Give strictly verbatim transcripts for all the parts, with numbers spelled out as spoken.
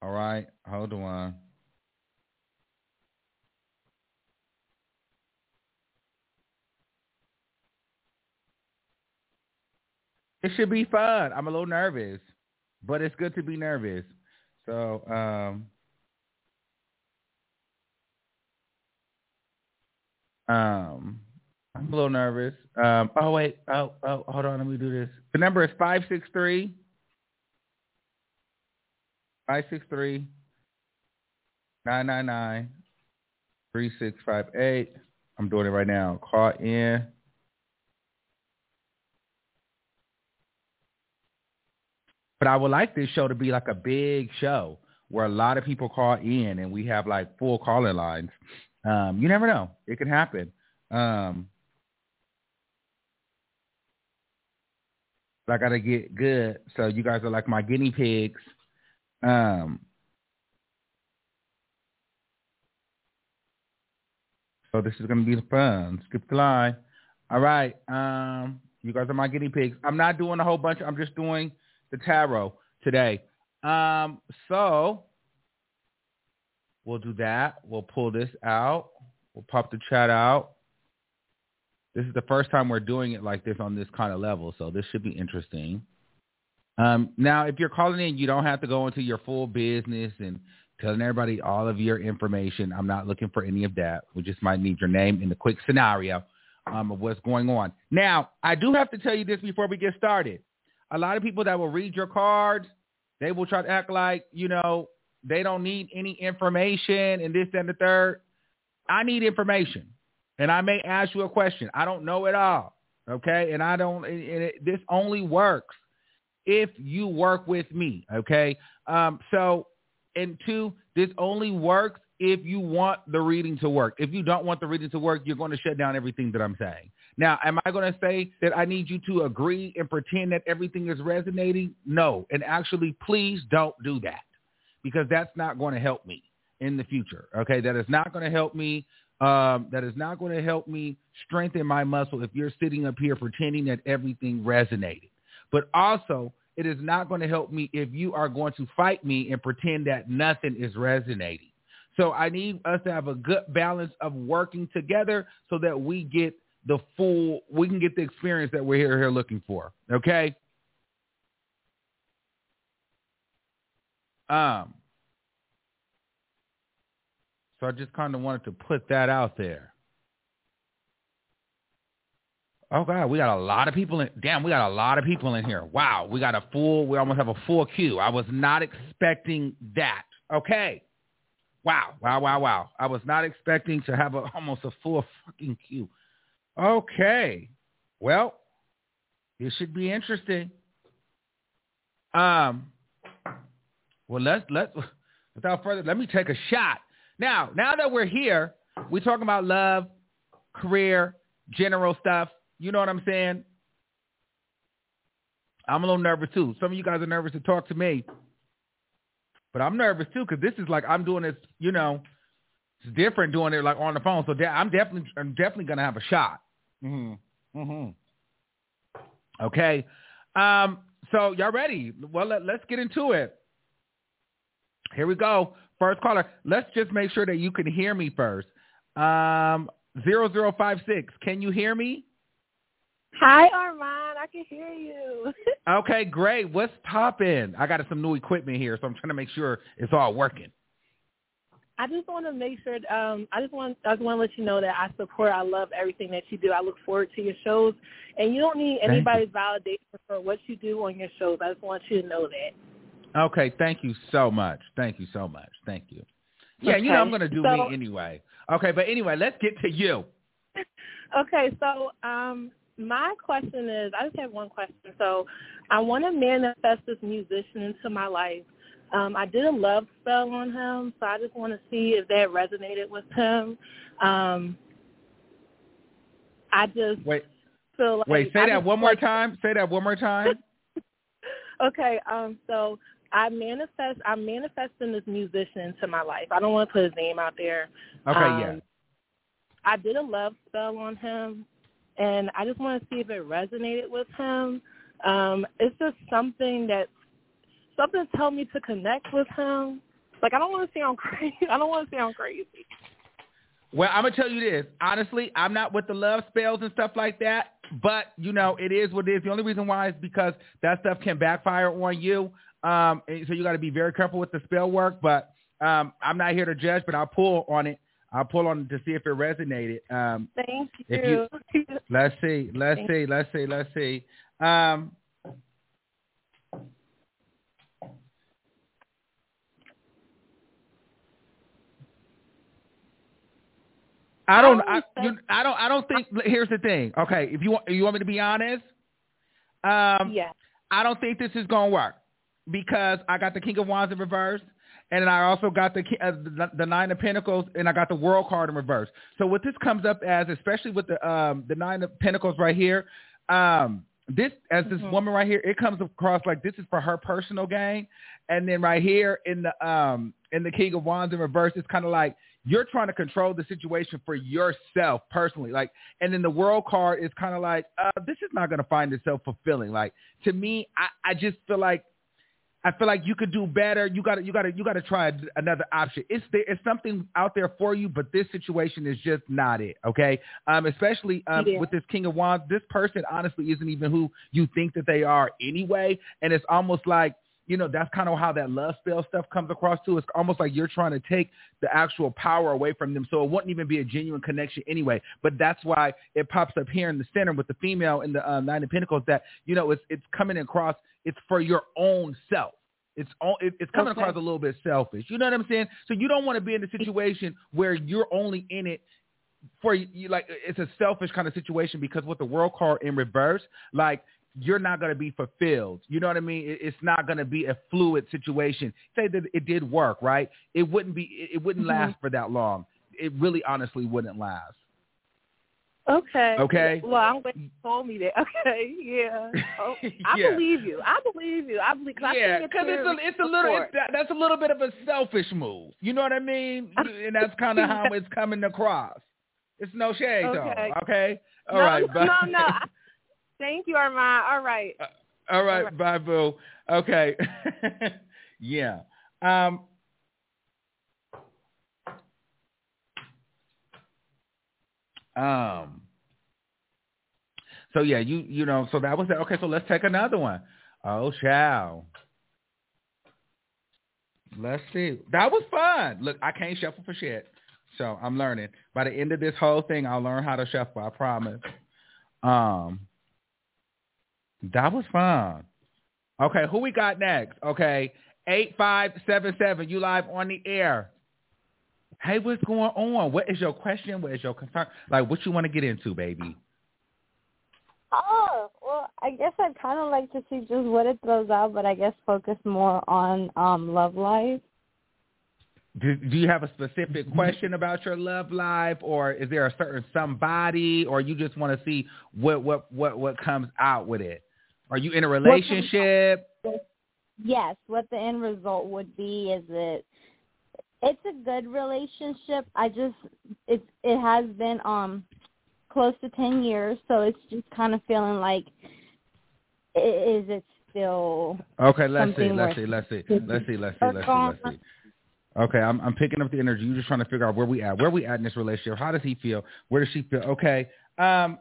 All right, hold on. It should be fun. I'm a little nervous, but it's good to be nervous. So, um, um, I'm a little nervous. Um, oh wait, oh, oh, hold on, let me do this. The number is five six three, five six three, nine nine nine, three six five eight. I'm doing it right now. Call in. But I would like this show to be like a big show where a lot of people call in and we have like full call-in lines. Um, you never know. It can happen. Um, but I got to get good. So you guys are like my guinea pigs. Um, so this is going to be fun. Skip the line. All right. Um, you guys are my guinea pigs. I'm not doing a whole bunch. I'm just doing the tarot today. Um, so we'll do that. We'll pull this out. We'll pop the chat out. This is the first time we're doing it like this on this kind of level, so this should be interesting. Um, now, if you're calling in, you don't have to go into your full business and telling everybody all of your information. I'm not looking for any of that. We just might need your name and the quick scenario um, of what's going on. Now, I do have to tell you this before we get started. A lot of people that will read your cards, they will try to act like, you know, they don't need any information and this, that, and the third. I need information, and I may ask you a question. I don't know it all, okay? And I don't. And it, this only works if you work with me, okay? Um, so, and two, this only works if you want the reading to work. If you don't want the reading to work, you're going to shut down everything that I'm saying. Now, am I going to say that I need you to agree and pretend that everything is resonating? No, and actually, please don't do that, because that's not going to help me in the future, okay? That is not going to help me. Um, that is not going to help me strengthen my muscle if you're sitting up here pretending that everything resonated. But also, it is not going to help me if you are going to fight me and pretend that nothing is resonating. So I need us to have a good balance of working together so that we get the full, we can get the experience that we're here, here looking for, okay? Um. So I just kind of wanted to put that out there. Oh, God, we got a lot of people in. Damn, we got a lot of people in here. Wow, we got a full, we almost have a full queue. I was not expecting that. Okay. Wow, wow, wow, wow. I was not expecting to have a, almost a full fucking queue. Okay. Well, this should be interesting. Um. Well, let's, let's, without further, let me take a shot. Now, now that we're here, we're talking about love, career, general stuff. You know what I'm saying? I'm a little nervous, too. Some of you guys are nervous to talk to me. But I'm nervous, too, because this is like I'm doing this, you know, it's different doing it like on the phone. So de- I'm definitely I'm definitely going to have a shot. Mm-hmm. Mm-hmm. Okay. Um, so y'all ready? Well, let, let's get into it. Here we go. First caller. Let's just make sure that you can hear me first. Um, zero zero five six. Can you hear me? Hi, Armand. I can hear you. Okay, great. What's poppin'? I got some new equipment here, so I'm trying to make sure it's all working. I just want to make sure. Um, I just want. I just want to let you know that I support. I love everything that you do. I look forward to your shows, and you don't need anybody's validation for what you do on your shows. I just want you to know that. Okay, thank you so much. Thank you so much. Thank you. Yeah, okay. you know I'm going to do so, me anyway. Okay, but anyway, let's get to you. Okay, so um, my question is, I just have one question. So I want to manifest this musician into my life. Um, I did a love spell on him, so I just want to see if that resonated with him. Um, I just wait, feel like... Wait, say I that just, one more like, time. Say that one more time. Okay, um, so I manifest. I'm manifesting this musician into my life. I don't want to put his name out there. Okay, um, yeah. I did a love spell on him, and I just want to see if it resonated with him. Um, it's just something that something told me to connect with him, Like, I don't want to sound crazy. I don't want to sound crazy. Well, I'm gonna tell you this. Honestly, I'm not with the love spells and stuff like that. But you know, it is what it is. The only reason why is because that stuff can backfire on you. Um, and so you got to be very careful with the spell work. But um, I'm not here to judge, but I'll pull on it. I'll pull on it to see if it resonated. Um, Thank you. If you let's see, let's Thank see, let's see, let's see. Um, I don't, I, you, I don't, I don't think. Here's the thing. Okay, if you want, you want me to be honest. Um, yeah. I don't think this is gonna work because I got the King of Wands in reverse, and then I also got the, uh, the the Nine of Pentacles, and I got the World card in reverse. So what this comes up as, especially with the um, the Nine of Pentacles right here, um, this as this mm-hmm. woman right here, it comes across like this is for her personal gain, and then right here in the um, in the King of Wands in reverse, it's kind of like you're trying to control the situation for yourself personally. Like, and then the World card is kind of like, uh, this is not going to find itself fulfilling. Like, to me, I, I just feel like, I feel like you could do better. You got to, you got to, you got to try another option. It's there, it's something out there for you, but this situation is just not it. Okay. Um, especially um, yeah. with this King of Wands, this person honestly isn't even who you think that they are anyway. And it's almost like, you know, that's kind of how that love spell stuff comes across too. It's almost like you're trying to take the actual power away from them. So it wouldn't even be a genuine connection anyway. But that's why it pops up here in the center with the female in the um, Nine of Pentacles that, you know, it's it's coming across. It's for your own self. It's all, it, it's coming okay. across a little bit selfish. You know what I'm saying? So you don't want to be in a situation where you're only in it for you. Like, it's a selfish kind of situation because with the World card in reverse, like, you're not going to be fulfilled. You know what I mean? It's not going to be a fluid situation. Say that it did work, right? It wouldn't be, it wouldn't mm-hmm. last for that long. It really honestly wouldn't last. Okay. Okay. Well, I'm glad you told me that. Okay. Yeah. Oh, I yeah. believe you. I believe you. I believe. Cause yeah, because it's a, it's a little, it's, that's a little bit of a selfish move. You know what I mean? And that's kind of how it's coming across. It's no shade, okay. though. Okay. All no, right. No, no, no. I, Thank you, Armand. All right. Uh, all right, all right. Bye, boo. Okay. yeah. Um, um. So yeah, you you know, so that was it. Okay, so let's take another one. Oh, shall. Let's see. That was fun. Look, I can't shuffle for shit, so I'm learning. By the end of this whole thing, I'll learn how to shuffle. I promise. Um. That was fun. Okay, who we got next? Okay, eight five seven seven, you live on the air. Hey, what's going on? What is your question? What is your concern? Like, what you want to get into, baby? Oh, well, I guess I'd kind of like to see just what it throws out, but I guess focus more on um, love life. Do, do you have a specific question about your love life, or is there a certain somebody, or you just want to see what, what, what, what comes out with it? Are you in a relationship? Yes. What the end result would be is it it's a good relationship. I just it's it has been um close to ten years, so it's just kind of feeling like is it still okay? Let's see. Let's see. Let's see. Let's see. Let's see. Let's see. Let's see. Okay, I'm I'm picking up the energy. You're just trying to figure out where we at. Where we at in this relationship? How does he feel? Where does she feel? Okay. Um.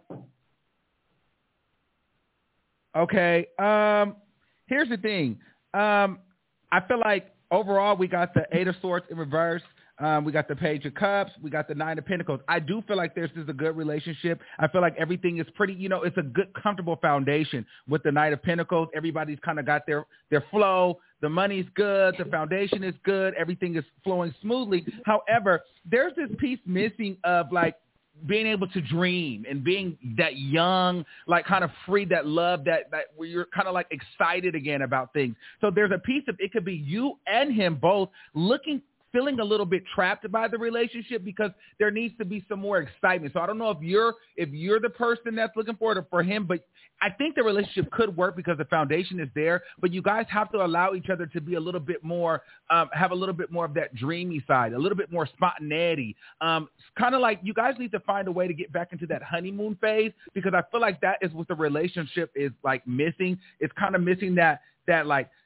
Okay. Um, here's the thing. Um, I feel like overall we got the Eight of Swords in reverse. Um, we got the Page of Cups. We got the Nine of Pentacles. I do feel like this is a good relationship. I feel like everything is pretty, you know, it's a good, comfortable foundation with the Knight of Pentacles. Everybody's kind of got their, their flow. The money's good. The foundation is good. Everything is flowing smoothly. However, there's this piece missing of like being able to dream and being that young, like kind of free, that love, that, that where you're kind of like excited again about things. So there's a piece of, it could be you and him both looking, feeling a little bit trapped by the relationship because there needs to be some more excitement. So I don't know if you're, if you're the person that's looking for it or for him, but I think the relationship could work because the foundation is there, but you guys have to allow each other to be a little bit more, um, have a little bit more of that dreamy side, a little bit more spontaneity. Um, it's kind of like you guys need to find a way to get back into that honeymoon phase because I feel like that is what the relationship is like missing. It's kind of missing that, that like,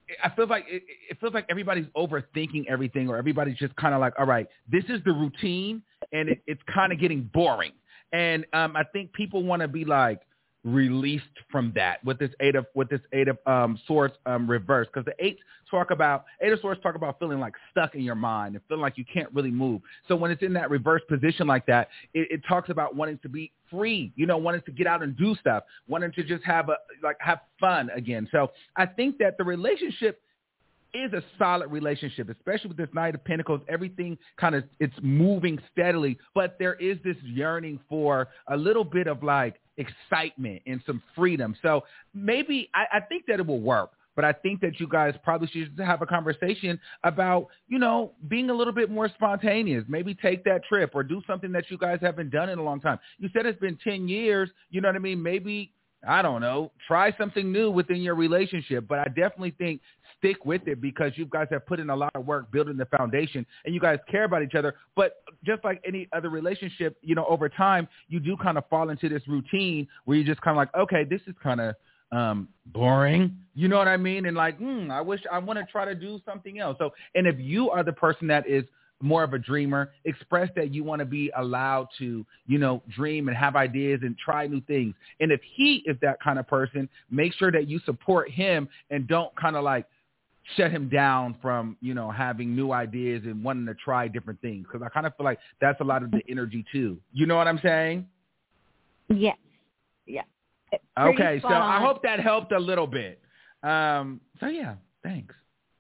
I feel like it, it feels like everybody's overthinking everything, or everybody's just kind of like, all right, this is the routine, and it, it's kind of getting boring. And um, I think people want to be like released from that with this eight of with this eight of um, swords um, reverse, because the eights talk about eight of swords talk about feeling like stuck in your mind and feeling like you can't really move. So when it's in that reverse position like that, it, it talks about wanting to be free, you know, wanting to get out and do stuff, wanting to just have a like have fun again. So I think that the relationship is a solid relationship, especially with this Knight of Pentacles. Everything kind of, it's moving steadily, but there is this yearning for a little bit of like excitement and some freedom. So maybe I, I think that it will work, but I think that you guys probably should have a conversation about, you know, being a little bit more spontaneous. Maybe take that trip or do something that you guys haven't done in a long time. You said it's been ten years. You know what I mean? Maybe, I don't know, try something new within your relationship. But I definitely think stick with it, because you guys have put in a lot of work building the foundation and you guys care about each other. But just like any other relationship, you know, over time, you do kind of fall into this routine where you're just kind of like, okay, this is kind of um, boring. You know what I mean? And like, hmm, I wish I want to try to do something else. So, and if you are the person that is more of a dreamer, express that you want to be allowed to, you know, dream and have ideas and try new things. And if he is that kind of person, make sure that you support him and don't kind of like shut him down from, you know, having new ideas and wanting to try different things. Because I kind of feel like that's a lot of the energy too. You know what I'm saying? Yes. Yeah. Okay. So I hope that helped a little bit. Um, so yeah, thanks.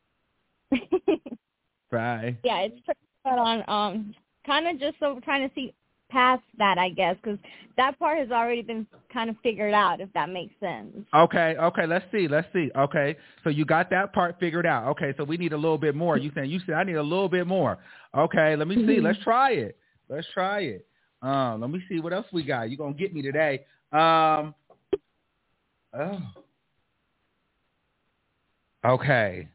Bye. Yeah, it's pretty spot on. Um, kind of just so trying to see past that, I guess, because that part has already been kind of figured out, if that makes sense. Okay, okay, let's see, let's see. Okay, so you got that part figured out. Okay, so we need a little bit more. You saying you said I need a little bit more. Okay, let me see. Let's try it. Let's try it. Um, let me see what else we got. You're gonna get me today. Um, oh, okay.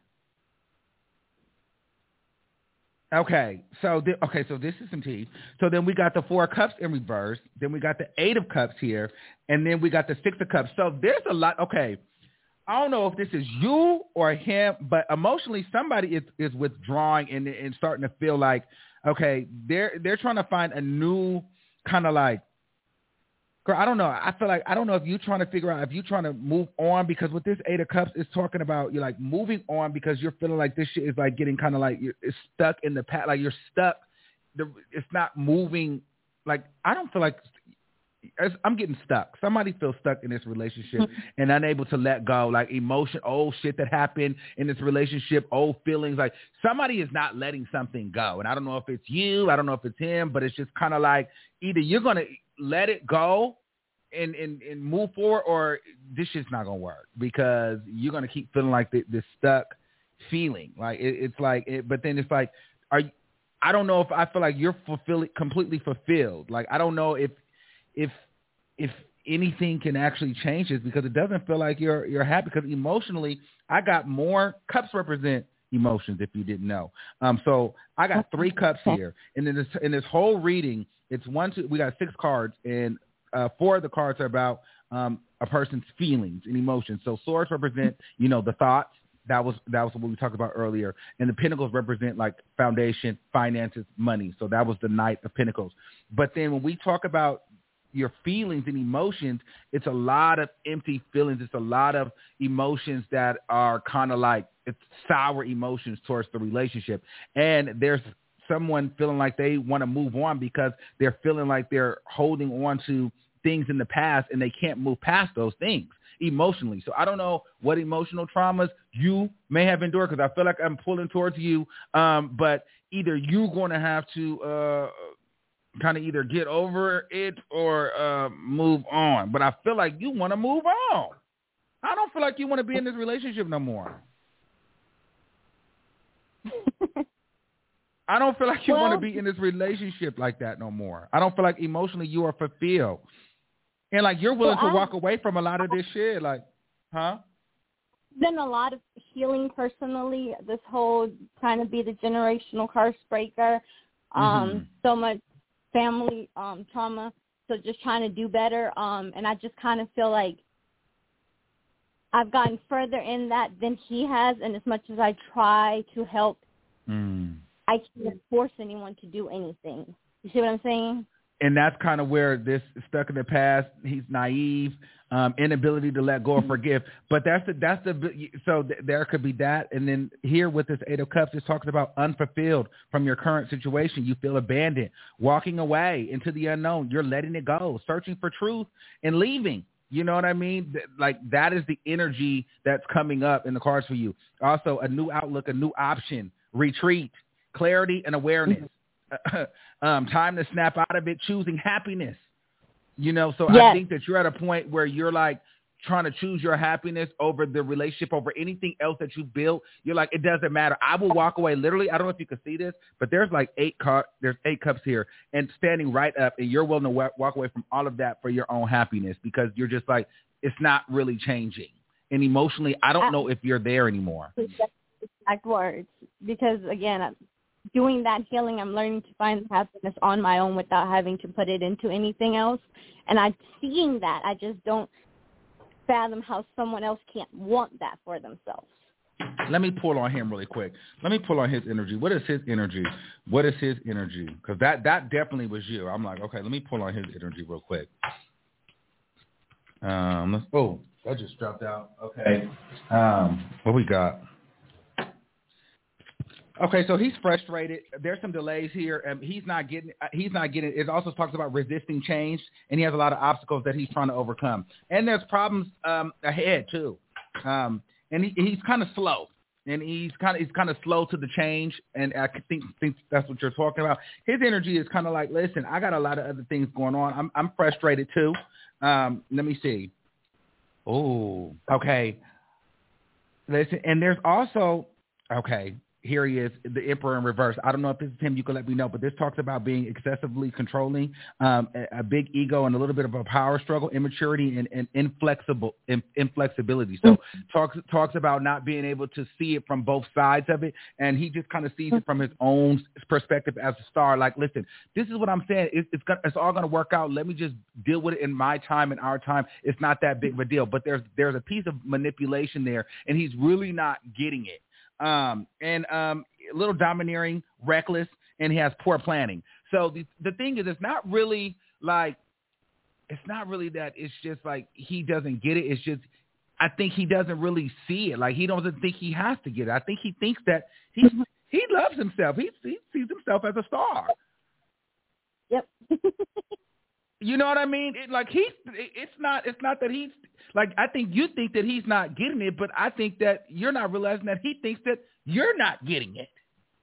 Okay, so th- okay, so this is some tea. So then we got the Four of Cups in reverse. Then we got the Eight of Cups here, and then we got the Six of Cups. So there's a lot. Okay, I don't know if this is you or him, but emotionally somebody is, is withdrawing and, and starting to feel like, okay, they're they're trying to find a new kind of like, girl, I don't know. I feel like, I don't know if you're trying to figure out if you're trying to move on, because with this Eight of Cups, it's talking about you're like moving on because you're feeling like this shit is like getting kind of like you're it's stuck in the past. Like you're stuck. The, it's not moving. Like, I don't feel like I'm getting stuck. Somebody feels stuck in this relationship and unable to let go. Like emotion, old shit that happened in this relationship, old feelings. Like somebody is not letting something go. And I don't know if it's you. I don't know if it's him, but it's just kind of like either you're going to let it go and, and, and move forward, or this shit's not going to work, because you're going to keep feeling like the, this stuck feeling. Like it, it's like, it, but then it's like, are you, I don't know if I feel like you're fulfilled, completely fulfilled. Like, I don't know if, if, if anything can actually change this, because it doesn't feel like you're, you're happy, because emotionally I got more cups represent emotions, if you didn't know. Um, so I got three cups here, and in this, in this whole reading, it's one, two, we got six cards, and uh, four of the cards are about um, a person's feelings and emotions. So swords represent, you know, the thoughts. That was that was what we talked about earlier. And the pentacles represent like foundation, finances, money. So that was the Knight of Pentacles. But then when we talk about your feelings and emotions, it's a lot of empty feelings. It's a lot of emotions that are kind of like, it's sour emotions towards the relationship. And there's someone feeling like they want to move on because they're feeling like they're holding on to things in the past and they can't move past those things emotionally. So I don't know what emotional traumas you may have endured, because I feel like I'm pulling towards you. Um, but either you're going to have to uh, kind of either get over it or uh, move on. But I feel like you want to move on. I don't feel like you want to be in this relationship no more. I don't feel like you well, want to be in this relationship like that no more. I don't feel like emotionally you are fulfilled. And like you're willing well, to walk away from a lot of this shit. Like, huh? Been a lot of healing personally, this whole trying to be the generational curse breaker. Um, mm-hmm. So much family um, trauma. So just trying to do better. Um, and I just kind of feel like I've gotten further in that than he has, and as much as I try to help, mm. I can't force anyone to do anything. You see what I'm saying? And that's kind of where this is stuck in the past. He's naive, um, inability to let go or forgive. But that's the that's the so th- there could be that. And then here with this Eight of Cups, it talks about unfulfilled from your current situation. You feel abandoned, walking away into the unknown. You're letting it go, searching for truth and leaving. You know what I mean? Like that is the energy that's coming up in the cards for you. Also, a new outlook, a new option, retreat, clarity, and awareness. um, time to snap out of it, choosing happiness. You know, so yes. I think that you're at a point where you're like trying to choose your happiness over the relationship, over anything else that you built. You're like, it doesn't matter. I will walk away. Literally, I don't know if you can see this, but there's like eight car- there's eight cups here, and standing right up, and you're willing to wa- walk away from all of that for your own happiness because you're just like, it's not really changing. And emotionally, I don't know if you're there anymore. Exact words, because again, doing that healing, I'm learning to find happiness on my own without having to put it into anything else. And I'm seeing that. I just don't fathom how someone else can't want that for themselves. Let me pull on him really quick. Let me pull on his energy. What is his energy? What is his energy? Because that, that definitely was you. I'm like, okay, let me pull on his energy real quick. Um, let's, oh, that just dropped out. Okay. Um, what we got? Okay, so he's frustrated. There's some delays here, and he's not getting. He's not getting. It also talks about resisting change, and he has a lot of obstacles that he's trying to overcome. And there's problems um, ahead too. Um, and he, he's kind of slow, and he's kind of he's kind of slow to the change. And I think think that's what you're talking about. His energy is kind of like, listen, I got a lot of other things going on. I'm I'm frustrated too. Um, let me see. Oh, okay. Listen, and there's also okay. Here he is, the Emperor in reverse. I don't know if this is him. You can let me know. But this talks about being excessively controlling, um, a, a big ego, and a little bit of a power struggle, immaturity, and, and inflexible in, inflexibility. So talks talks about not being able to see it from both sides of it, and he just kind of sees it from his own perspective as a star. Like, listen, this is what I'm saying. It, it's gonna, it's all going to work out. Let me just deal with it in my time and our time. It's not that big of a deal. But there's there's a piece of manipulation there, and he's really not getting it. Um, and um, a little domineering, reckless, and he has poor planning. So the the thing is, it's not really like, it's not really that it's just like he doesn't get it. It's just, I think he doesn't really see it. Like he doesn't think he has to get it. I think he thinks that he he loves himself. He, he sees himself as a star. Yep. You know what I mean? It, like he's, it's not, it's not that he's like, I think you think that he's not getting it, but I think that you're not realizing that he thinks that you're not getting it.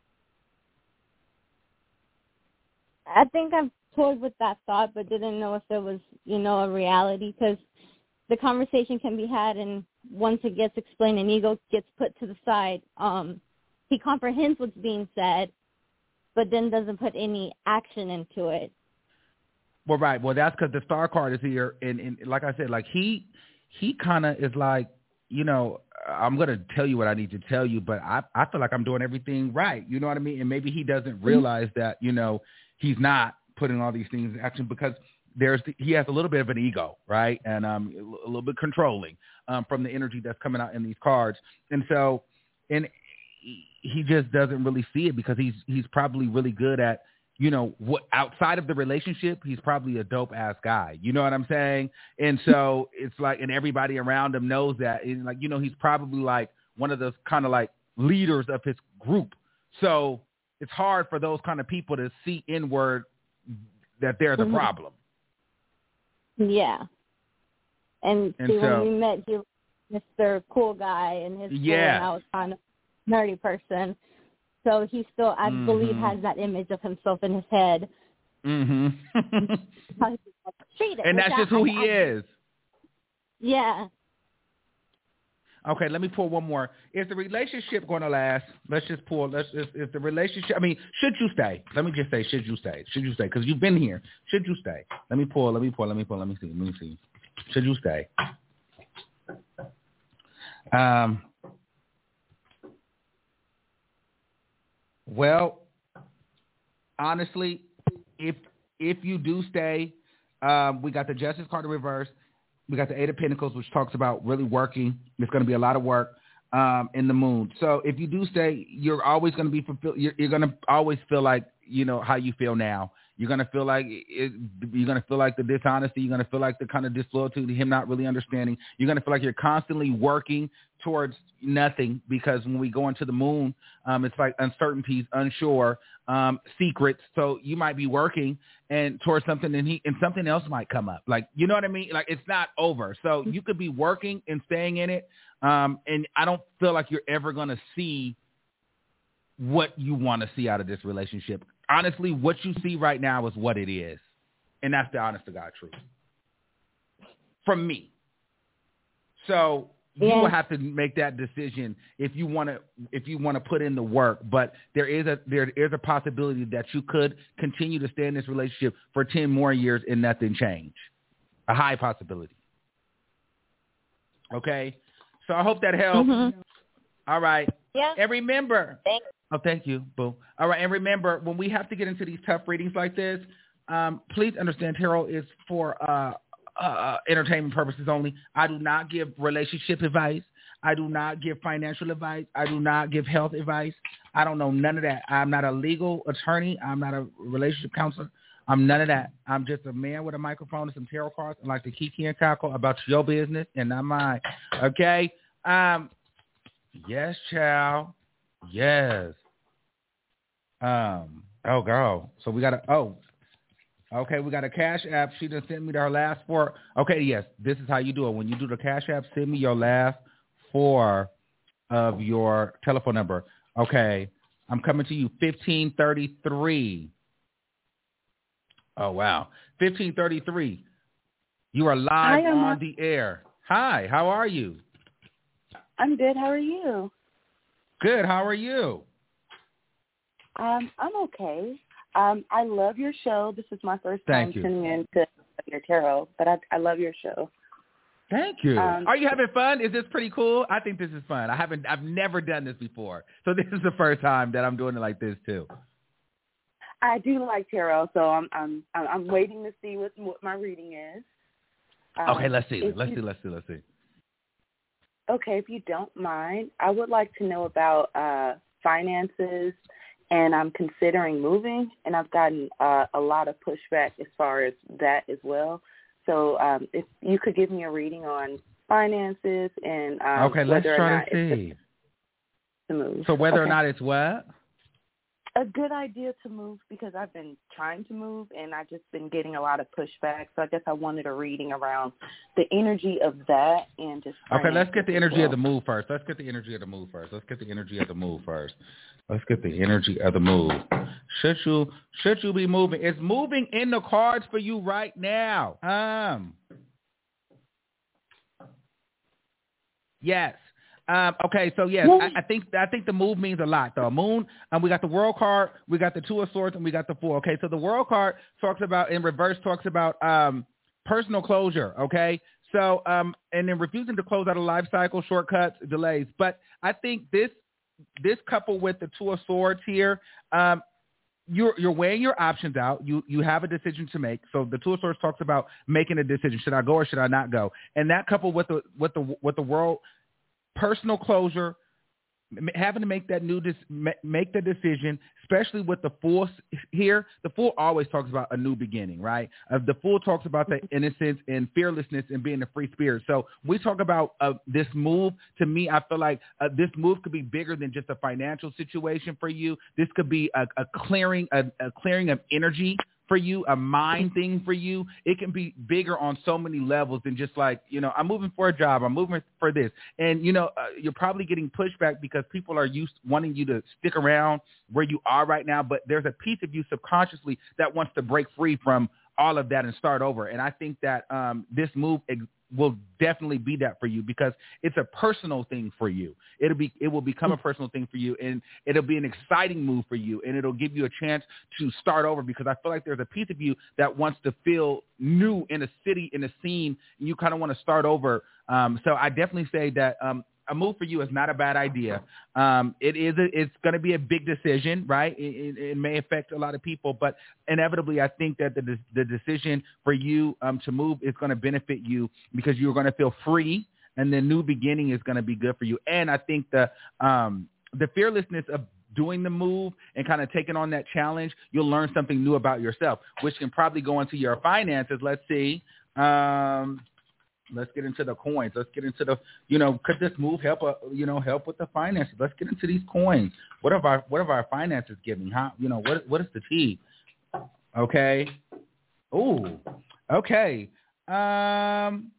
I think I'm toyed with that thought, but didn't know if it was, you know, a reality, because the conversation can be had, and once it gets explained and ego gets put to the side, um, he comprehends what's being said, but then doesn't put any action into it. Well, right. Well, that's because the star card is here, and, and like I said, like he he kind of is like, you know, I'm going to tell you what I need to tell you, but I I feel like I'm doing everything right. You know what I mean? And maybe he doesn't realize that, you know, he's not putting all these things in action because there's the, he has a little bit of an ego, right, and um a little bit controlling um, from the energy that's coming out in these cards, and so and he just doesn't really see it because he's he's probably really good at, you know, what outside of the relationship, he's probably a dope ass guy. You know what I'm saying? And so it's like, and everybody around him knows that. And like, you know, he's probably like one of those kind of like leaders of his group. So it's hard for those kind of people to see inward that they're the mm-hmm. problem. Yeah. And, and see, so, when we met, he was Mister Cool Guy in his school, yeah. and I was kind of a nerdy person. So he still, I mm-hmm. believe, has that image of himself in his head. Mm-hmm. Treat it, and that's I, just who I, he I, is. Yeah. Okay, let me pull one more. Is the relationship going to last? Let's just pull. Let's. Is, is the relationship? I mean, should you stay? Let me just say, should you stay? Should you stay? Because you've been here. Should you stay? Let me pull. Let me pull. Let me pull. Let me see. Let me see. Should you stay? Um. Well, honestly, if if you do stay, um, we got the Justice card in reverse. We got the Eight of Pentacles, which talks about really working. It's going to be a lot of work um, in the moon. So if you do stay, you're always going to be fulfilled. You're, you're going to always feel like, you know, how you feel now. You're going to feel like it, you're going to feel like the dishonesty. You're going to feel like the kind of disloyalty, him not really understanding. You're going to feel like you're constantly working towards nothing, because when we go into the moon, um, it's like uncertainties, unsure, um, secrets. So you might be working and towards something, and he and something else might come up. Like, you know what I mean? Like, it's not over. So you could be working and staying in it, um, and I don't feel like you're ever going to see what you want to see out of this relationship. Honestly, what you see right now is what it is, and that's the honest to God truth from me. So you yeah. will have to make that decision if you want to if you want to put in the work. But there is a there is a possibility that you could continue to stay in this relationship for ten more years and nothing change. A high possibility. Okay, so I hope that helps. Mm-hmm. All right. Yeah. And remember. Thanks. Oh, thank you, Boo. All right, and remember, when we have to get into these tough readings like this, um, please understand tarot is for uh, uh, entertainment purposes only. I do not give relationship advice. I do not give financial advice. I do not give health advice. I don't know none of that. I'm not a legal attorney. I'm not a relationship counselor. I'm none of that. I'm just a man with a microphone and some tarot cards and like to kiki and cackle about your business and not mine. Okay? Um, yes, child. Yes. Um. Oh, girl. So we got a. Oh. Okay. We got a Cash App. She just sent me her last four. Okay. Yes. This is how you do it. When you do the Cash App, send me your last four of your telephone number. Okay. I'm coming to you. fifteen thirty-three. Oh wow. fifteen thirty-three. You are live Hi, on Emma. the air. Hi. How are you? I'm good. How are you? Good. How are you? Um, I'm okay. Um, I love your show. This is my first Thank time you. tuning in to your tarot, but I, I love your show. Thank you. Um, Are you having fun? Is this pretty cool? I think this is fun. I haven't. I've never done this before, so this is the first time that I'm doing it like this too. I do like tarot, so I'm I'm I'm I'm waiting to see what what my reading is. Um, Okay, let's see. if Let's you- see. Let's see. Let's see. Okay, if you don't mind, I would like to know about uh, finances, and I'm considering moving, and I've gotten uh, a lot of pushback as far as that as well. So um, if you could give me a reading on finances and um, Okay, let's whether or try not to see. it's to move. So whether or Okay. not it's what? A good idea to move, because I've been trying to move and I've just been getting a lot of pushback. So I guess I wanted a reading around the energy of that and just. Okay, let's get the finances as energy well. of the move first. Let's get the energy of the move first. Let's get the energy of the move first. Let's get the energy of the move. Should you should you be moving? It's moving in the cards for you right now. Um. Yes. Um, okay, so yes, I, I think I think the move means a lot. The moon, um, we got the World card, we got the Two of Swords, and we got the Four. Okay, so the World card talks about, in reverse, talks about um, personal closure. Okay, so um, and then refusing to close out a life cycle, shortcuts, delays. But I think this this coupled with the Two of Swords here, um, you're you're weighing your options out. You you have a decision to make. So the Two of Swords talks about making a decision: should I go or should I not go? And that coupled with the with the with the World. Personal closure, having to make that new make the decision, especially with the Fool here. The Fool always talks about a new beginning, right? Uh, the Fool talks about the innocence and fearlessness and being a free spirit. So we talk about uh, this move. To me, I feel like uh, this move could be bigger than just a financial situation for you. This could be a, a clearing, a, a clearing of energy for you, a mind thing for you. It can be bigger on so many levels than just like, you know, I'm moving for a job, I'm moving for this. And, you know, uh, you're probably getting pushback because people are used wanting you to stick around where you are right now, but there's a piece of you subconsciously that wants to break free from all of that and start over. And I think that um, this move ex- will definitely be that for you because it's a personal thing for you. It'll be, it will become a personal thing for you, and it'll be an exciting move for you, and it'll give you a chance to start over because I feel like there's a piece of you that wants to feel new in a city, in a scene, and you kind of want to start over. Um, so I definitely say that um, a move for you is not a bad idea. Um, it is. A, it's going to be a big decision, right? It, it, it may affect a lot of people, but inevitably, I think that the the decision for you um, to move is going to benefit you because you're going to feel free, and the new beginning is going to be good for you. And I think the um, the fearlessness of doing the move and kind of taking on that challenge, you'll learn something new about yourself, which can probably go into your finances. Let's see. Um, Let's get into the coins. Let's get into the, you know, could this move help, uh, you know, help with the finances? Let's get into these coins. What are our, what are our finances giving? How, you know, what, what is the tea? Okay. Ooh. Okay. Um,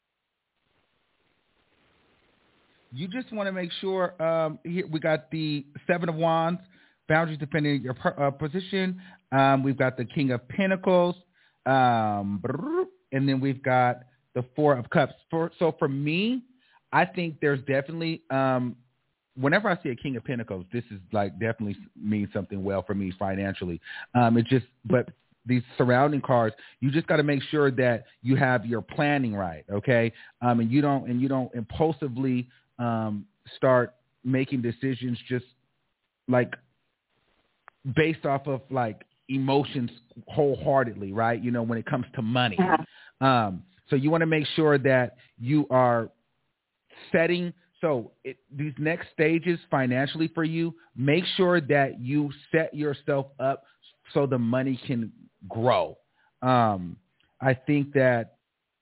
you just want to make sure. Um, here we got the Seven of Wands, boundaries defending your uh, position. Um, we've got the King of Pentacles, um, and then we've got the Four of Cups. For, so for me, I think there's definitely, um, whenever I see a King of Pentacles, this is like definitely means something well for me financially. Um, it just, but these surrounding cards, you just got to make sure that you have your planning right, okay? Um, and you don't, and you don't impulsively um, start making decisions just like based off of like emotions wholeheartedly, right? You know, when it comes to money. Um, So you want to make sure that you are setting, so it, these next stages financially for you, make sure that you set yourself up so the money can grow. Um, I think that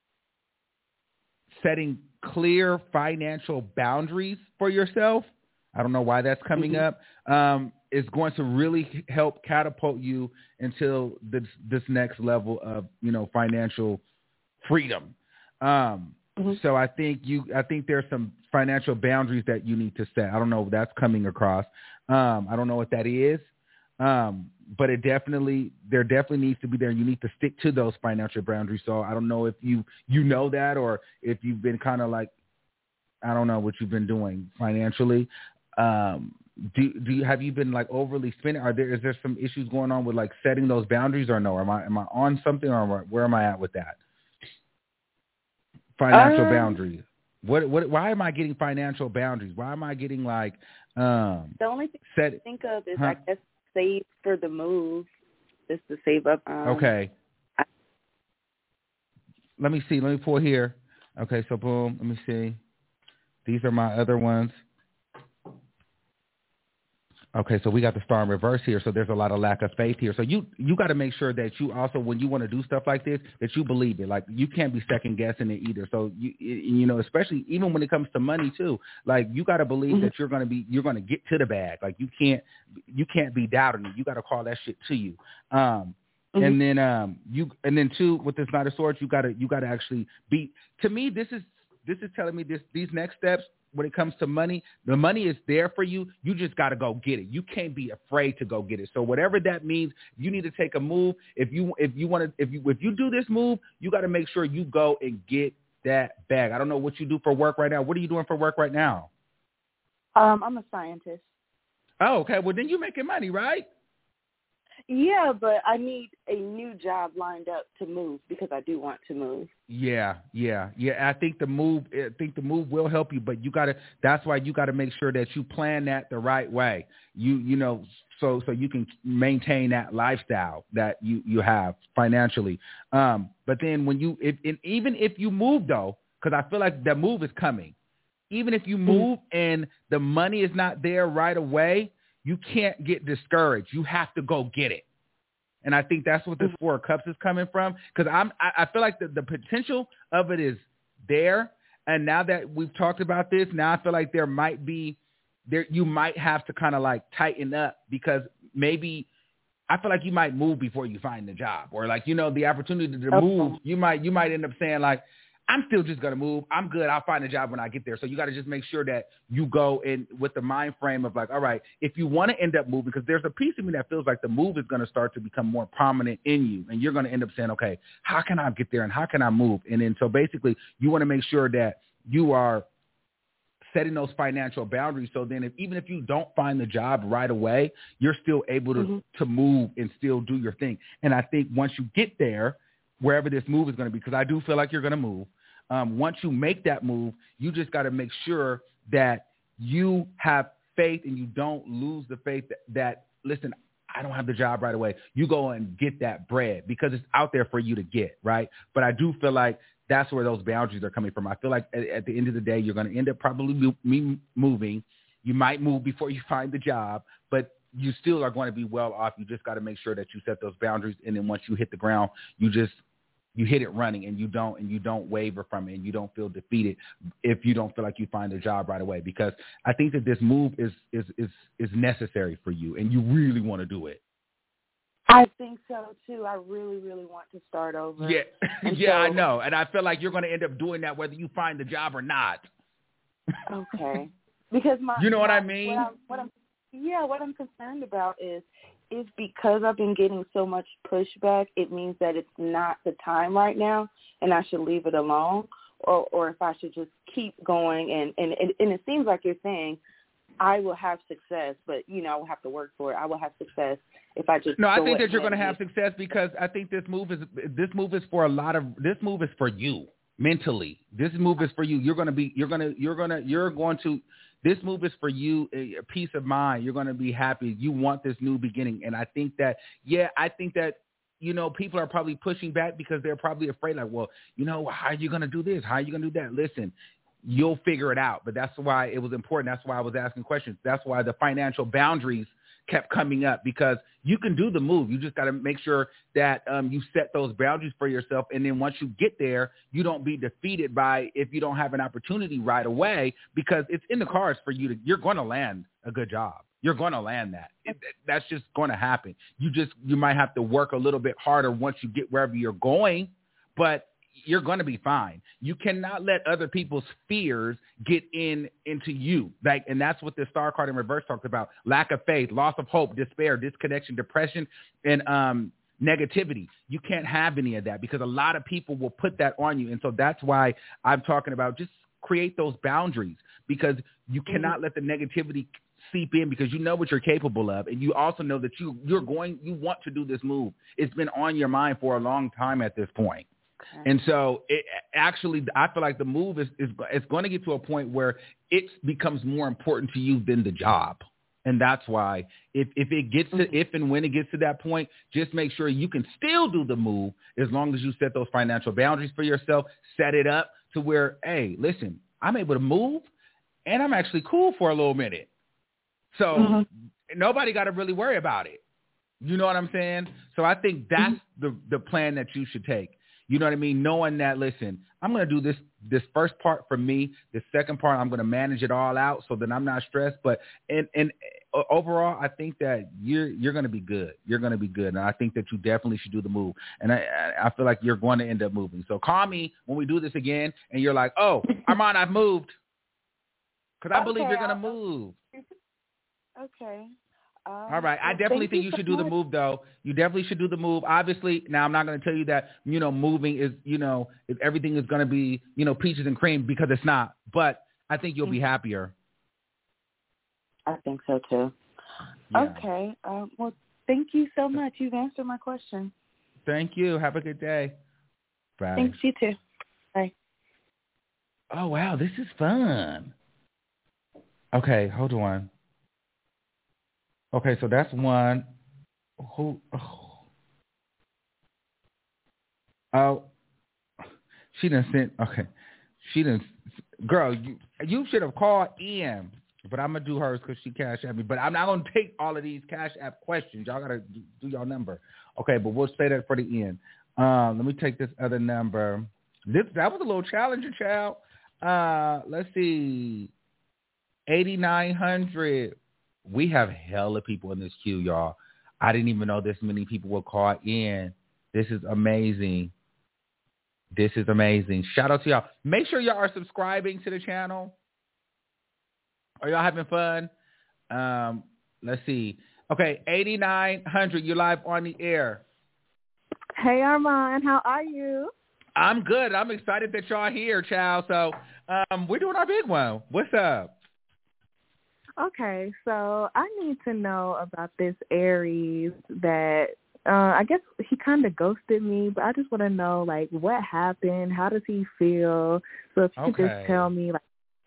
setting clear financial boundaries for yourself, I don't know why that's coming mm-hmm. up, um, is going to really help catapult you until this, this next level of, you know, financial freedom. Um, mm-hmm. So I think you, I think there's some financial boundaries that you need to set. I don't know if that's coming across. Um, I don't know what that is. Um, but it definitely, there definitely needs to be there. You need to stick to those financial boundaries. So I don't know if you, you know that, or if you've been kind of like, I don't know what you've been doing financially. Um, do, do you, have you been like overly spending? Are there, is there some issues going on with like setting those boundaries, or no? Am I, am I on something, or where am I at with that? Financial um, boundaries. What, what, why am I getting financial boundaries? Why am I getting like, um, the only thing set, I think of is, huh? I guess, save for the move, just to save up. Um, okay. I, let me see. Let me pull here. Okay. So boom. Let me see. These are my other ones. Okay, so we got the star in reverse here, so there's a lot of lack of faith here. So you you got to make sure that you also, when you want to do stuff like this, that you believe it. Like, you can't be second guessing it either. So you you know, especially even when it comes to money too. Like, you got to believe mm-hmm. that you're gonna be you're gonna get to the bag. Like, you can't you can't be doubting it. You got to call that shit to you. Um, mm-hmm. And then um you and then two, with this Knight of Swords, you gotta you gotta actually be. To me, this is this is telling me this these next steps. When it comes to money, the money is there for you. You just got to go get it. You can't be afraid to go get it. So whatever that means, you need to take a move. If you if you want to if you if you do this move, you got to make sure you go and get that bag. I don't know what you do for work right now. What are you doing for work right now? Um, I'm a scientist. Oh, okay. Well, then you're making money, right? Yeah, but I need a new job lined up to move, because I do want to move. Yeah, yeah, yeah. I think the move, I think the move will help you, but you gotta. That's why you gotta make sure that you plan that the right way. You, you know, so so you can maintain that lifestyle that you you have financially. Um, but then when you, if, and even if you move though, because I feel like the move is coming. Even if you move mm-hmm. and the money is not there right away, you can't get discouraged. You have to go get it. And I think that's what this Four of Cups is coming from. Because I'm, I, I feel like the, the potential of it is there. And now that we've talked about this, now I feel like there might be, there you might have to kind of like tighten up, because maybe I feel like you might move before you find the job, or like, you know, the opportunity to move, you might, you might end up saying like, I'm still just going to move. I'm good. I'll find a job when I get there. So you got to just make sure that you go in with the mind frame of like, all right, if you want to end up moving, because there's a piece of me that feels like the move is going to start to become more prominent in you. And you're going to end up saying, okay, how can I get there and how can I move? And then so basically you want to make sure that you are setting those financial boundaries. So then if, even if you don't find the job right away, you're still able to, mm-hmm. to move and still do your thing. And I think once you get there, wherever this move is going to be, because I do feel like you're going to move. Um, once you make that move, you just got to make sure that you have faith and you don't lose the faith that, that, listen, I don't have the job right away. You go and get that bread because it's out there for you to get, right? But I do feel like that's where those boundaries are coming from. I feel like at, at the end of the day, you're going to end up probably mo- me moving. You might move before you find the job, but you still are going to be well off. You just got to make sure that you set those boundaries. And then once you hit the ground, you just, you hit it running and you don't, and you don't waver from it and you don't feel defeated if you don't feel like you find a job right away, because I think that this move is, is, is, is necessary for you and you really want to do it. I think so too. I really, really want to start over. Yeah. yeah, so, I know. And I feel like you're going to end up doing that whether you find the job or not. Okay. Because my, you know what my, I mean? What I'm, what I'm, yeah, what I'm concerned about is, is because I've been getting so much pushback, it means that it's not the time right now and I should leave it alone, or, or if I should just keep going. And, and, and, and it seems like you're saying I will have success, but, you know, I will have to work for it. I will have success if I just No, I go think that you're going to ahead have success because I think this move is this move is for a lot of this move is for you mentally. This move is for you. You're going to be you're going to you're going to you're going to this move is for you, a, a peace of mind. You're going to be happy. You want this new beginning. And I think that, yeah, I think that, you know, people are probably pushing back because they're probably afraid, like, well, you know, how are you going to do this? How are you going to do that? Listen, you'll figure it out. But that's why it was important. That's why I was asking questions. That's why the financial boundaries kept coming up, because you can do the move. You just got to make sure that um, you set those boundaries for yourself. And then once you get there, you don't be defeated by if you don't have an opportunity right away, because it's in the cards for you to, you're going to land a good job. You're going to land that. It, that's just going to happen. You just, you might have to work a little bit harder once you get wherever you're going, but you're going to be fine. You cannot let other people's fears get in into you. Like, and that's what the star card in reverse talks about: lack of faith, loss of hope, despair, disconnection, depression, and um, negativity. You can't have any of that because a lot of people will put that on you. And so that's why I'm talking about just create those boundaries, because you cannot let the negativity seep in, because you know what you're capable of. And you also know that you, you're going, you want to do this move. It's been on your mind for a long time at this point. And so it actually, I feel like the move is, is it's going to get to a point where it becomes more important to you than the job. And that's why if, if it gets to, if and when it gets to that point, just make sure you can still do the move as long as you set those financial boundaries for yourself, set it up to where, hey, listen, I'm able to move and I'm actually cool for a little minute. So mm-hmm. nobody got to really worry about it. You know what I'm saying? So I think that's mm-hmm. the, the plan that you should take. You know what I mean? Knowing that, listen, I'm going to do this this first part for me. The second part, I'm going to manage it all out so that I'm not stressed. But and and overall, I think that you're you're going to be good. You're going to be good. And I think that you definitely should do the move. And I I feel like you're going to end up moving. So call me when we do this again and you're like, oh, Armand, I've moved. Because I okay, believe you're going to move. Okay. Um, All right. I definitely think you, you should do the move, though. You definitely should do the move. Obviously, now I'm not going to tell you that, you know, moving is, you know, if everything is going to be, you know, peaches and cream, because it's not. But I think you'll be happier. I think so, too. Yeah. Okay. Um, well, thank you so much. You've answered my question. Thank you. Have a good day. Bye. Thanks, you too. Bye. Oh, wow. This is fun. Okay. Hold on. Okay, so that's one. Who? Oh, oh she done sent. Okay, she done. Girl, you you should have called in, but I'm gonna do hers because she cash at me. But I'm not gonna take all of these cash app questions. Y'all gotta do, do your number. Okay, but we'll say that for the end. Um, let me take this other number. This that was a little challenging, child. Uh, let's see, eighty-nine hundred. We have hella people in this queue, y'all. I didn't even know this many people will call in. This is amazing. This is amazing. Shout out to y'all. Make sure y'all are subscribing to the channel. Are y'all having fun? Um, let's see. Okay, eighty-nine hundred. You're live on the air. Hey, Armand. How are you? I'm good. I'm excited that y'all here, child. So um, we're doing our big one. What's up? Okay, so I need to know about this Aries that uh, I guess he kind of ghosted me, but I just want to know, like, what happened? How does he feel? So if you okay. could just tell me, like,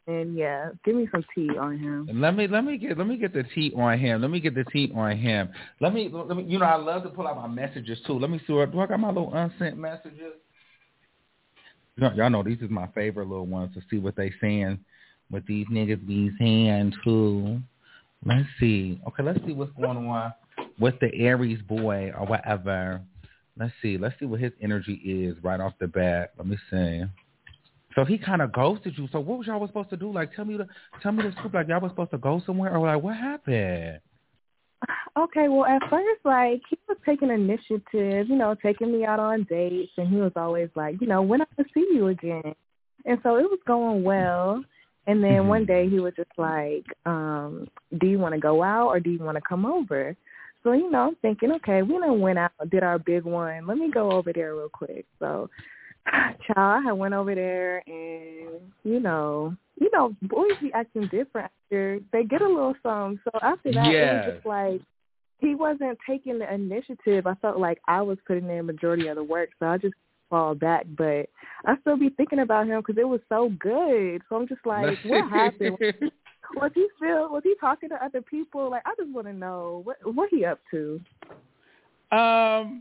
And yeah, give me some tea on him. Let me let me get let me get the tea on him. Let me get the tea on him. Let me let me. You know, I love to pull out my messages too. Let me see what do I got my little unsent messages. Y'all know these is my favorite little ones to see what they saying. What these niggas be saying too. Let's see. Okay, let's see what's going on with the Aries boy or whatever. Let's see. Let's see what his energy is right off the bat. Let me see. So he kind of ghosted you. So what was y'all was supposed to do? Like, tell me the tell me the scoop. Like, y'all was supposed to go somewhere, or like, what happened? Okay, well, at first, like, he was taking initiative, you know, taking me out on dates, and he was always like, you know, when I can see you again. And so it was going well. And then mm-hmm. one day he was just like, um, do you want to go out or do you want to come over? So, you know, I'm thinking, okay, we done went out, did our big one. Let me go over there real quick. So, child, I went over there and, you know, you know, boys be acting different after they get a little something. So after that, yes. It was just like he wasn't taking the initiative. I felt like I was putting in the majority of the work, so I just fall back. But I still be thinking about him because it was so good. So I'm just like, what happened? Was he still, was he talking to other people? Like, I just want to know, what what he up to? Um,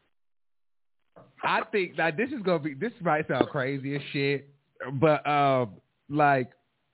I think that this is going to be, this might sound crazy as shit, but um, like,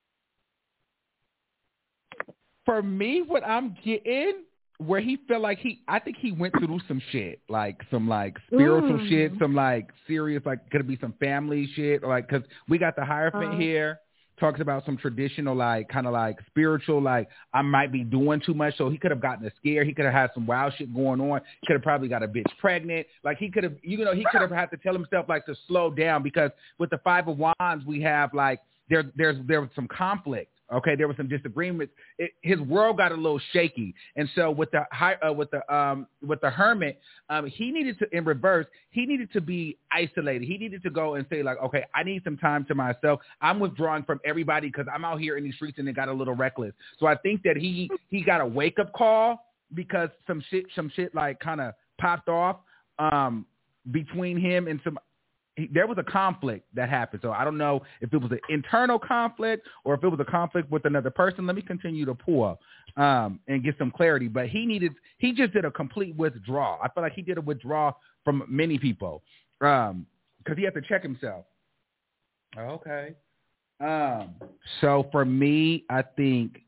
for me, what I'm getting, where he felt like he, I think he went through some shit, like some like spiritual mm. shit, some like serious, like could it be some family shit, or like, cause we got the Hierophant uh. here, talks about some traditional, like kind of like spiritual, like I might be doing too much. So he could have gotten a scare. He could have had some wild shit going on. He could have probably got a bitch pregnant. Like he could have, you know, he could have had to tell himself like to slow down, because with the Five of Wands, we have like, there, there's, there was some conflict. Okay, there was some disagreements. It, his world got a little shaky, and so with the high, uh, with the um, with the Hermit, um, he needed to, in reverse, he needed to be isolated. He needed to go and say like, okay, I need some time to myself. I'm withdrawing from everybody because I'm out here in these streets and it got a little reckless. So I think that he he got a wake up call because some shit some shit like kind of popped off um, between him and some. He, there was a conflict that happened. So I don't know if it was an internal conflict or if it was a conflict with another person. Let me continue to pull um, and get some clarity. But he needed, he just did a complete withdrawal. I feel like he did a withdrawal from many people because um, he had to check himself. Okay. Um, so for me, I think,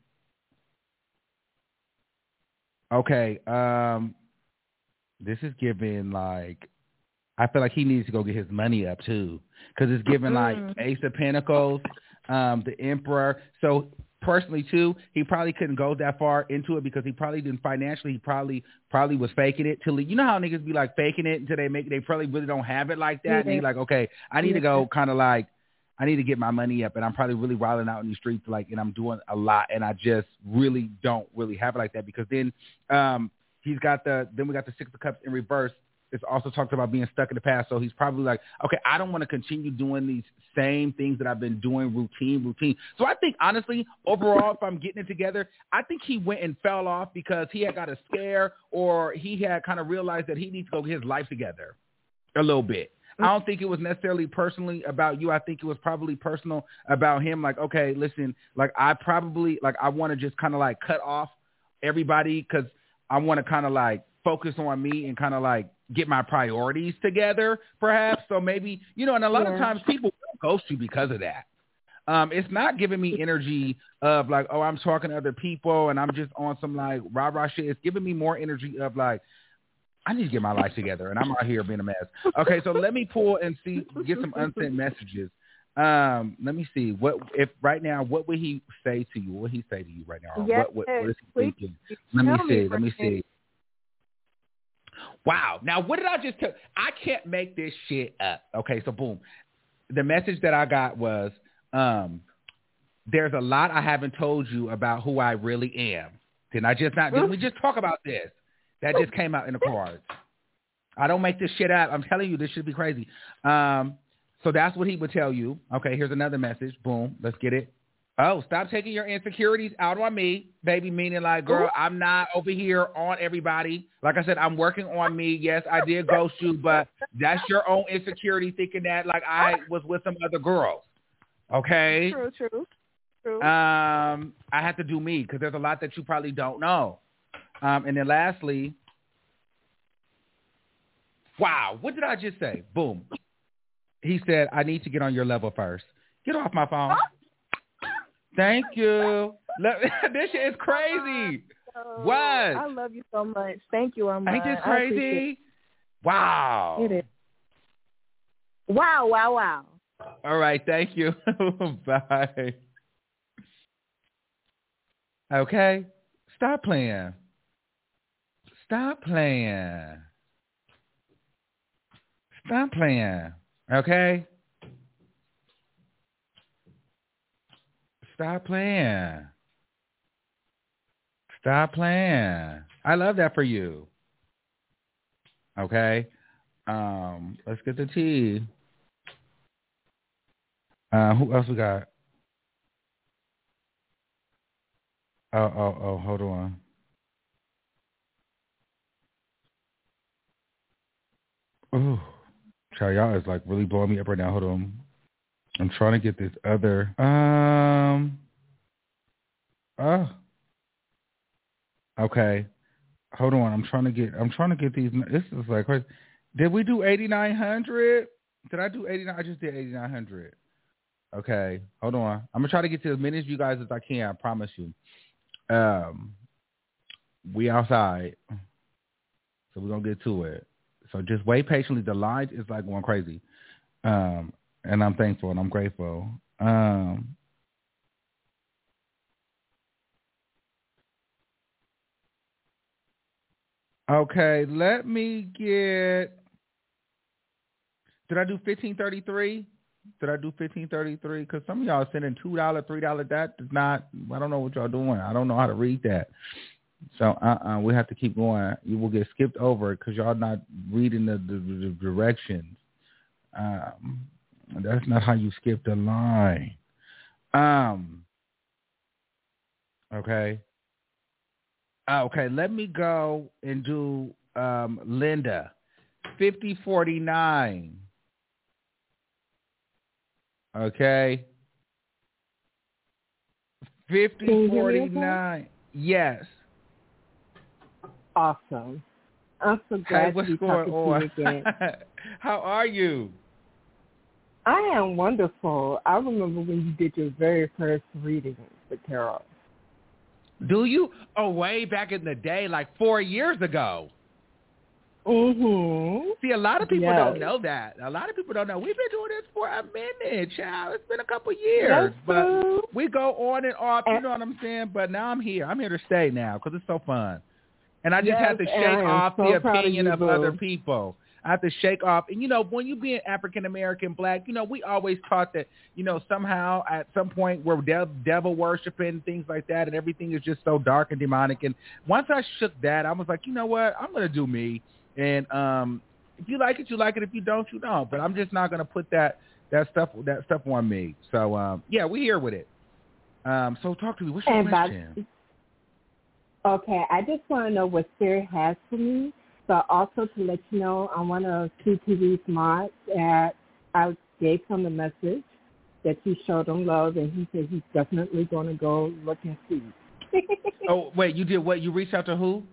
okay, um, this is giving like, I feel like he needs to go get his money up too, because it's giving like Ace of Pentacles, um, the Emperor. So personally too, he probably couldn't go that far into it because he probably didn't financially. He probably probably was faking it till he, you know how niggas be like faking it until they make it. They probably really don't have it like that. Yeah. And they like, okay, I need yeah. to go kind of like, I need to get my money up, and I'm probably really wilding out in the streets, like, and I'm doing a lot, and I just really don't really have it like that, because then um, he's got the, then we got the Six of Cups in reverse. It's also talked about being stuck in the past. So he's probably like, okay, I don't want to continue doing these same things that I've been doing, routine, routine. So I think, honestly, overall, if I'm getting it together, I think he went and fell off because he had got a scare, or he had kind of realized that he needs to go get his life together a little bit. I don't think it was necessarily personally about you. I think it was probably personal about him. Like, okay, listen, like I probably, like I want to just kind of like cut off everybody because I want to kind of like focus on me and kind of like get my priorities together, perhaps. So maybe, you know, and a lot yeah. of times people ghost you because of that. Um, it's not giving me energy of like, oh, I'm talking to other people and I'm just on some like rah rah shit. It's giving me more energy of like, I need to get my life together and I'm out here being a mess. Okay, so let me pull and see, get some unsent messages. Um, let me see what if right now. What would he say to you? What would he say to you right now? Yes, what, what, what is he thinking? Let me see. Let me see. Wow. Now, what did I just tell? I can't make this shit up. Okay, so boom. The message that I got was, um, there's a lot I haven't told you about who I really am. Didn't I just not? Didn't we just talk about this? That just came out in the cards. I don't make this shit up. I'm telling you, this should be crazy. Um, so that's what he would tell you. Okay, here's another message. Boom. Let's get it. Oh, stop taking your insecurities out on me, baby, meaning like, girl, I'm not over here on everybody. Like I said, I'm working on me. Yes, I did ghost you, but that's your own insecurity thinking that like I was with some other girls. Okay? True, true. True. Um, I have to do me because there's a lot that you probably don't know. Um, and then lastly, wow, what did I just say? Boom. He said, I need to get on your level first. Get off my phone. Thank you. This shit is crazy. Oh, what? I love you so much. Thank you, Armand. Ain't this crazy? Wow. It is. Wow, wow, wow. All right, thank you. Bye. Okay. Stop playing. Stop playing. Stop playing. Okay? Stop playing. Stop playing. I love that for you. Okay? Um, let's get the tea. Uh, who else we got? Oh, oh, oh, hold on. Oh, child, y'all is like really blowing me up right now. Hold on. I'm trying to get this other. Um. Oh. Okay. Hold on. I'm trying to get. I'm trying to get these. This is like. Did we do eighty-nine hundred? Did I do eighty-nine? I just did eighty-nine hundred. Okay. Hold on. I'm gonna try to get to as many of you guys as I can. I promise you. Um. We outside, so we're gonna get to it. So just wait patiently. The line is like going crazy. Um. And I'm thankful and I'm grateful. Um, okay, let me get. Did I do fifteen thirty-three? Did I do fifteen thirty-three? Because some of y'all sending two dollars, three dollars. That is not. I don't know what y'all doing. I don't know how to read that. So uh-uh, we have to keep going. You will get skipped over because y'all not reading the, the, the directions. Um. That's not how you skip the line. Um. Okay. Okay. Let me go and do um, Linda. Fifty forty nine. Okay. Fifty forty nine. Yes. Awesome. I'm so glad hey, what's to be going talking on? to you again. How are you? I am wonderful. I remember when you did your very first reading for tarot. Do you? Oh, way back in the day, like four years ago. Mm-hmm. See, a lot of people yes. don't know that. A lot of people don't know. We've been doing this for a minute, child. It's been a couple years. That's but true. we go on and off, you know what I'm saying? But now I'm here. I'm here to stay now because it's so fun. And I just yes, have to shake off so the opinion of, you, of boo. other people. I have to shake off. And, you know, when you being African-American, black, you know, we always taught that, you know, somehow at some point we're de- devil worshiping, things like that, and everything is just so dark and demonic. And once I shook that, I was like, you know what? I'm going to do me. And um, if you like it, you like it. If you don't, you don't. But I'm just not going to put that that stuff that stuff on me. So, um, yeah, we're here with it. Um, so talk to me. What's your and question? By, okay, I just want to know what Spirit has for me. So also to let you know, I'm one of C T V's mods that I gave him a message that you showed him love, and he said he's definitely going to go look and see. Oh, wait, you did what? You reached out to who?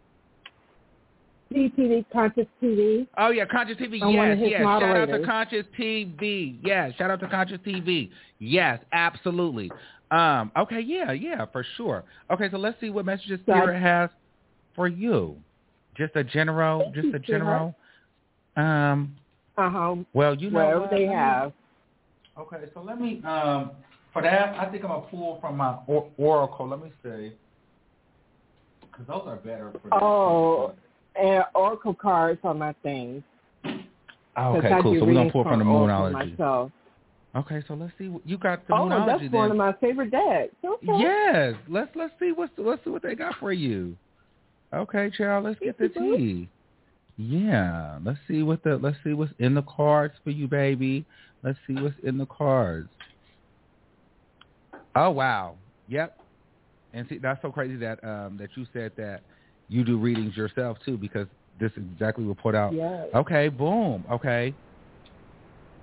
C T V, Conscious T V. Oh, yeah, Conscious T V. I'm yes, one of his yes. moderators. Shout out to Conscious T V. Yes, shout out to Conscious T V. Yes, absolutely. Um, okay, yeah, yeah, for sure. Okay, so let's see what messages Spirit has for you. Just a general, Thank just you, a general. Um, uh-huh. Well, you know Wherever what? they Let have. Me, okay, so let me, um, for that, I think I'm going to pull from my or- Oracle. Let me see. Because those are better for that. Oh, and Oracle cards are my things. Oh, okay, cool. So we're going to pull from the Moonology. Myself. Okay, so let's see. What, you got the oh, Moonology that's then. one of my favorite decks. Okay. Yes. Let's let's see what's let's see what they got for you. Okay, child. Let's get the tea. Yeah. Let's see what the let's see what's in the cards for you, baby. Let's see what's in the cards. Oh wow. Yep. And see, that's so crazy that um that you said that you do readings yourself too, because this is exactly what put out. Yes. Okay. Boom. Okay.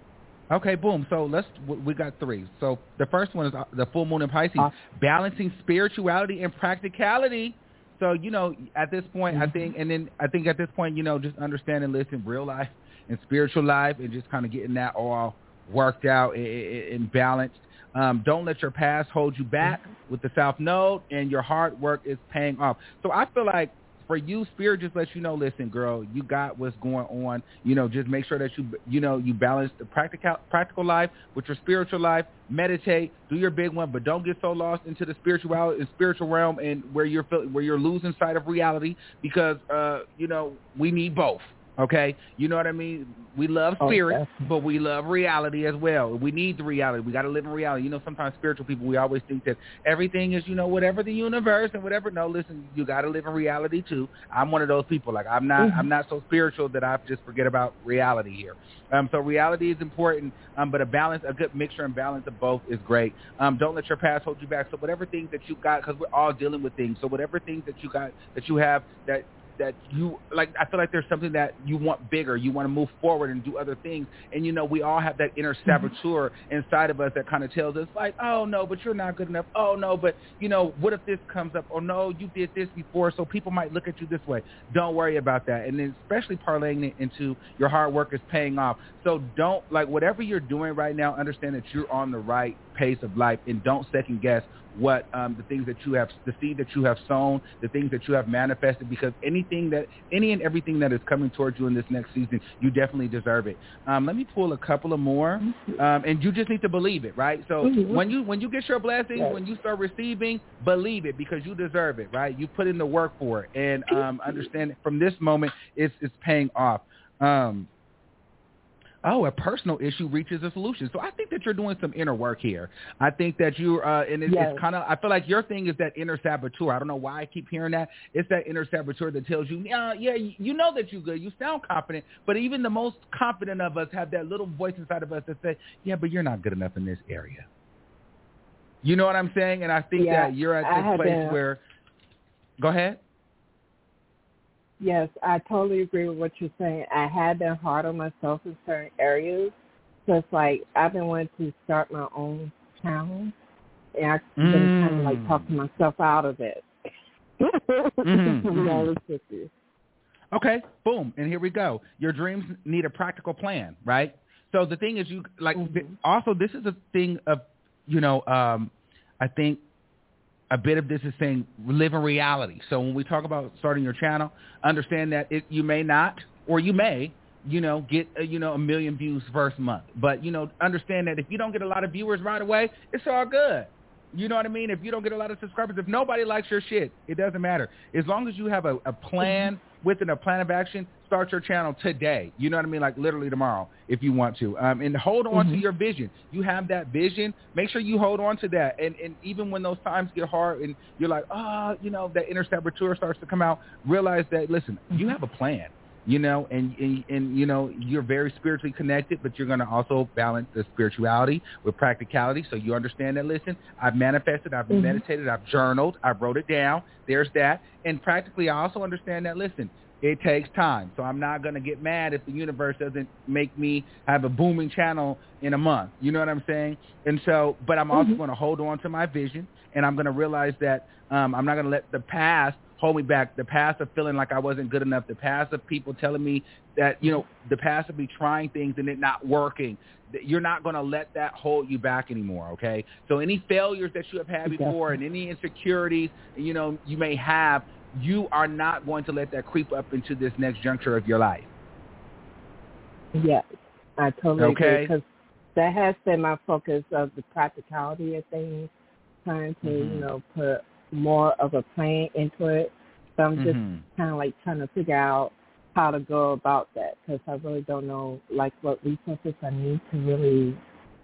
Okay, boom. So let's we got three. So the first one is the full moon in Pisces, Uh, balancing spirituality and practicality. So you know, at this point, mm-hmm. I think, and then I think at this point, you know, just understand and listen, real life and spiritual life, and just kind of getting that all worked out and, and balanced. Um, don't let your past hold you back mm-hmm. with the South Node, and your hard work is paying off. So I feel like, for you, Spirit just lets you know, listen, girl, you got what's going on. You know, just make sure that you, you know, you balance the practical practical life with your spiritual life. Meditate, do your big one, but don't get so lost into the spirituality, spiritual realm, and where you're where you're losing sight of reality, because uh, you know, we need both. Okay, you know what I mean? We love spirit, oh, but we love reality as well. We need the reality. We got to live in reality. You know, sometimes spiritual people, we always think that everything is, you know, whatever the universe and whatever. No, listen, you got to live in reality too. I'm one of those people. Like, I'm not, mm-hmm. I'm not so spiritual that I just forget about reality here. Um, so reality is important, um, but a balance, a good mixture and balance of both is great. Um, don't let your past hold you back. So whatever things that you got, because we're all dealing with things. So whatever things that you got, that you have, that that you like, I feel like there's something that you want bigger. You want to move forward and do other things. And, you know, we all have that inner saboteur mm-hmm. inside of us that kind of tells us like, oh, no, but you're not good enough. Oh, no, but, you know, what if this comes up? Oh, no, you did this before, so people might look at you this way. Don't worry about that. And then especially parlaying it into your hard work is paying off. So don't, like, whatever you're doing right now, understand that you're on the right pace of life, and don't second guess what um, the things that you have, the seed that you have sown, the things that you have manifested, because anything that, any and everything that is coming towards you in this next season, you definitely deserve it. Um, let me pull a couple of more, um, and you just need to believe it, right? So mm-hmm. when you when you get your blessings, yes. when you start receiving, believe it, because you deserve it, right? You put in the work for it, and um, understand from this moment, it's it's paying off. Um, Oh, a personal issue reaches a solution. So I think that you're doing some inner work here. I think that you, uh, and it's, yes. it's kind of, I feel like your thing is that inner saboteur. I don't know why I keep hearing that. It's that inner saboteur that tells you, yeah, yeah, you know that you're good. You sound confident, but even the most confident of us have that little voice inside of us that says, yeah, but you're not good enough in this area. You know what I'm saying? And I think yeah, that you're at this place been... where, go ahead. Yes, I totally agree with what you're saying. I have been hard on myself in certain areas. So it's like I've been wanting to start my own channel, and I've mm. been kind of like talking myself out of it. mm-hmm. Okay, boom, and here we go. Your dreams need a practical plan, right? So the thing is, you like mm-hmm. th- also this is a thing of, you know, um, I think. A bit of this is saying live in reality. So when we talk about starting your channel, understand that it, you may not, or you may, you know, get, a, you know, a million views first month. But, you know, understand that if you don't get a lot of viewers right away, it's all good. You know what I mean? If you don't get a lot of subscribers, if nobody likes your shit, it doesn't matter. As long as you have a, a plan within a plan of action, start your channel today. You know what I mean? Like literally tomorrow if you want to. Um, and hold on mm-hmm. to your vision. You have that vision. Make sure you hold on to that. And, and even when those times get hard and you're like, oh, you know, that inner saboteur starts to come out, realize that, listen, mm-hmm. you have a plan. You know, and, and, and, you know, you're very spiritually connected, but you're going to also balance the spirituality with practicality. So you understand that, listen, I've manifested, I've mm-hmm. meditated, I've journaled, I've wrote it down. There's that. And practically, I also understand that, listen, it takes time. So I'm not going to get mad if the universe doesn't make me have a booming channel in a month. You know what I'm saying? And so, but I'm also mm-hmm. going to hold on to my vision, and I'm going to realize that um, I'm not going to let the past hold me back, the past of feeling like I wasn't good enough, the past of people telling me that, you know, the past of me trying things and it not working. You're not going to let that hold you back anymore, okay? So any failures that you have had before and any insecurities, you know, you may have, you are not going to let that creep up into this next juncture of your life. Yes, I totally okay. agree, because that has been my focus of the practicality of things, trying to, mm-hmm. you know, put more of a plan into it. So I'm just mm-hmm. kind of like trying to figure out how to go about that, because I really don't know like what resources I need to really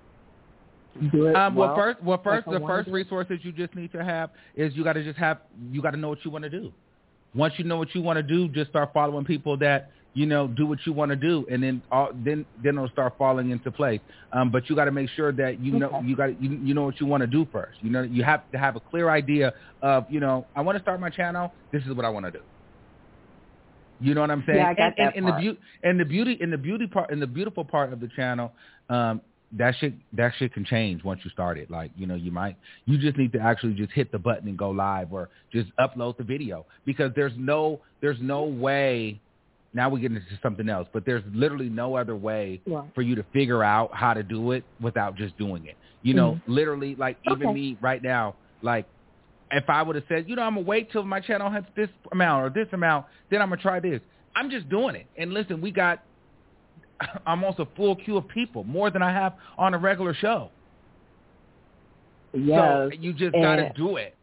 do it. Um, well, well, first, well, first, like the first resources you just need to have is you got to just have you got to know what you want to do. Once you know what you want to do, just start following people that, you know, do what you want to do, and then all, then then it'll start falling into place. Um, but you got to make sure that you know okay. you got you, you know what you want to do first. You know, you have to have a clear idea of, you know, I want to start my channel. This is what I want to do. You know what I'm saying? Yeah, I got and, that and, and the beauty and the beauty and the beauty part and the beautiful part of the channel um, that shit that shit can change once you start it. Like, you know, you might you just need to actually just hit the button and go live, or just upload the video, because there's no there's no way. Now we get into something else, but there's literally no other way right. for you to figure out how to do it without just doing it. You know, mm-hmm. literally, like even okay. me right now, like if I would have said, you know, I'm going to wait till my channel has this amount or this amount, then I'm going to try this. I'm just doing it. And listen, we got almost a full queue of people, more than I have on a regular show. Yes. So you just got to do it.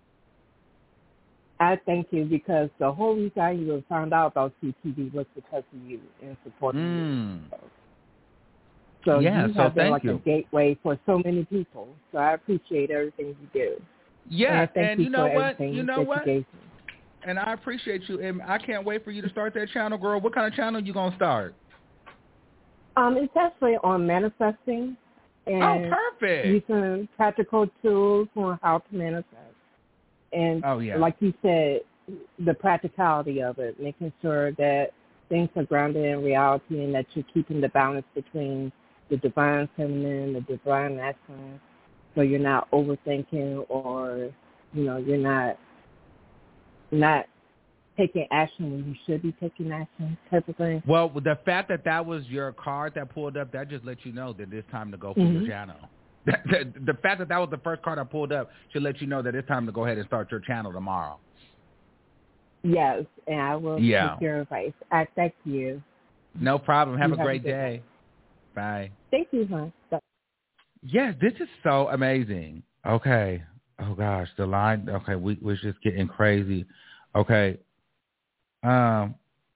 I thank you, because the whole reason I even found out about C T V was because of you and supporting mm. you. So yeah, you so have been thank like you. a gateway for so many people. So I appreciate everything you do. Yeah, and, and you, you know what? You know what? You and I appreciate you, and I can't wait for you to start that channel, girl. What kind of channel you gonna start? Um, it's actually on manifesting. And oh, perfect. Using practical tools on how to manifest. And oh, yeah. like you said, the practicality of it, making sure that things are grounded in reality and that you're keeping the balance between the divine feminine, the divine masculine, so you're not overthinking, or, you know, you're not not taking action when you should be taking action, type of thing. Well, the fact that that was your card that pulled up, that just lets you know that it's time to go for mm-hmm. your channel. The, the fact that that was the first card I pulled up should let you know that it's time to go ahead and start your channel tomorrow. Yes, and I will yeah. take your advice. I thank you. No problem. Have you a have great a day. Bye. Thank you, hon. Bye. Yes, this is so amazing. Okay. Oh, gosh. The line. Okay, we, we're just getting crazy. Okay. Um.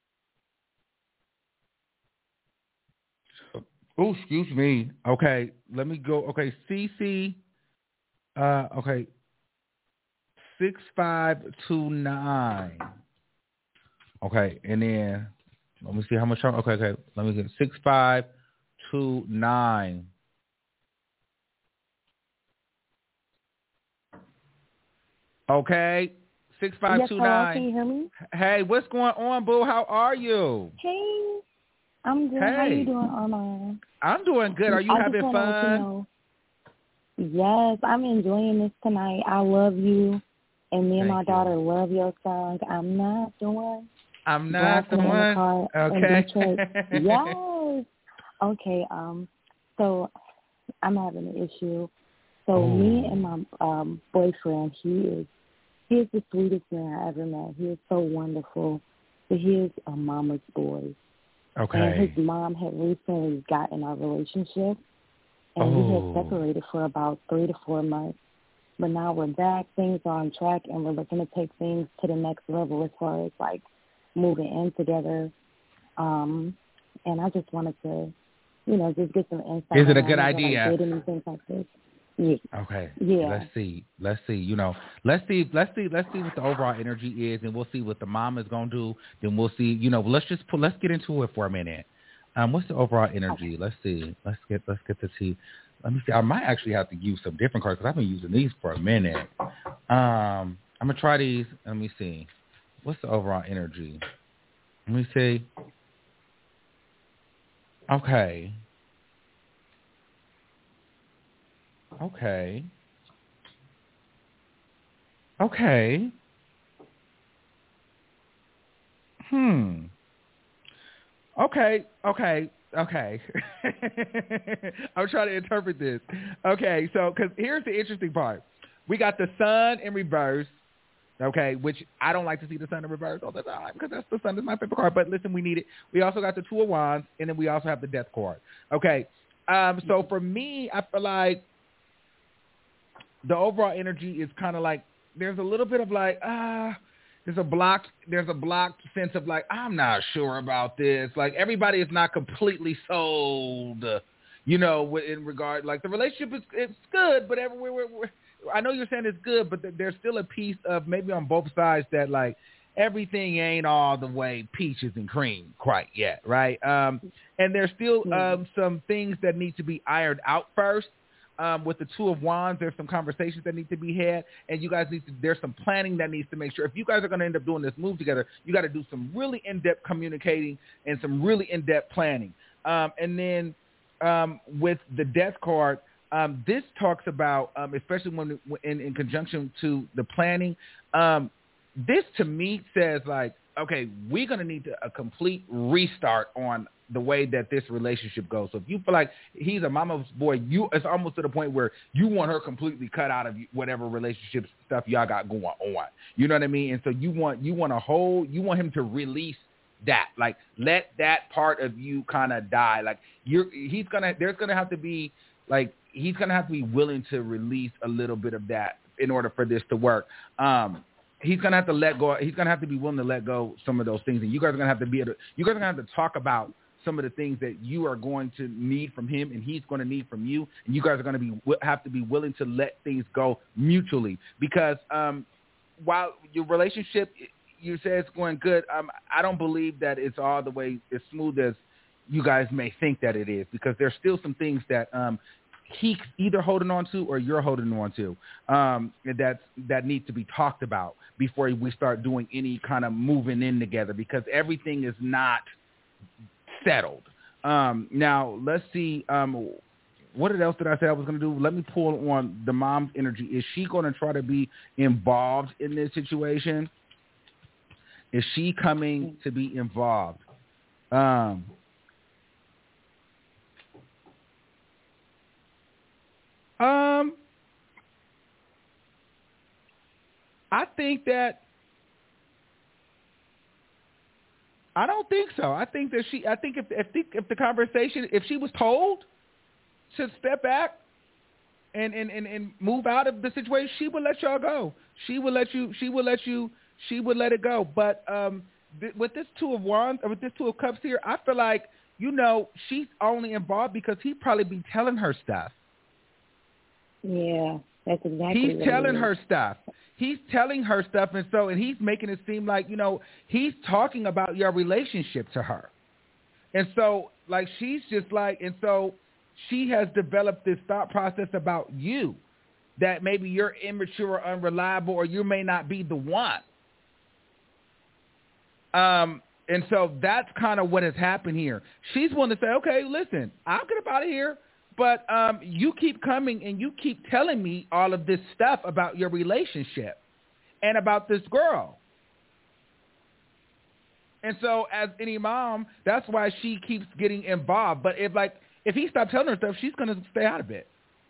Oh, excuse me. Okay, let me go. Okay, C C. Uh, okay. Six five two nine. Okay, and then let me see how much. Okay, okay. Let me get six five two nine. Okay, six five two nine. Yes, hello, can you hear me? Hey, what's going on, boo? How are you? Hey, I'm good. Hey. How you doing, Armand? I'm doing good. Are you I having just fun? Let you know, yes, I'm enjoying this tonight. I love you, and me and Thank my you. daughter love your song. I'm not the one. I'm not the one. The car okay. yes. Okay. Um. So I'm having an issue. So Ooh. me and my um boyfriend, he is he is the sweetest man I ever met. He is so wonderful. But he is a mama's boy. Okay. And his mom had recently gotten our relationship, and oh. we had separated for about three to four months. But now we're back. Things are on track, and we're looking to take things to the next level as far as, like, moving in together. Um, and I just wanted to, you know, just get some insight. Is it a good it, idea? Like, dating and things like this. Yeah. Okay. Yeah. Let's see. Let's see. You know, let's see. Let's see. Let's see what the overall energy is, and we'll see what the mom is gonna do. Then we'll see. You know, let's just put. Let's get into it for a minute. Um, what's the overall energy? Let's see. Let's get. Let's get the tea. Let me see. I might actually have to use some different cards because I've been using these for a minute. Um, I'm gonna try these. Let me see. What's the overall energy? Let me see. Okay. Okay. Okay. Hmm. Okay. Okay. Okay. I'm trying to interpret this. Okay. So, because here's the interesting part. We got the sun in reverse. Okay, which I don't like to see the sun in reverse all the time because that's the sun is my favorite card. But listen, we need it. We also got the Two of Wands, and then we also have the Death card. Okay. Um. So for me, I feel like the overall energy is kind of like there's a little bit of like ah, there's a blocked there's a blocked sense of like I'm not sure about this. Like everybody is not completely sold, you know, in regard like the relationship is it's good, but everywhere we're, we're, I know you're saying it's good, but there's still a piece of maybe on both sides that like everything ain't all the way peaches and cream quite yet, right? Um, and there's still um, some things that need to be ironed out first. Um, with the Two of Wands, there's some conversations that need to be had, and you guys need to, there's some planning that needs to make sure. If you guys are going to end up doing this move together, you got to do some really in-depth communicating and some really in-depth planning. Um, and then um, with the death card, um, this talks about, um, especially when in, in conjunction to the planning, um, this to me says like, okay, we're going to need to, a complete restart on the way that this relationship goes. So if you feel like he's a mama's boy, you it's almost to the point where you want her completely cut out of whatever relationship stuff y'all got going on. You know what I mean? And so you want you want to hold, you want him to release that, like let that part of you kind of die. Like you're, he's gonna, there's gonna have to be like he's gonna have to be willing to release a little bit of that in order for this to work. Um, he's gonna have to let go. He's gonna have to be willing to let go some of those things, and you guys are gonna have to be able to, you guys are gonna have to talk about some of the things that you are going to need from him and he's going to need from you. And you guys are going to be, have to be willing to let things go mutually, because um, while your relationship, you say it's going good, um, I don't believe that it's all the way as smooth as you guys may think that it is, because there's still some things that um, he's either holding on to or you're holding on to um, that's, that need to be talked about before we start doing any kind of moving in together, because everything is not settled. Um, now, let's see. Um, what else did I say I was going to do? Let me pull on the mom's energy. Is she going to try to be involved in this situation? Is she coming to be involved? Um, um, I think that I don't think so. I think that she. I think if if the, if the conversation, if she was told to step back and, and, and, and move out of the situation, she would let y'all go. She would let you. She would let you. She would let it go. But um, th- with this two of wands, or with this two of cups here, I feel like, you know, she's only involved because he'd probably be telling her stuff. Yeah, that's exactly. He's telling her stuff. He's telling her stuff, and so and he's making it seem like, you know, he's talking about your relationship to her. And so, like, she's just like, and so she has developed this thought process about you, that maybe you're immature or unreliable, or you may not be the one. Um, and so that's kind of what has happened here. She's willing to say, okay, listen, I'll get up out of here. But um, you keep coming and you keep telling me all of this stuff about your relationship and about this girl. And so as any mom, that's why she keeps getting involved. But if like if he stopped telling her stuff, she's going to stay out of it.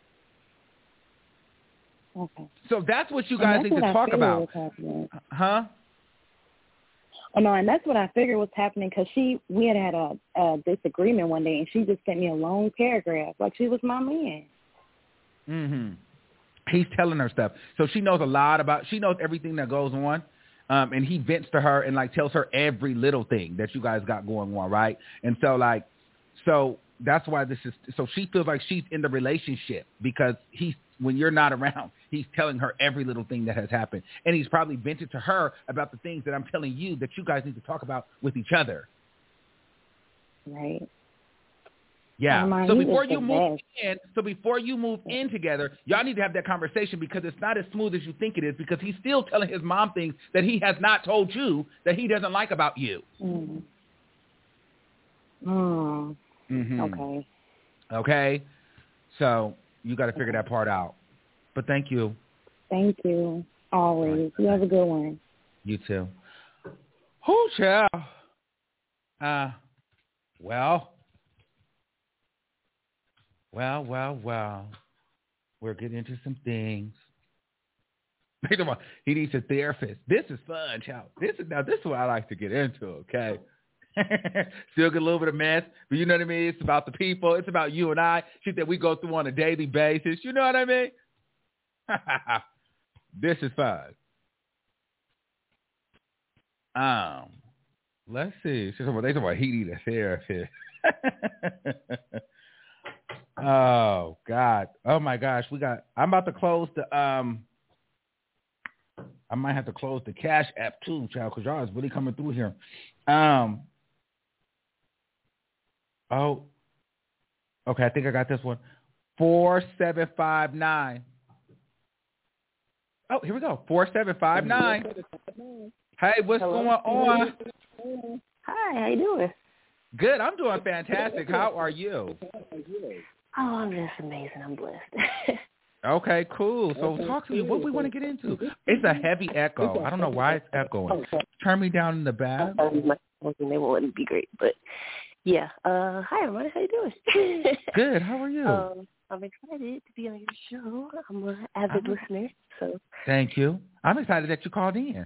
Okay. So that's what you guys need to talk about. Huh? Oh, no, and that's what I figured was happening, because she, we had had a, a disagreement one day, and she just sent me a long paragraph like she was my man. Mm-hmm. He's telling her stuff. So she knows a lot about, she knows everything that goes on, um, and he vents to her and, like, tells her every little thing that you guys got going on, right? And so, like, so that's why this is, so she feels like she's in the relationship because he's, when you're not around, he's telling her every little thing that has happened. And he's probably vented to her about the things that I'm telling you that you guys need to talk about with each other. Right. Yeah. Mind, so before you move best. in, so before you move in together, y'all need to have that conversation, because it's not as smooth as you think it is, because he's still telling his mom things that he has not told you that he doesn't like about you. Mm. Mm. Mm-hmm. Okay. Okay. So you got to figure that part out. But thank you. Thank you. Always. You have a good one. You too. Oh, child. Uh, well, well, well, well. We're getting into some things. He needs a therapist. This is fun, child. This is now. This is what I like to get into. Okay. Still get a little bit of mess, but you know what I mean? It's about the people. It's about you and I. Shit that we go through on a daily basis. You know what I mean? This is fun. Um, let's see. They talking about he need a therapist. Oh God. Oh my gosh. We got. I'm about to close the. Um. I might have to close the Cash App too, child, because y'all is really coming through here. Um. Oh, okay. I think I got this one. Four seven five nine. Oh, here we go. Four seven five nine. Hey, what's Hello. going on? Hi, how you doing? Good. I'm doing fantastic. How are you? Oh, I'm just amazing. I'm blessed. Okay, cool. So talk to me. What we want to get into? It's a heavy echo. I don't know why it's echoing. Turn me down in the back. They wouldn't be great, but yeah. Uh, hi, everybody. How you doing? Good. How are you? Um, I'm excited to be on your show. I'm an avid I'm, listener. So thank you. I'm excited that you called in.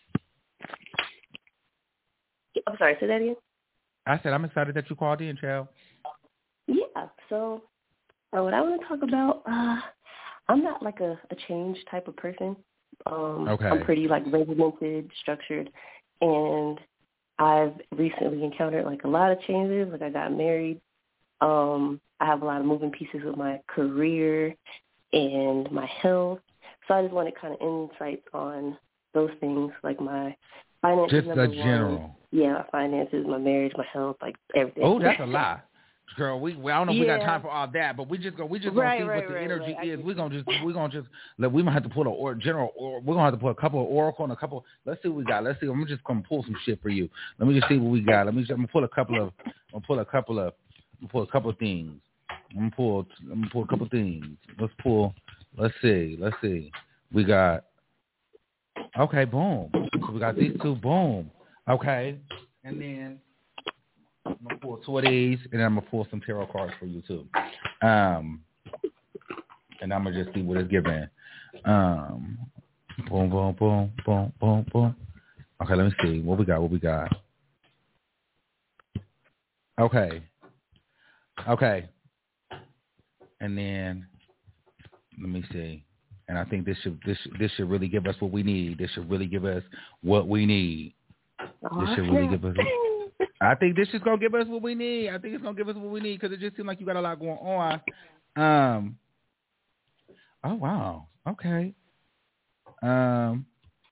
I'm sorry. Say that again. I said I'm excited that you called in, child. Yeah. So uh, what I want to talk about. Uh, I'm not like a, a change type of person. Um, okay. I'm pretty like regimented, structured, and I've recently encountered like a lot of changes. Like I got married. Um, I have a lot of moving pieces with my career and my health. So I just wanted kind of insights on those things, like my finances. Just the general. One. Yeah, my finances, my marriage, my health, like everything. Oh, that's a lot. Girl, we, we I don't know if yeah. we got time for all that, but we just go we just gonna right, see right, what the right, energy right. is. We're gonna just we're gonna just like we might have to pull a or general or we're gonna have to put a couple of oracle and a couple. Let's see what we got. Let's see. I'm just gonna pull some shit for you. Let me just see what we got. Let me just, I'm gonna pull a couple of I'm gonna pull a couple of I'm gonna pull a couple of things. I'm gonna pull I'm gonna pull a couple of things. Let's pull. Let's see. Let's see. We got. Okay, boom. So we got these two. Boom. Okay, and then. I'm going to pull two of these, and then I'm going to pull some tarot cards for you, too. Um, and I'm going to just see what it's giving. Um, boom, boom, boom, boom, boom, boom. Okay, let me see. What we got, what we got. Okay. Okay. And then, let me see. And I think this should this this should really give us what we need. This should really give us what we need. This should really give us I think this is gonna give us what we need. I think it's gonna give us what we need because it just seems like you got a lot going on. Um. Oh wow. Okay. Um.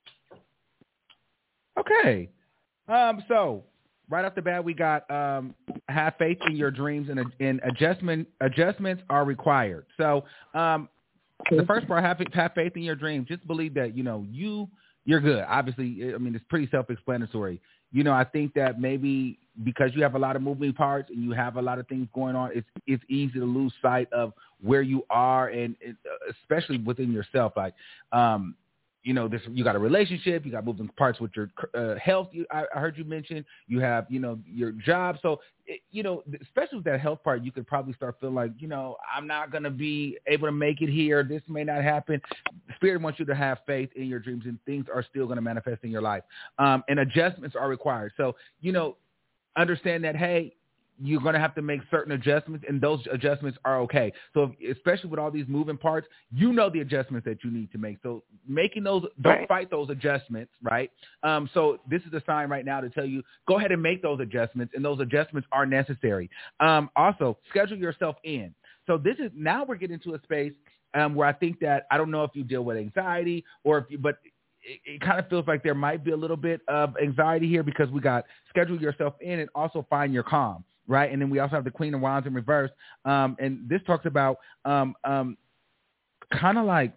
Okay. Um. So right off the bat, we got um. Have faith in your dreams and and adjustment adjustments are required. So um. The first part, have have faith in your dreams. Just believe that you know you you're good. Obviously, I mean it's pretty self-explanatory. You know, I think that maybe because you have a lot of moving parts and you have a lot of things going on, it's it's easy to lose sight of where you are, and it, especially within yourself. Like, um, you know, this you got a relationship, you got moving parts with your uh, health. You, I, I heard you mention you have, you know, your job. So, it, you know, especially with that health part, you could probably start feeling like, you know, I'm not going to be able to make it here. This may not happen. Spirit wants you to have faith in your dreams, and things are still going to manifest in your life. Um, and adjustments are required. So, you know, understand that, hey, you're going to have to make certain adjustments, and those adjustments are okay. So if, especially with all these moving parts, you know the adjustments that you need to make. So making those, don't right. fight those adjustments, right? Um, so this is a sign right now to tell you, go ahead and make those adjustments, and those adjustments are necessary. Um, also, schedule yourself in. So this is, now we're getting to a space um, where I think that, I don't know if you deal with anxiety or if you, but it, it kind of feels like there might be a little bit of anxiety here because we got schedule yourself in and also find your calm. Right, and then we also have the Queen of Wands in reverse, um, and this talks about um, um, kind of like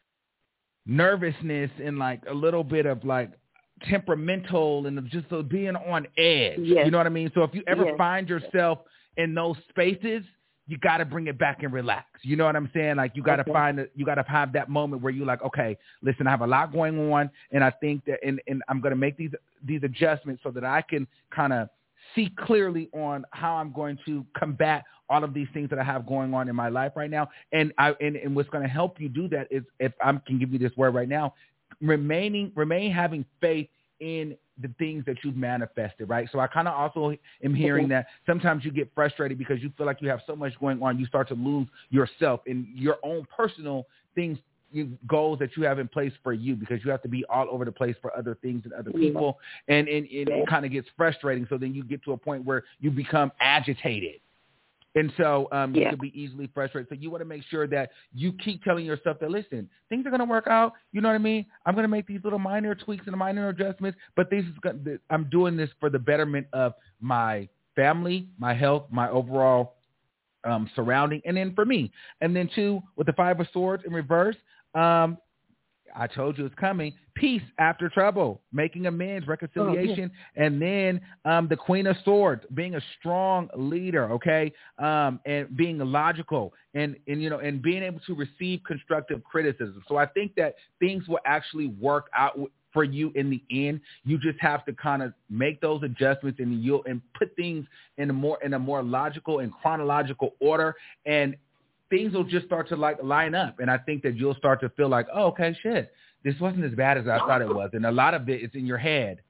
nervousness and like a little bit of like temperamental and just so being on edge. Yes. You know what I mean? So if you ever yes. find yourself in those spaces, you got to bring it back and relax. You know what I'm saying? Like you got to okay. find it. You got to have that moment where you're like, okay, listen, I have a lot going on, and I think that, and, and I'm going to make these these adjustments so that I can kind of see clearly on how I'm going to combat all of these things that I have going on in my life right now. And I and, and what's going to help you do that is, if I can give you this word right now, remaining, remain having faith in the things that you've manifested, right? So I kind of also am hearing that sometimes you get frustrated because you feel like you have so much going on, you start to lose yourself and your own personal things, you, goals that you have in place for you, because you have to be all over the place for other things and other people. And, and, and it kind of gets frustrating. So then you get to a point where you become agitated. And so um, you yeah. can be easily frustrated. So you want to make sure that you keep telling yourself that, listen, things are going to work out. You know what I mean? I'm going to make these little minor tweaks and minor adjustments, but this is gonna, I'm doing this for the betterment of my family, my health, my overall um, surrounding, and then for me. And then two, with the Five of Swords in reverse, um, I told you it's coming. Peace after trouble, making amends, reconciliation, oh, yeah. and then um, the Queen of Swords, being a strong leader, okay, um, and being logical, and, and you know, and being able to receive constructive criticism. So I think that things will actually work out for you in the end. You just have to kind of make those adjustments, and you'll and put things in a more in a more logical and chronological order, and things will just start to like line up. And I think that you'll start to feel like, oh, okay, shit, this wasn't as bad as I thought it was. And a lot of it is in your head.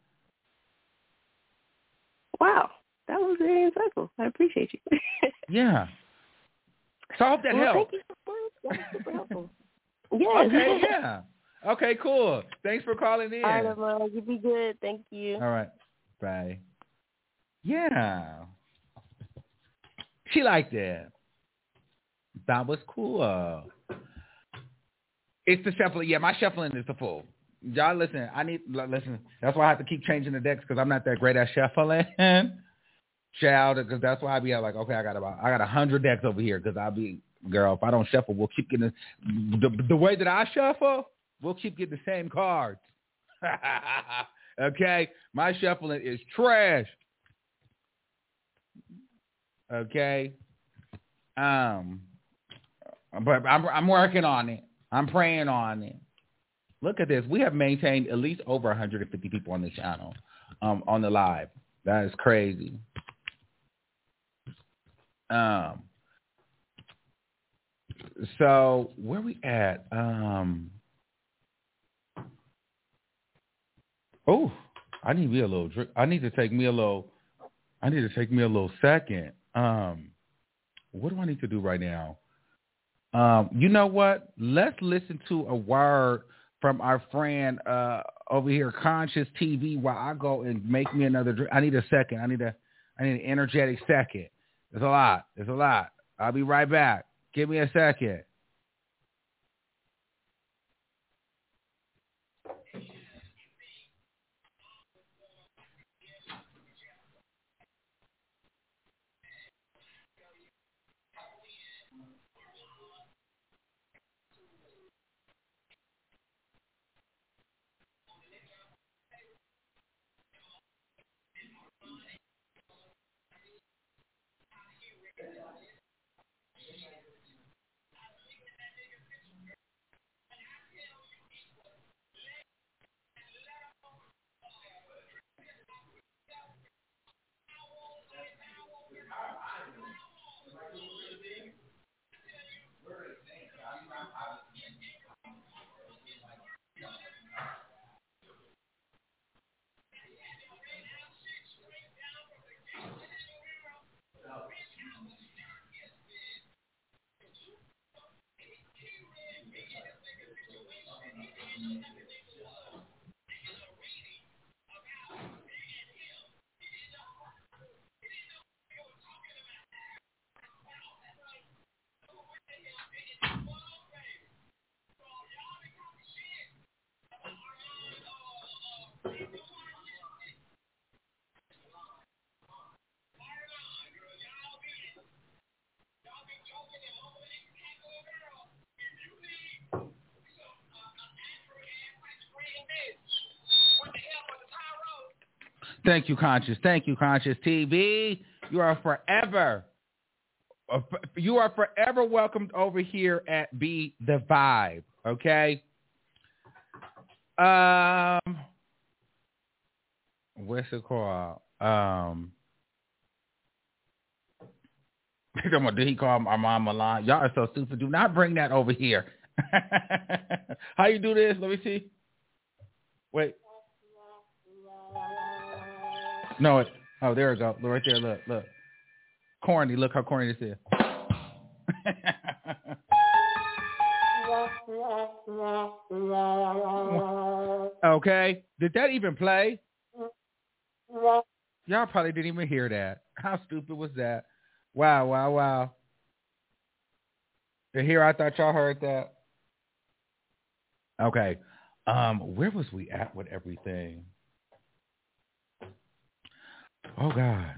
Wow. That was very insightful. I appreciate you. Yeah. So I hope that well, helped. Thank you so much. That was super helpful. Yes. Okay, yeah. Okay, cool. Thanks for calling in. All right, well, you be good. Thank you. All right. Bye. Yeah. She liked it. That was cool. It's the shuffling. Yeah, my shuffling is the full. Y'all listen. I need listen. That's why I have to keep changing the decks because I'm not that great at shuffling. Child, because that's why I be like, okay, I got about I got a hundred decks over here because I'll be girl. If I don't shuffle, we'll keep getting the, the the way that I shuffle. We'll keep getting the same cards. Okay, my shuffling is trash. Okay, um. But I'm I'm working on it. I'm praying on it. Look at this. We have maintained at least over one hundred fifty people on the channel, um, on the live. That is crazy. Um. So where we at? Um. Oh, I need me a little drink. I need to take me a little. I need to take me a little second. Um. What do I need to do right now? Um, you know what? Let's listen to a word from our friend uh, over here, Conscious T V, while I go and make me another drink. I need a second. I need a, I need an energetic second. There's a lot. There's a lot. I'll be right back. Give me a second. Thank you, Conscious. Thank you, Conscious T V. You are forever, you are forever welcomed over here at Be the Vibe. Okay. Um, what's it called? Um, did he call my mom Milan? Y'all are so stupid. Do not bring that over here. How you do this? Let me see. Wait. No, it, oh, there we go. Look right there. Look, look. Corny. Look how corny this is. Okay. Did that even play? Y'all probably didn't even hear that. How stupid was that? Wow, wow, wow. And here I thought y'all heard that. Okay. Um, where was we at with everything? Oh, God.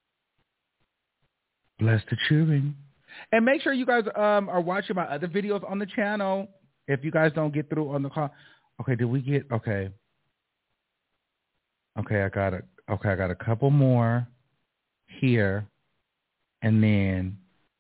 Bless the children. And make sure you guys um, are watching my other videos on the channel. If you guys don't get through on the call. Okay, did we get okay? Okay, I got a okay, I got a couple more here, and then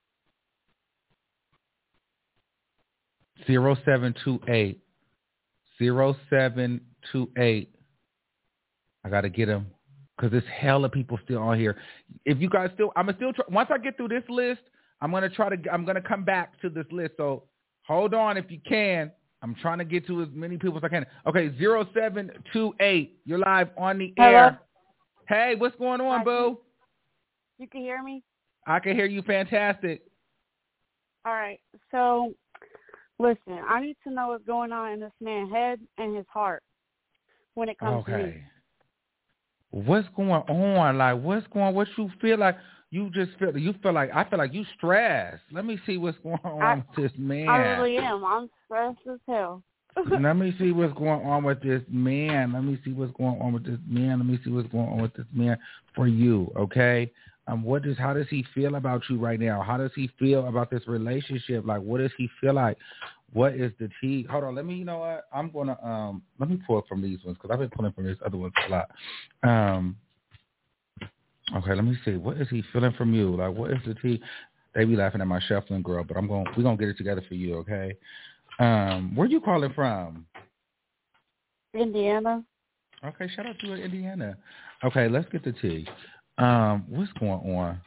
zero seven two eight zero seven two eight. I got to get them because there's hella people still on here. If you guys still, I'm gonna still try, once I get through this list, I'm gonna try to. I'm gonna come back to this list. So hold on if you can. I'm trying to get to as many people as I can. Okay, zero seven two eight. You're live on the Hello? air. Hey, what's going on, Hi, boo? You can hear me? I can hear you fantastic. All right. So, listen, I need to know what's going on in this man's head and his heart when it comes to me. Okay. What's going on? Like, what's going? What you feel like? You just feel. You feel like I feel like you stressed. Let me see what's going on I, with this man. I really am. I'm stressed as hell. Let me see what's going on with this man. Let me see what's going on with this man. Let me see what's going on with this man for you. Okay. Um. What does? How does he feel about you right now? How does he feel about this relationship? Like, what does he feel like? What is the tea? Hold on. Let me. You know what? I'm gonna. Um. Let me pull from these ones because I've been pulling from these other ones a lot. Um. Okay, let me see. What is he feeling from you? Like, what is the tea? They be laughing at my shuffling girl, but I'm going. We're gonna get it together for you, okay? Um, where you calling from? Indiana. Okay, shout out to Indiana. Okay, let's get the tea. Um, what's going on?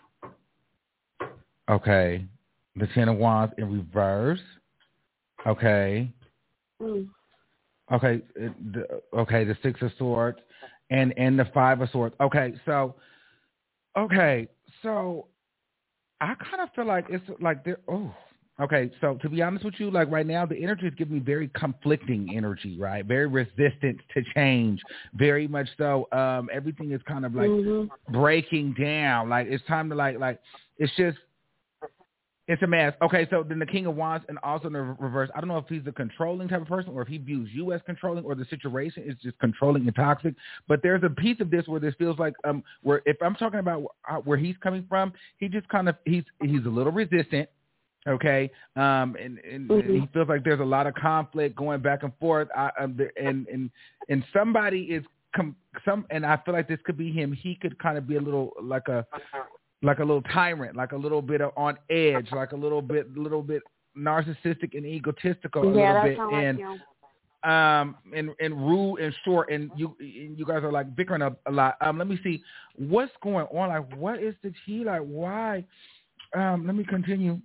Okay, the Ten of Wands in reverse. Okay. Mm. Okay. it- The, okay, the Six of Swords and and the Five of Swords. Okay, so. Okay, so I kind of feel like it's like there. Oh, okay. So to be honest with you, like right now, the energy is giving me very conflicting energy, right? Very resistant to change. Very much so. Um, everything is kind of like mm-hmm. breaking down. Like it's time to like like it's just. It's a mess. Okay, so then the King of Wands and also in the reverse. I don't know if he's a controlling type of person or if he views you as controlling or the situation is just controlling and toxic. But there's a piece of this where this feels like um where if I'm talking about where he's coming from, he just kind of he's he's a little resistant. Okay, um, and, and, Mm-hmm. and he feels like there's a lot of conflict going back and forth. I, um, and and and somebody is com- some, and I feel like this could be him. He could kind of be a little like a. like a little tyrant, like a little bit of on edge, like a little bit, little bit narcissistic and egotistical, a yeah, little bit, like and him. um, and and rude and short, and you and you guys are like bickering a, a lot. Um, let me see what's going on. Like, what is the tea? Like, why? Um, let me continue.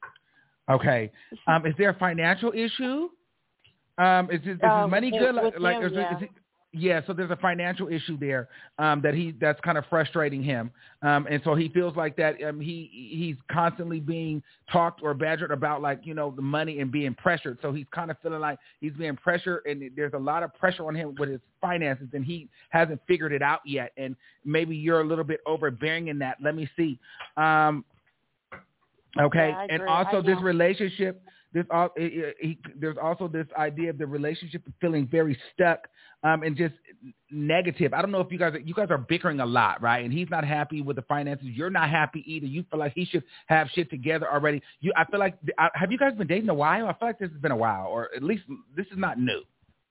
Okay. Um, is there a financial issue? Um, is, is, is Uh, his money with, good? Like, with like him, is, it- yeah. is it? Yeah, so there's a financial issue there um, that he that's kind of frustrating him, um, and so he feels like that um, he he's constantly being talked or badgered about like you know the money and being pressured. So he's kind of feeling like he's being pressured, and there's a lot of pressure on him with his finances, and he hasn't figured it out yet. And maybe you're a little bit overbearing in that. Let me see. Um, okay, Yeah, I and agree. also I this know. relationship. This all it, it, he, there's also this idea of the relationship feeling very stuck um, and just negative. I don't know if you guys are, you guys are bickering a lot, right? And he's not happy with the finances. You're not happy either. You feel like he should have shit together already. You, I feel like I, have you guys been dating a while? I feel like this has been a while, or at least this is not new.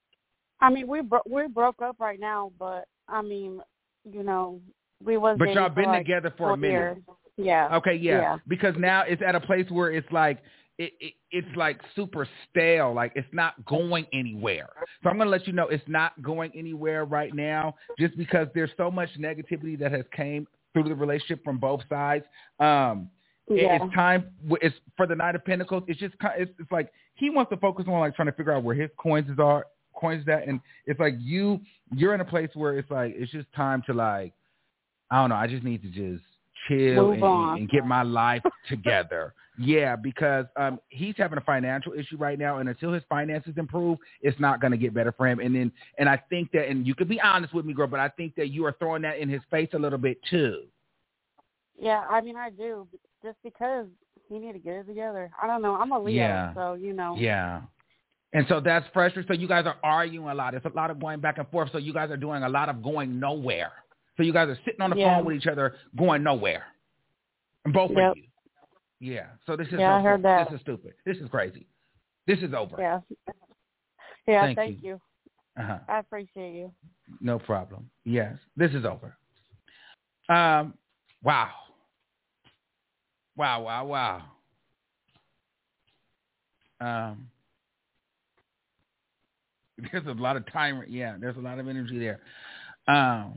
I mean, we bro- we broke up right now, but I mean, you know, we was. But dating y'all for been like together for a four minute. years. Yeah. Okay, yeah. yeah. Because now it's at a place where it's like it, it it's like super stale, like it's not going anywhere. So I'm gonna let you know it's not going anywhere right now, just because there's so much negativity that has came through the relationship from both sides. Um, it- Yeah. it's time. It's for the Knight of Pentacles. It's just kind. It's, it's like he wants to focus on like trying to figure out where his coins is are coins is at, and it's like you you're in a place where it's like it's just time to like I don't know. I just need to just chill and, and, and get my life together. Yeah, because um, he's having a financial issue right now, and until his finances improve, it's not going to get better for him. And then, and I think that, and you could be honest with me, girl, but I think that you are throwing that in his face a little bit too. Yeah, I mean, I do, just because he need to get it together. I don't know. I'm a Leo, Yeah. so, you know. Yeah. And so that's frustrating. So you guys are arguing a lot. It's a lot of going back and forth. So you guys are doing a lot of going nowhere. So you guys are sitting on the Yeah. phone with each other, going nowhere. Both Yep. of you. Yeah. So this is Yeah, no I heard good. that. This is stupid. This is crazy. This is over. Yeah. Yeah, Thank thank you. you. Uh-huh. I appreciate you. No problem. Yes, this is over. Um, wow. Wow, wow, wow. Um, there's a lot of time. Yeah, there's a lot of energy there. Um,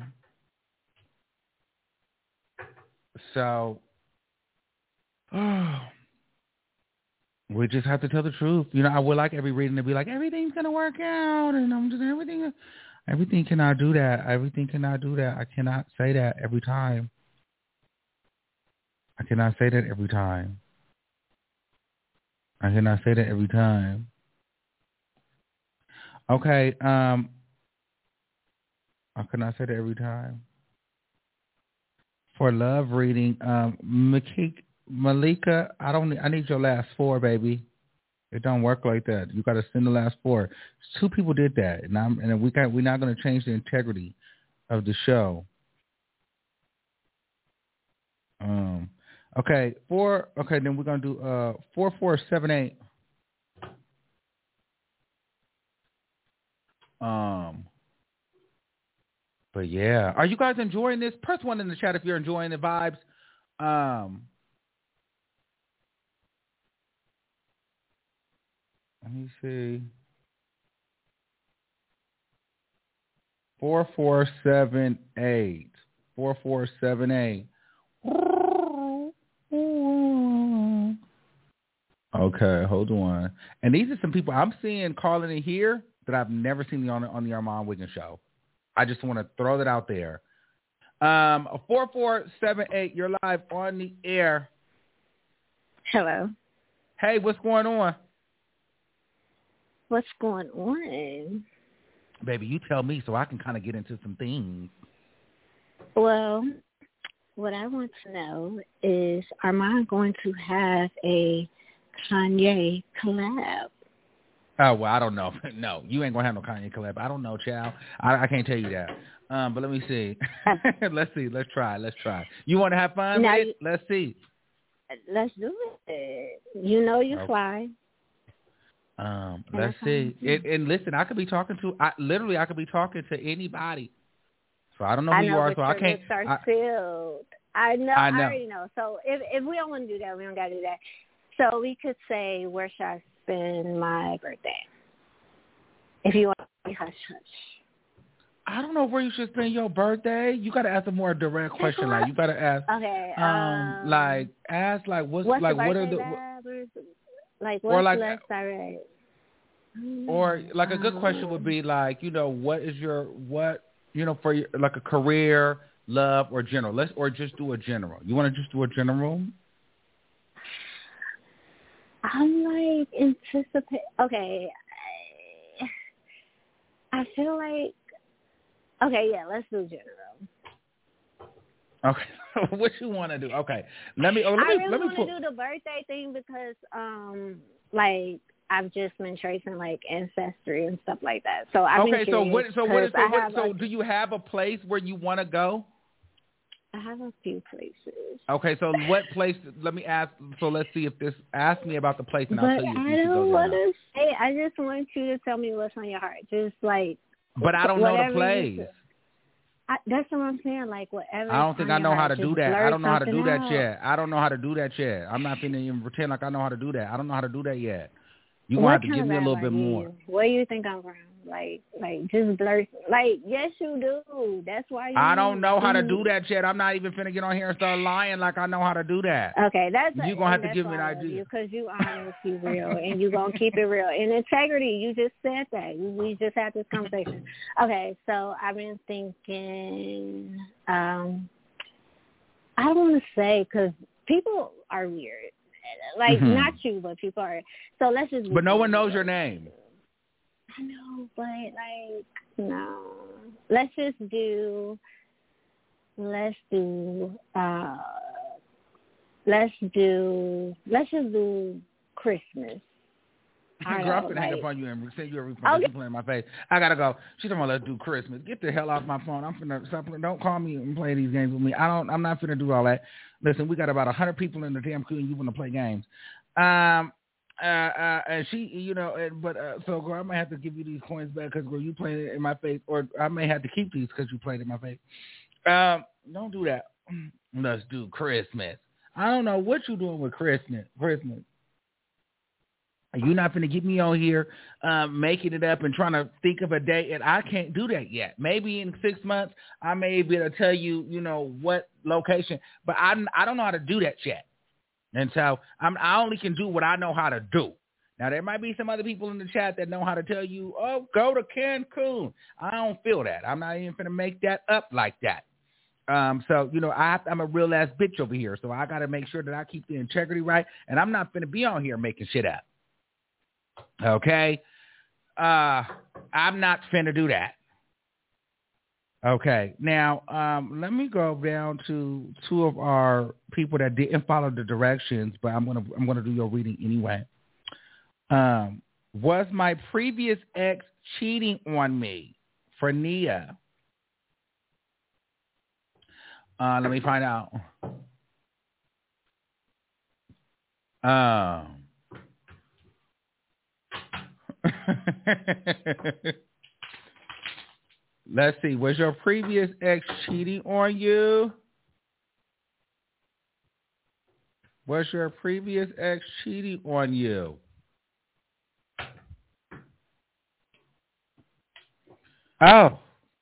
so, oh, we just have to tell the truth. You know, I would like every reading to be like, everything's going to work out. And I'm just, everything, everything cannot do that. Everything cannot do that. I cannot say that every time. I cannot say that every time. I cannot say that every time. Okay. Um, I cannot say that every time. For love reading, um, Malika, I don't. I need your last four, baby. It don't work like that. You got to send the last four. Two people did that, and I'm, and we got. We're not going to change the integrity of the show. Um. Okay. Four. Okay. Then we're gonna do uh four four seven eight. Um. But yeah, are you guys enjoying this? Press one in the chat if you're enjoying the vibes. Um. Let me see. Four four seven eight. Four four seven eight. Okay, hold on. And these are some people I'm seeing calling in here that I've never seen on the, on the Armand Wiggins show. I just want to throw that out there. Um, four four seven eight, you're live on the air. Hello. Hey, what's going on? What's going on? Baby, you tell me so I can kind of get into some things. Well, what I want to know is, am I going to have a Kanye collab? Oh, well, I don't know. No, you ain't going to have no Kanye collab. I don't know, child. I, I can't tell you that. Um, but let me see. Let's see. Let's try. Let's try. You want to have fun now with you, it? Let's see. Let's do it. You know you okay. fly. Um, let's see. It, and listen, I could be talking to, I literally, I could be talking to anybody. So I don't know who I know, you are, but so your I can't. lips are I, sealed. I know, I know. I already know. So if if we don't want to do that, we don't got to do that. So we could say, where should I spend my birthday? If you want to be hush hush. I don't know where you should spend your birthday. You got to ask a more direct question. Like you got to ask. Okay. Um, um, like ask like what's, what's like the what are birthday the lab? Like what's or like less direct? Or like a good question would be like, you know, what is your what you know for your, like a career, love, or general? Let's or just do a general. You want to just do a general? I'm like anticipate. Okay, I, I feel like. Okay, yeah, let's do general. Okay, what you want to do? Okay, let me. Oh, let me. I really let me want to pull. do the birthday thing because, um, like. I've just been tracing like ancestry and stuff like that. So I've okay, been so what? So what? So, what, so a, do you have a place where you want to go? I have a few places. Okay, so what place? Let me ask. So let's see if this. Ask me about the place, and but I'll tell you if I you should go don't want there. to say. I just want you to tell me what's on your heart. Just like. But I don't know the place. I, that's what I'm saying. Like whatever. I don't think I know how to do that. I don't know how to do that out. yet. I don't know how to do that yet. I'm not finna even pretend like I know how to do that. I don't know how to do that yet. You what want to have to give me a little bit more. You? Where do you think I'm from? Like, like just blurt. Like, yes, you do. That's why. You I don't know how to do that yet. I'm not even finna get on here and start lying like I know how to do that. Okay, that's you gonna have to give me an idea because you honest, you real, and you gonna keep it real. And integrity, you just said that. We just had this conversation. Okay, so I've been thinking. Um, I don't want to say because people are weird. Like, mm-hmm. not you, but people are. So let's just. But no one knows your name. I know, but like, no. Let's just do. Let's do. Uh, let's do. Let's just do Christmas. I Girl, I'm going to hang up on you and send you a refund. Okay. You playing in my face. I got to go. She's talking about let's do Christmas. Get the hell off my phone. I'm finna stop playing. Don't call me and play these games with me. I don't, I'm not finna do all that. Listen, we got about one hundred people in the damn queue and you want to play games. Um, uh, uh, and she, you know, and, but uh, so girl, I might have to give you these coins back because girl, you playing it in my face, or I may have to keep these because you played in my face. Um, don't do that. Let's do Christmas. I don't know what you doing with Christmas. Christmas. You're not going to get me on here um, making it up and trying to think of a date, and I can't do that yet. Maybe in six months I may be able to tell you, you know, what location, but I I don't know how to do that yet. And so I'm, I only can do what I know how to do. Now, there might be some other people in the chat that know how to tell you, oh, go to Cancun. I don't feel that. I'm not even going to make that up like that. Um, so, you know, I, I'm a real ass bitch over here. So I got to make sure that I keep the integrity right. And I'm not going to be on here making shit up. Okay. Uh, I'm not finna do that. Okay. Now, um, let me go down to two of our people that didn't follow the directions, but I'm gonna I'm gonna do your reading anyway. Um, was my previous ex cheating on me? For Nia. Uh, let me find out. Um. Let's see. Was your previous ex cheating on you? Was your previous ex cheating on you? Oh.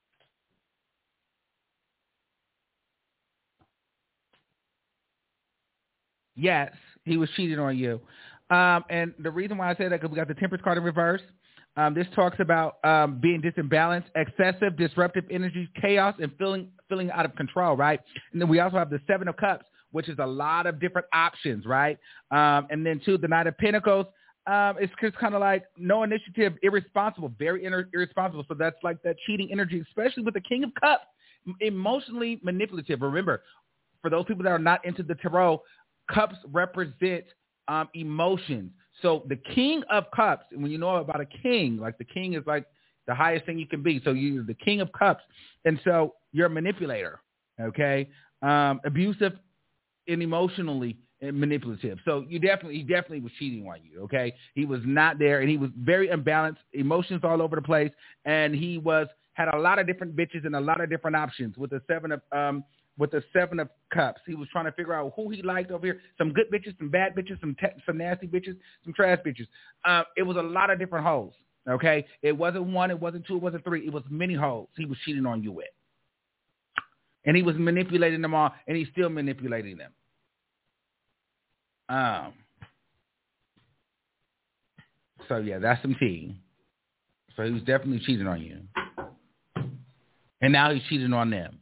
Yes, he was cheating on you. Um, and the reason why I say that, because we got the Temperance card in reverse. Um, this talks about um, being disembalanced, excessive, disruptive energy, chaos, and feeling feeling out of control, right? And then we also have the Seven of Cups, which is a lot of different options, right? Um, and then, too, the Knight of Pentacles. Um, it's just kind of like no initiative, irresponsible, very ir- irresponsible. So that's like that cheating energy, especially with the King of Cups, emotionally manipulative. Remember, for those people that are not into the tarot, cups represent um, emotions. So the King of Cups, when you know about a king, like the king is like the highest thing you can be. So you're the King of Cups. And so you're a manipulator, okay? Um, abusive and emotionally and manipulative. So you definitely, he definitely was cheating on you, okay? He was not there, and he was very imbalanced, emotions all over the place, and he was had a lot of different bitches and a lot of different options with the seven of um with the Seven of Cups. He was trying to figure out who he liked over here. Some good bitches, some bad bitches, some te- some nasty bitches, some trash bitches. Uh, it was a lot of different hoes, okay? It wasn't one, it wasn't two, it wasn't three. It was many hoes he was cheating on you with. And he was manipulating them all, and he's still manipulating them. Um. So, yeah, that's some tea. So he was definitely cheating on you. And now he's cheating on them.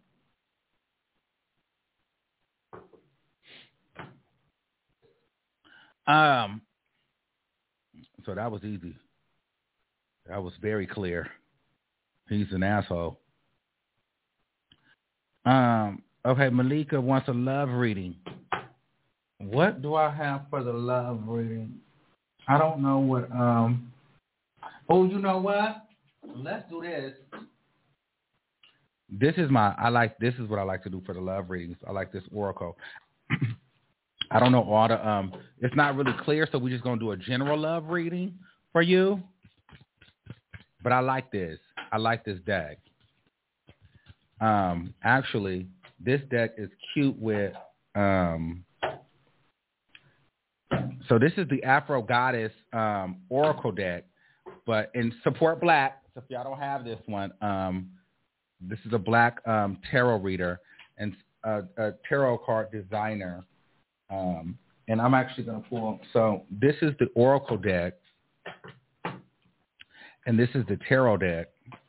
Um, so that was easy. That was very clear. He's an asshole. Um, okay, Malika wants a love reading. What do I have for the love reading? I don't know what, um, oh, you know what? Let's do this. This is my, I like, this is what I like to do for the love readings. I like this oracle. I don't know all the, um, it's not really clear, so we're just going to do a general love reading for you. But I like this. I like this deck. Um, actually, this deck is cute with, um, so this is the Afro Goddess um, Oracle deck, but in support black, so if y'all don't have this one, um, this is a black um, tarot reader and a, a tarot card designer. Um, and I'm actually going to pull, so this is the Oracle deck, and this is the Tarot deck.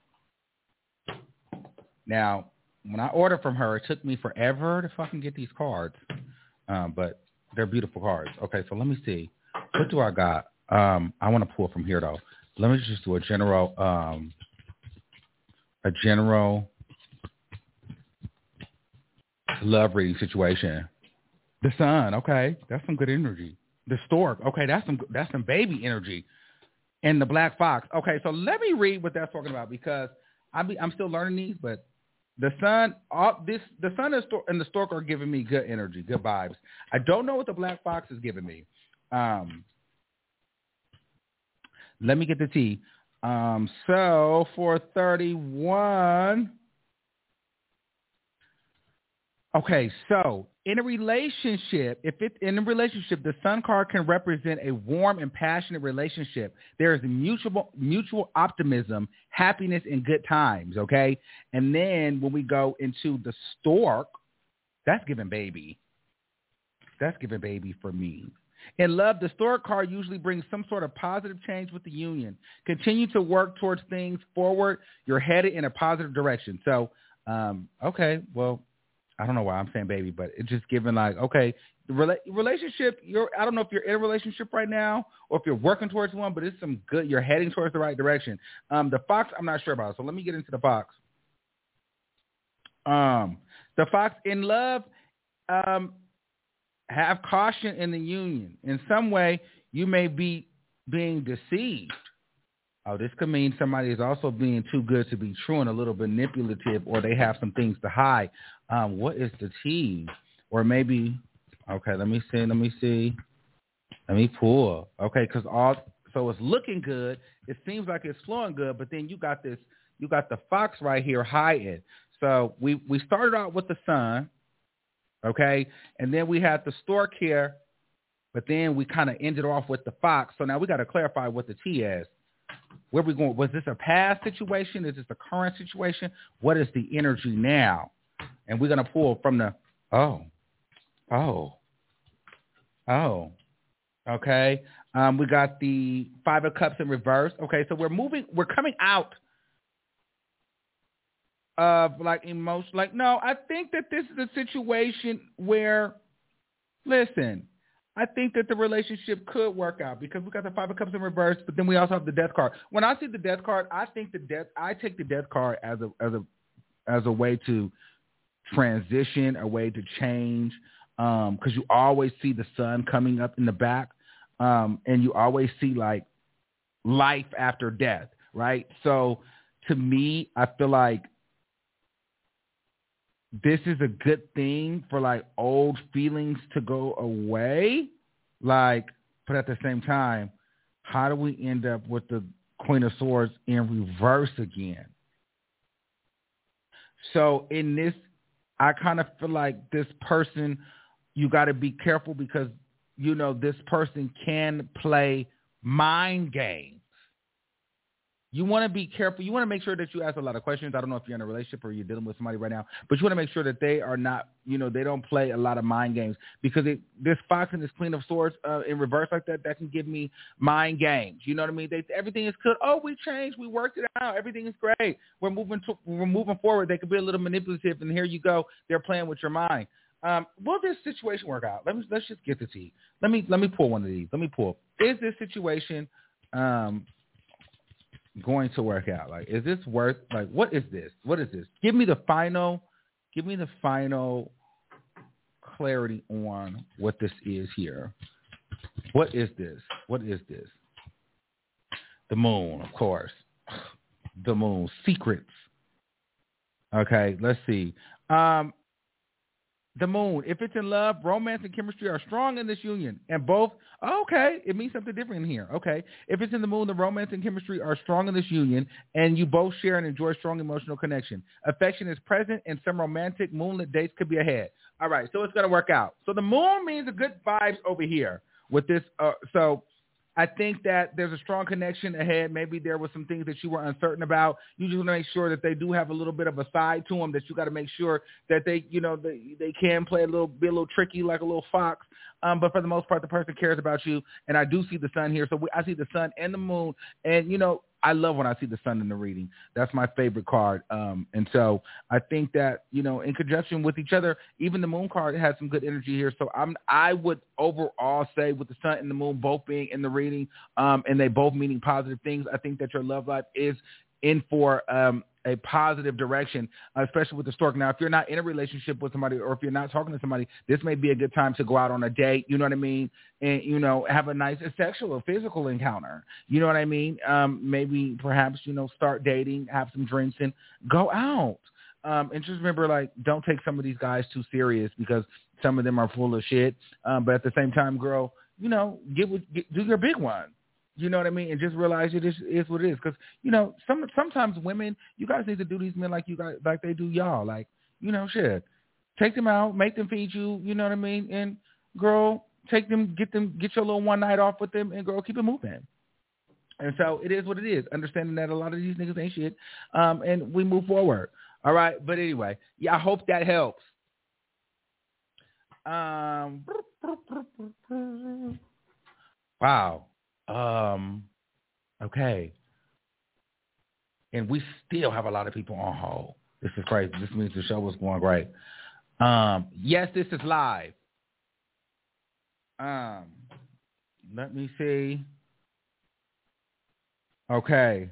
Now, when I ordered from her, it took me forever to fucking get these cards, um, but they're beautiful cards. Okay, so let me see. What do I got? Um, I want to pull from here, though. Let me just do a general, um, a general love reading situation. The Sun, okay, that's some good energy. The Stork, okay, that's some that's some baby energy. And the Black Fox, okay. So let me read what that's talking about because I'm I'm still learning these. But the Sun, all this the Sun and, Stork, and the Stork are giving me good energy, good vibes. I don't know what the Black Fox is giving me. Um, Let me get the tea. Um, so for thirty-one, okay, so in a relationship, if it's in a relationship, the Sun card can represent a warm and passionate relationship. There is mutual mutual optimism, happiness, and good times, okay? And then when we go into the Stork, that's giving baby. That's giving baby for me. In love, the Stork card usually brings some sort of positive change with the union. Continue to work towards things forward. You're headed in a positive direction. So, um, okay, well, I don't know why I'm saying baby, but it's just giving like, okay, the rela- relationship, you're, I don't know if you're in a relationship right now or if you're working towards one, but it's some good, you're heading towards the right direction. Um, the Fox, I'm not sure about, so let me get into the Fox. Um, the Fox, in love, um, have caution in the union. In some way, you may be being deceived. Oh, this could mean somebody is also being too good to be true and a little manipulative, or they have some things to hide. Um, what is the tea? Or maybe, okay, let me see, let me see. Let me pull. Okay, because all, so it's looking good. It seems like it's flowing good, but then you got this, you got the Fox right here hiding. So we, we started out with the Sun, okay, and then we had the Stork here, but then we kind of ended off with the Fox. So now we got to clarify what the T is. Where we going? Was this a past situation? Is this a current situation? What is the energy now? And we're going to pull from the, oh, oh, oh, okay. Um, we got the Five of Cups in reverse. Okay, so we're moving, we're coming out of like emotion. Like, no, I think that this is a situation where, listen, I think that the relationship could work out because we got the Five of Cups in reverse, but then we also have the Death card. When I see the Death card, I think the death. I take the Death card as a as a as a way to transition, a way to change, because um, you always see the Sun coming up in the back, um, and you always see like life after death, right? So to me, I feel like this is a good thing for like old feelings to go away. Like, but at the same time, how do we end up with the Queen of Swords in reverse again? So in this, I kind of feel like this person, you got to be careful because, you know, this person can play mind games. You want to be careful. You want to make sure that you ask a lot of questions. I don't know if you're in a relationship or you're dealing with somebody right now, but you want to make sure that they are not, you know, they don't play a lot of mind games because it, this Fox and this Queen of Swords uh, in reverse like that, that can give me mind games. You know what I mean? They, everything is good. Oh, we changed. We worked it out. Everything is great. We're moving to, we're moving forward. They could be a little manipulative, and here you go. They're playing with your mind. Um, will this situation work out? Let me, let's just get the tea. Let me, let me pull one of these. Let me pull. Is this situation, um, going to work out? Like, is this worth, like, what is this? What is this? Give me the final, give me the final clarity on what this is here. What is this? What is this? The Moon, of course. The Moon. Secrets. Okay, let's see. Um, the Moon. If it's in love, romance and chemistry are strong in this union. And both, oh, okay, it means something different in here. Okay. If it's in the Moon, the romance and chemistry are strong in this union, and you both share and enjoy strong emotional connection. Affection is present, and some romantic moonlit dates could be ahead. All right, so it's going to work out. So the Moon means a good vibes over here with this. Uh, so I think that there's a strong connection ahead. Maybe there were some things that you were uncertain about. You just want to make sure that they do have a little bit of a side to them, that you got to make sure that they, you know, they, they can play a little, be a little tricky like a little fox. Um, but for the most part, the person cares about you. And I do see the Sun here. So we, I see the Sun and the Moon. And, you know, I love when I see the Sun in the reading. That's my favorite card. Um, and so I think that, you know, in conjunction with each other, even the Moon card has some good energy here. So I'm, I would overall say with the Sun and the Moon both being in the reading, um, and they both meaning positive things, I think that your love life is in for um, a positive direction, especially with the Stork. Now, if you're not in a relationship with somebody, or if you're not talking to somebody, this may be a good time to go out on a date, you know what I mean? And, you know, have a nice a sexual or physical encounter. You know what I mean? Um, maybe perhaps, you know, start dating, have some drinks, and go out. Um, and just remember, like, don't take some of these guys too serious because some of them are full of shit. Um, but at the same time, girl, you know, get, with, get do your big one. You know what I mean? And just realize it is, is what it is. Because, you know, some sometimes women, you guys need to do these men like you guys, like they do y'all. Like, you know, shit. Take them out, make them feed you, you know what I mean? And, girl, take them, get them, get your little one night off with them, and, girl, keep it moving. And so it is what it is, understanding that a lot of these niggas ain't shit, um, and we move forward. All right? But anyway, yeah, I hope that helps. Um, wow. Um, okay. And we still have a lot of people on hold. This is crazy. This means the show was going great. Um, yes, this is live. Um, let me see. Okay.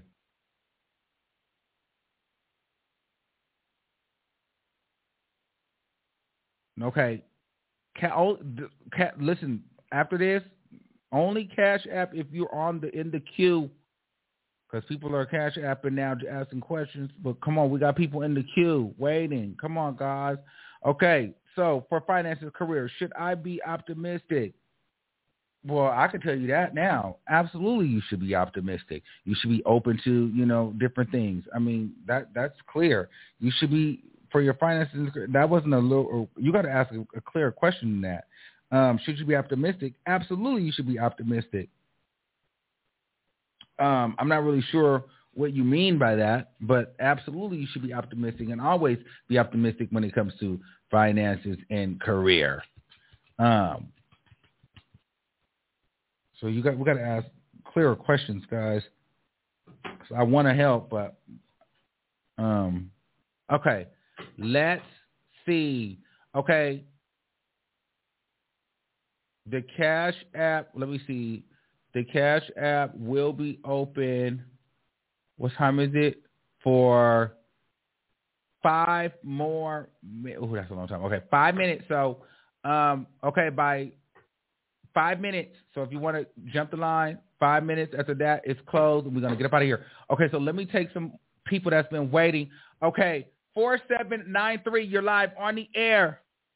Okay. Ca- oh, ca- listen, after this, only Cash App if you're on the in the queue, because people are Cash Apping now asking questions. But come on, we got people in the queue waiting. Come on, guys. Okay, so for finances, career, should I be optimistic? Well, I can tell you that now. Absolutely, you should be optimistic. You should be open to, you know, different things. I mean, that that's clear. You should be, for your finances, that wasn't a little, you got to ask a, a clearer question than that. Um, should you be optimistic? Absolutely, you should be optimistic. Um, I'm not really sure what you mean by that, but absolutely you should be optimistic and always be optimistic when it comes to finances and career. Um, so you got we got to ask clearer questions, guys. So I want to help, but um, okay, let's see. Okay. The Cash App, let me see. The Cash App will be open. What time is it? For five more minutes. Oh, that's a long time. Okay, five minutes. So, um, okay, by five minutes. So if you want to jump the line, five minutes after that, it's closed, and we're going to get up out of here. Okay, so let me take some people that's been waiting. Okay, four seven nine three, you're live on the air.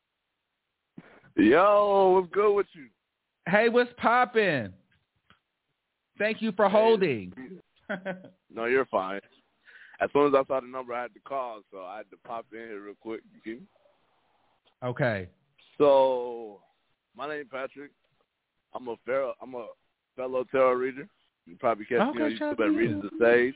Yo, what's good with you? Hey, what's poppin'? Thank you for holding. No, you're fine. As soon as I saw the number, I had to call, so I had to pop in here real quick. You get me? Okay. So, my name is Patrick. I'm a fellow, I'm a fellow tarot reader. You probably catch okay, me on YouTube at Reading the Sage.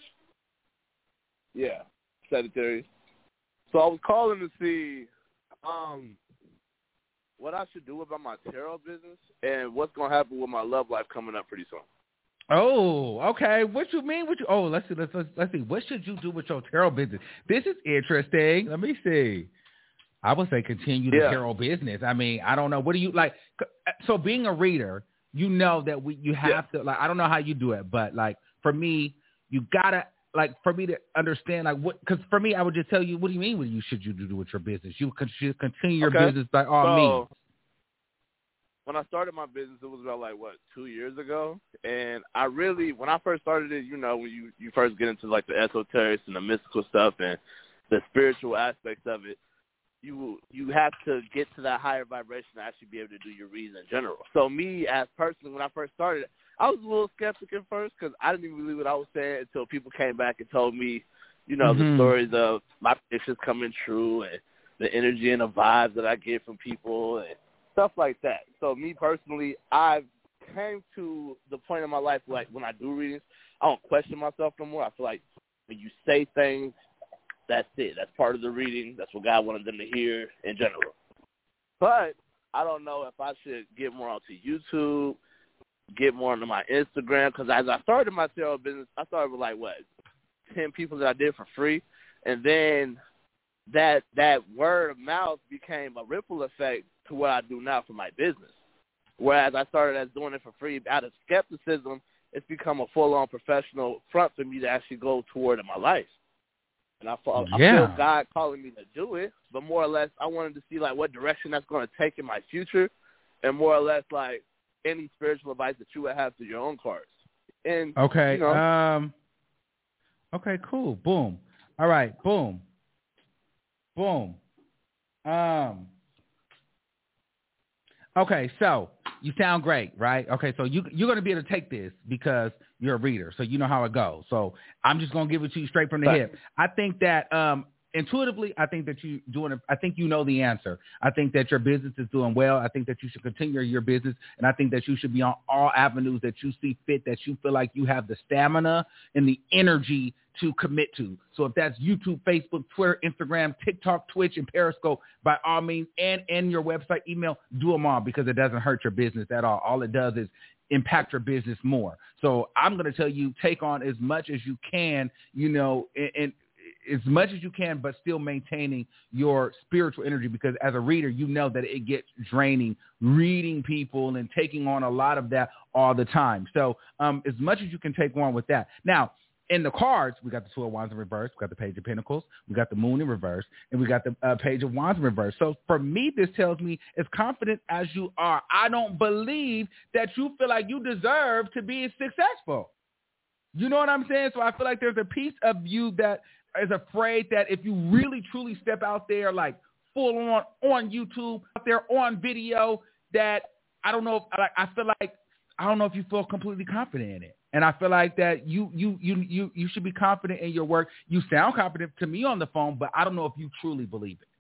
Yeah, Sagittarius. So I was calling to see um, what I should do about my tarot business and what's going to happen with my love life coming up pretty soon. Oh, okay. What you mean? What you? Oh, let's see. Let's, let's let's see. What should you do with your tarot business? This is interesting. Let me see. I would say continue the yeah. tarot business. I mean, I don't know. What do you like? So being a reader, you know that we you have yeah. to like. I don't know how you do it, but like for me, you gotta like for me to understand like what. Because for me, I would just tell you, what do you mean? What you should you do with your business? You should continue your okay. business by all so, means. When I started my business, it was about like, what, two years ago? And I really, when I first started it, you know, when you, you first get into like the esoterics and the mystical stuff and the spiritual aspects of it, you you have to get to that higher vibration to actually be able to do your reading in general. So me, as personally, when I first started, I was a little skeptic at first because I didn't even believe what I was saying until people came back and told me, you know, mm-hmm. the stories of my predictions coming true and the energy and the vibes that I get from people and stuff like that. So me personally, I've came to the point in my life like when I do readings, I don't question myself no more. I feel like when you say things, that's it. That's part of the reading. That's what God wanted them to hear in general. But I don't know if I should get more onto YouTube, get more onto my Instagram, because as I started my tarot business, I started with like, what, ten people that I did for free. And then that that word of mouth became a ripple effect to what I do now for my business. Whereas I started as doing it for free out of skepticism, it's become a full-on professional front for me to actually go toward in my life. And I, I yeah. feel God calling me to do it, but more or less I wanted to see like what direction that's going to take in my future, and more or less like any spiritual advice that you would have to your own cards. And okay, you know, um, okay, cool, boom, all right, boom, boom, um. Okay, so You sound great, right? Okay, so you, you're going to be able to take this because you're a reader, so you know how it goes. So I'm just going to give it to you straight from the hip. I think that um, intuitively, I think that you doing it. I think you know the answer. I think that your business is doing well. I think that you should continue your business, and I think that you should be on all avenues that you see fit, that you feel like you have the stamina and the energy to commit to. So if that's YouTube, Facebook, Twitter, Instagram, TikTok, Twitch, and Periscope, by all means, and and your website, email, do them all, because it doesn't hurt your business at all. All it does is impact your business more. So I'm going to tell you, take on as much as you can, you know, and, and as much as you can, but still maintaining your spiritual energy, because as a reader, you know that it gets draining reading people and taking on a lot of that all the time. So um, as much as you can take on with that. Now, in the cards, we got the Two of Wands in reverse, we got the Page of Pentacles, we got the Moon in reverse, and we got the uh, Page of Wands in reverse. So for me, this tells me, as confident as you are, I don't believe that you feel like you deserve to be successful. You know what I'm saying? So I feel like there's a piece of you that is afraid that if you really, truly step out there, like full on, on YouTube, out there on video, that I don't know if, like, I feel like, I don't know if you feel completely confident in it. And I feel like that you, you, you, you, you should be confident in your work. You sound confident to me on the phone, but I don't know if you truly believe it.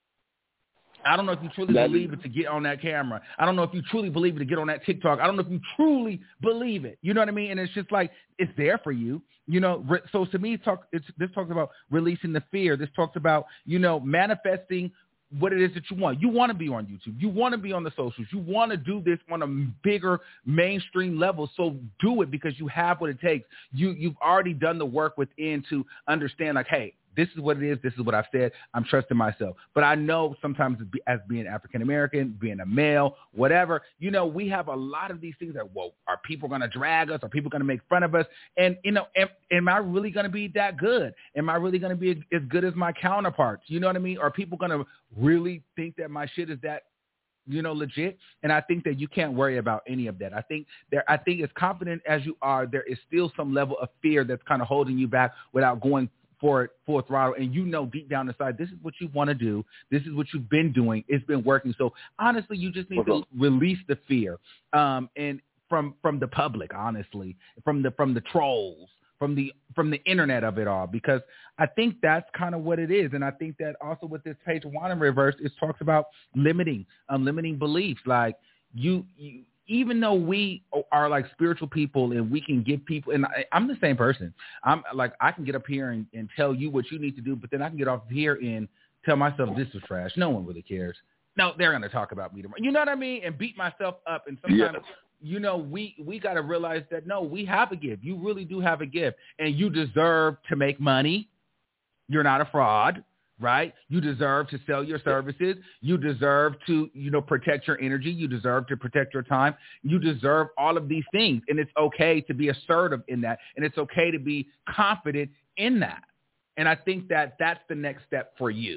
I don't know if you truly that believe is- it to get on that camera. I don't know if you truly believe it to get on that TikTok. I don't know if you truly believe it. You know what I mean? And it's just like, it's there for you. You know, so to me, talk, it's, this talks about releasing the fear. This talks about, you know, manifesting what it is that you want. You want to be on YouTube. You want to be on the socials. You want to do this on a bigger mainstream level. So do it, because you have what it takes. You, you've already done the work within to understand, like, hey, this is what it is. This is what I've said. I'm trusting myself. But I know sometimes as being African-American, being a male, whatever, you know, we have a lot of these things that, whoa, are people going to drag us? Are people going to make fun of us? And, you know, am, am I really going to be that good? Am I really going to be as good as my counterparts? You know what I mean? Are people going to really think that my shit is that, you know, legit? And I think that you can't worry about any of that. I think there, I think as confident as you are, there is still some level of fear that's kind of holding you back without going for it full throttle. And you know deep down inside, this is what you want to do. This is what you've been doing. It's been working. So honestly, you just need to release the fear um, and from from the public, honestly, from the from the trolls, from the from the internet of it all, because I think that's kind of what it is. And I think that also with this Page of Wands in reverse, it talks about limiting, um, limiting beliefs. Like you, you even though we are like spiritual people and we can give people, and I, I'm the same person. I'm like, I can get up here and, and tell you what you need to do, but then I can get off here and tell myself this is trash. No one really cares. No, they're going to talk about me tomorrow. You know what I mean? And beat myself up. And sometimes, yes. you know, we, we got to realize that, no, we have a gift. You really do have a gift, and you deserve to make money. You're not a fraud. Right? You deserve to sell your services. You deserve to, you know, protect your energy. You deserve to protect your time. You deserve all of these things. And it's okay to be assertive in that. And it's okay to be confident in that. And I think that that's the next step for you.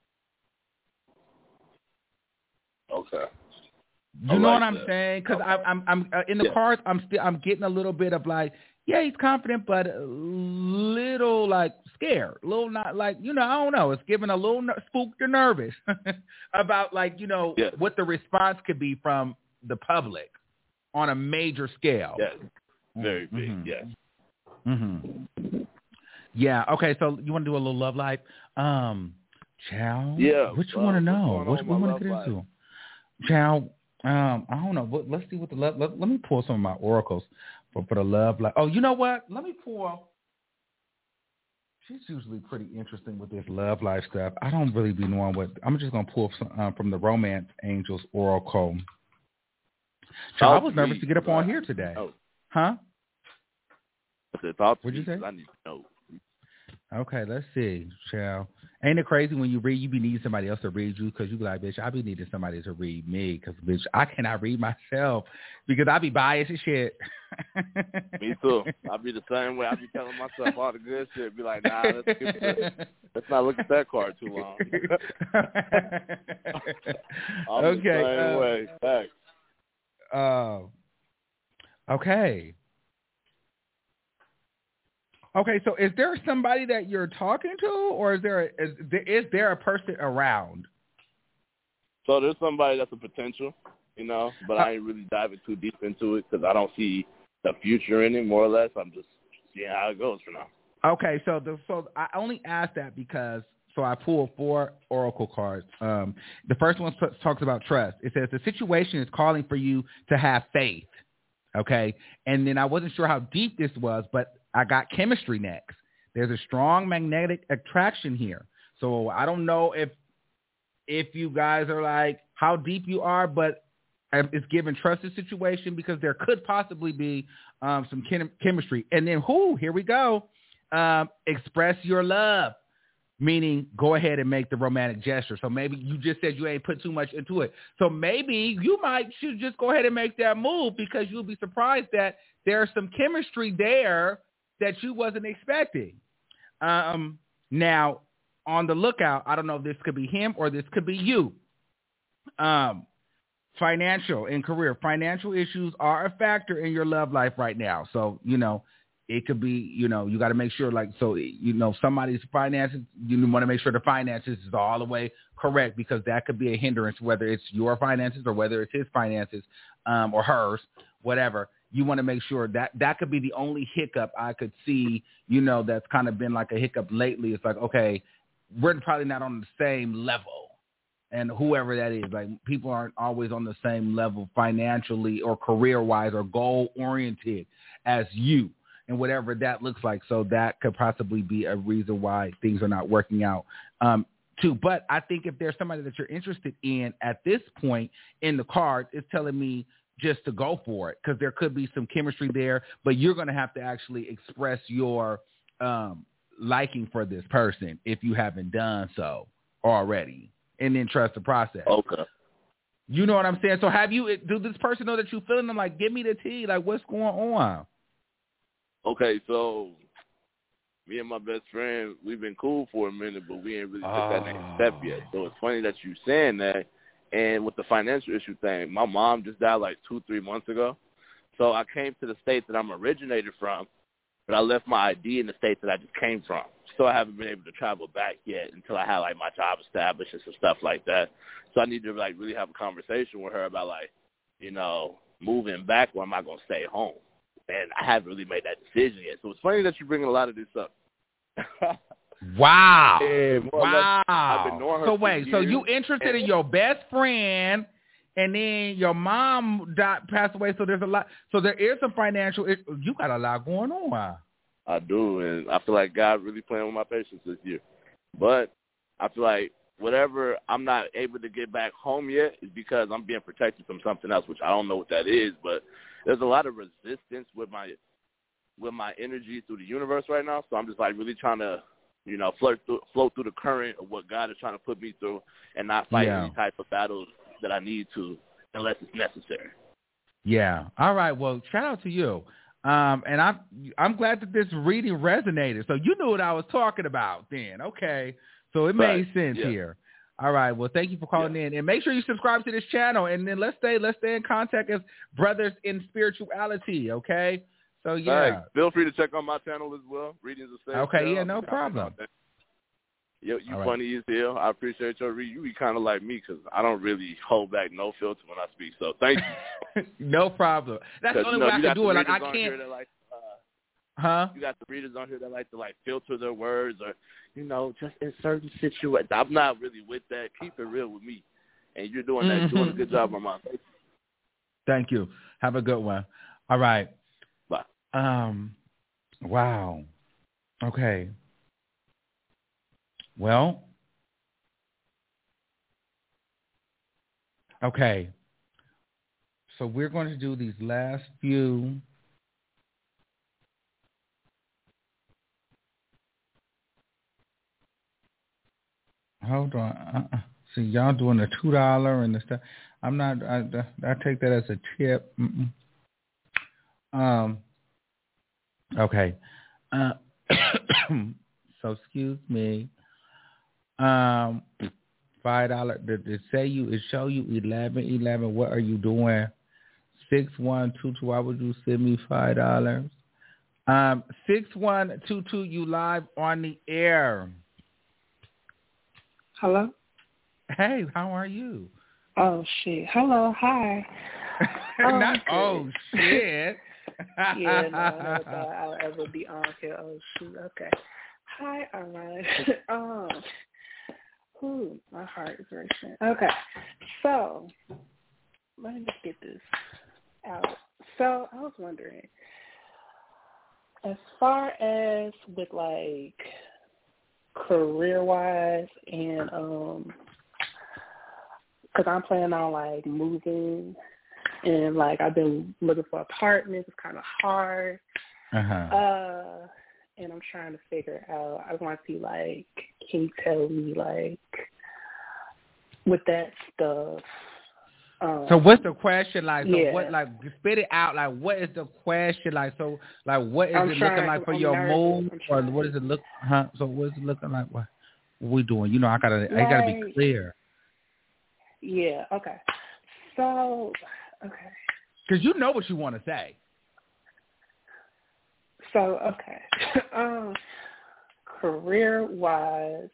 Okay. You I know like what I'm that. saying? Because okay. I'm, I'm, I'm in the yeah. cards. I'm still, I'm getting a little bit of like, yeah, he's confident, but a little like scared, a little not like, you know, I don't know. It's giving a little spooked or nervous about like, you know, yes. what the response could be from the public on a major scale. Yes, very big, mm-hmm. yes. Mm-hmm. Yeah, okay, so you want to do a little love life? Um, Chow? Yeah. What you uh, want to know? What we want to get into? Chow, um, I don't know. But let's see what the love, let, let me pull some of my oracles. For, for the love life. Oh, you know what? Let me pull. She's usually pretty interesting with this love life stuff. I don't really be knowing what. I'm just going to pull some, um, from the Romance Angels Oracle. So I was nervous to get up on here today. Oh. Huh? What'd you say? I need to know. Okay, let's see. Shall. Ain't it crazy when you read, you be needing somebody else to read you, because you be like, bitch, I be needing somebody to read me, because, bitch, I cannot read myself because I be biased as shit. Me too. I be the same way. I be telling myself all the good shit. Be like, nah, let's, skip the, let's not look at that card too long. I'm okay. the same uh, way. Thanks. Uh, okay. Okay, so is there somebody that you're talking to, or is there a, is, is there a person around? So there's somebody that's a potential. you know, but I ain't really diving too deep into it because I don't see the future in it, more or less. I'm just seeing how it goes for now. Okay, so the, so I only asked that because so I pulled four oracle cards. Um, the first one t- talks about trust. It says the situation is calling for you to have faith. Okay, and then I wasn't sure how deep this was, but I got chemistry next. There's a strong magnetic attraction here. So I don't know if if you guys are like how deep you are, but it's given trusted situation because there could possibly be um, some chem- chemistry. And then, whoo, here we go. Um, express your love, meaning go ahead and make the romantic gesture. So maybe you just said you ain't put too much into it. So maybe you might should just go ahead and make that move because you'll be surprised that there's some chemistry there that you wasn't expecting. Um, now, on the lookout, I don't know if this could be him or this could be you. Um, financial and career. Financial issues are a factor in your love life right now. So, you know, it could be, you know, you got to make sure, like, so, you know, somebody's finances, you want to make sure the finances is all the way correct because that could be a hindrance, whether it's your finances or whether it's his finances um, or hers, whatever. You want to make sure that that could be the only hiccup I could see, you know, that's kind of been like a hiccup lately. It's like, okay, we're probably not on the same level. And whoever that is, like people aren't always on the same level financially or career-wise or goal-oriented as you and whatever that looks like. So that could possibly be a reason why things are not working out um, too. But I think if there's somebody that you're interested in at this point in the card, it's telling me just to go for it because there could be some chemistry there, but you're going to have to actually express your um, liking for this person if you haven't done so already. And then trust the process. Okay. You know what I'm saying? So have you, do this person know that you feeling them? Like, give me the tea. Like, what's going on? Okay, so me and my best friend, we've been cool for a minute, but we ain't really took oh. that next step yet. So it's funny that you saying that. And with the financial issue thing, my mom just died like two, three months ago. So I came to the state that I'm originated from, but I left my I D in the state that I just came from. So I haven't been able to travel back yet until I had, like, my job established and some stuff like that. So I need to, like, really have a conversation with her about, like, you know, moving back or am I going to stay home? And I haven't really made that decision yet. So it's funny that you're bringing a lot of this up. Wow. Yeah, wow. I've been knowing her so wait, for so years. you interested in your best friend and then your mom died, passed away. So there's a lot. So there is some financial, you got a lot going on. I do, and I feel like God really playing with my patience this year. But I feel like whatever I'm not able to get back home yet is because I'm being protected from something else, which I don't know what that is. But there's a lot of resistance with my with my energy through the universe right now. So I'm just like really trying to, you know, float through, float through the current of what God is trying to put me through, and not fight yeah. any type of battles that I need to unless it's necessary. Yeah. All right. Well, shout out to you. Um, and I'm I'm glad that this reading resonated. So you knew what I was talking about then. Okay. So it Right. made sense yeah. here. All right. Well, thank you for calling yeah. in. And make sure you subscribe to this channel. And then let's stay let's stay in contact as brothers in spirituality. Okay. So yeah. Right. Feel free to check on my channel as well. Readings of Sage. Okay, yeah, no problem. You, you All funny right. as hell. I appreciate your read. You be kind of like me because I don't really hold back no filter when I speak. So thank you. No problem. That's the only you know, way I can do it. Like I can't. That like, uh, huh? You got the readers on here that like to like filter their words or, you know, just in certain situations. I'm not really with that. Keep it real with me, and you're doing that. Mm-hmm. You're doing a good job, my mom. Thank you. Have a good one. All right. Bye. Um. Wow. Okay. Well, okay, so we're going to do these last few. Hold on. Uh-uh. See, y'all doing the two dollar and the stuff. I'm not, I, I take that as a tip. Mm-mm. Um. Okay. Uh, so excuse me. Um, five dollar. Did it say you? It show you eleven eleven. What are you doing? Six one two two. Why would you send me five dollars? Um, six one two two. You live on the air. Hello. Hey, how are you? Oh shit! Hello, hi. Oh, Not okay. Oh shit. Yeah, no, I never thought I would ever be on here. Oh shoot. Okay. Hi, all right. um, ooh, my heart is racing. Okay, so let me just get this out. So I was wondering, as far as with like career-wise and um. Because I'm planning on, like, moving, and, like, I've been looking for apartments. It's kind of hard. Uh-huh. Uh, and I'm trying to figure out, I want to see, like, can you tell me, like, with that stuff. Um, so what's the question like? So yeah. what, like, spit it out. Like, what is the question like? So, like, what is I'm it trying, looking like for I'm your nervous. move? Or what is it look, huh? So what is it looking like? What, what we doing? You know, I got to, I got to be clear. Yeah, okay. So, okay. Because you know what you want to say. So, okay. um, career-wise,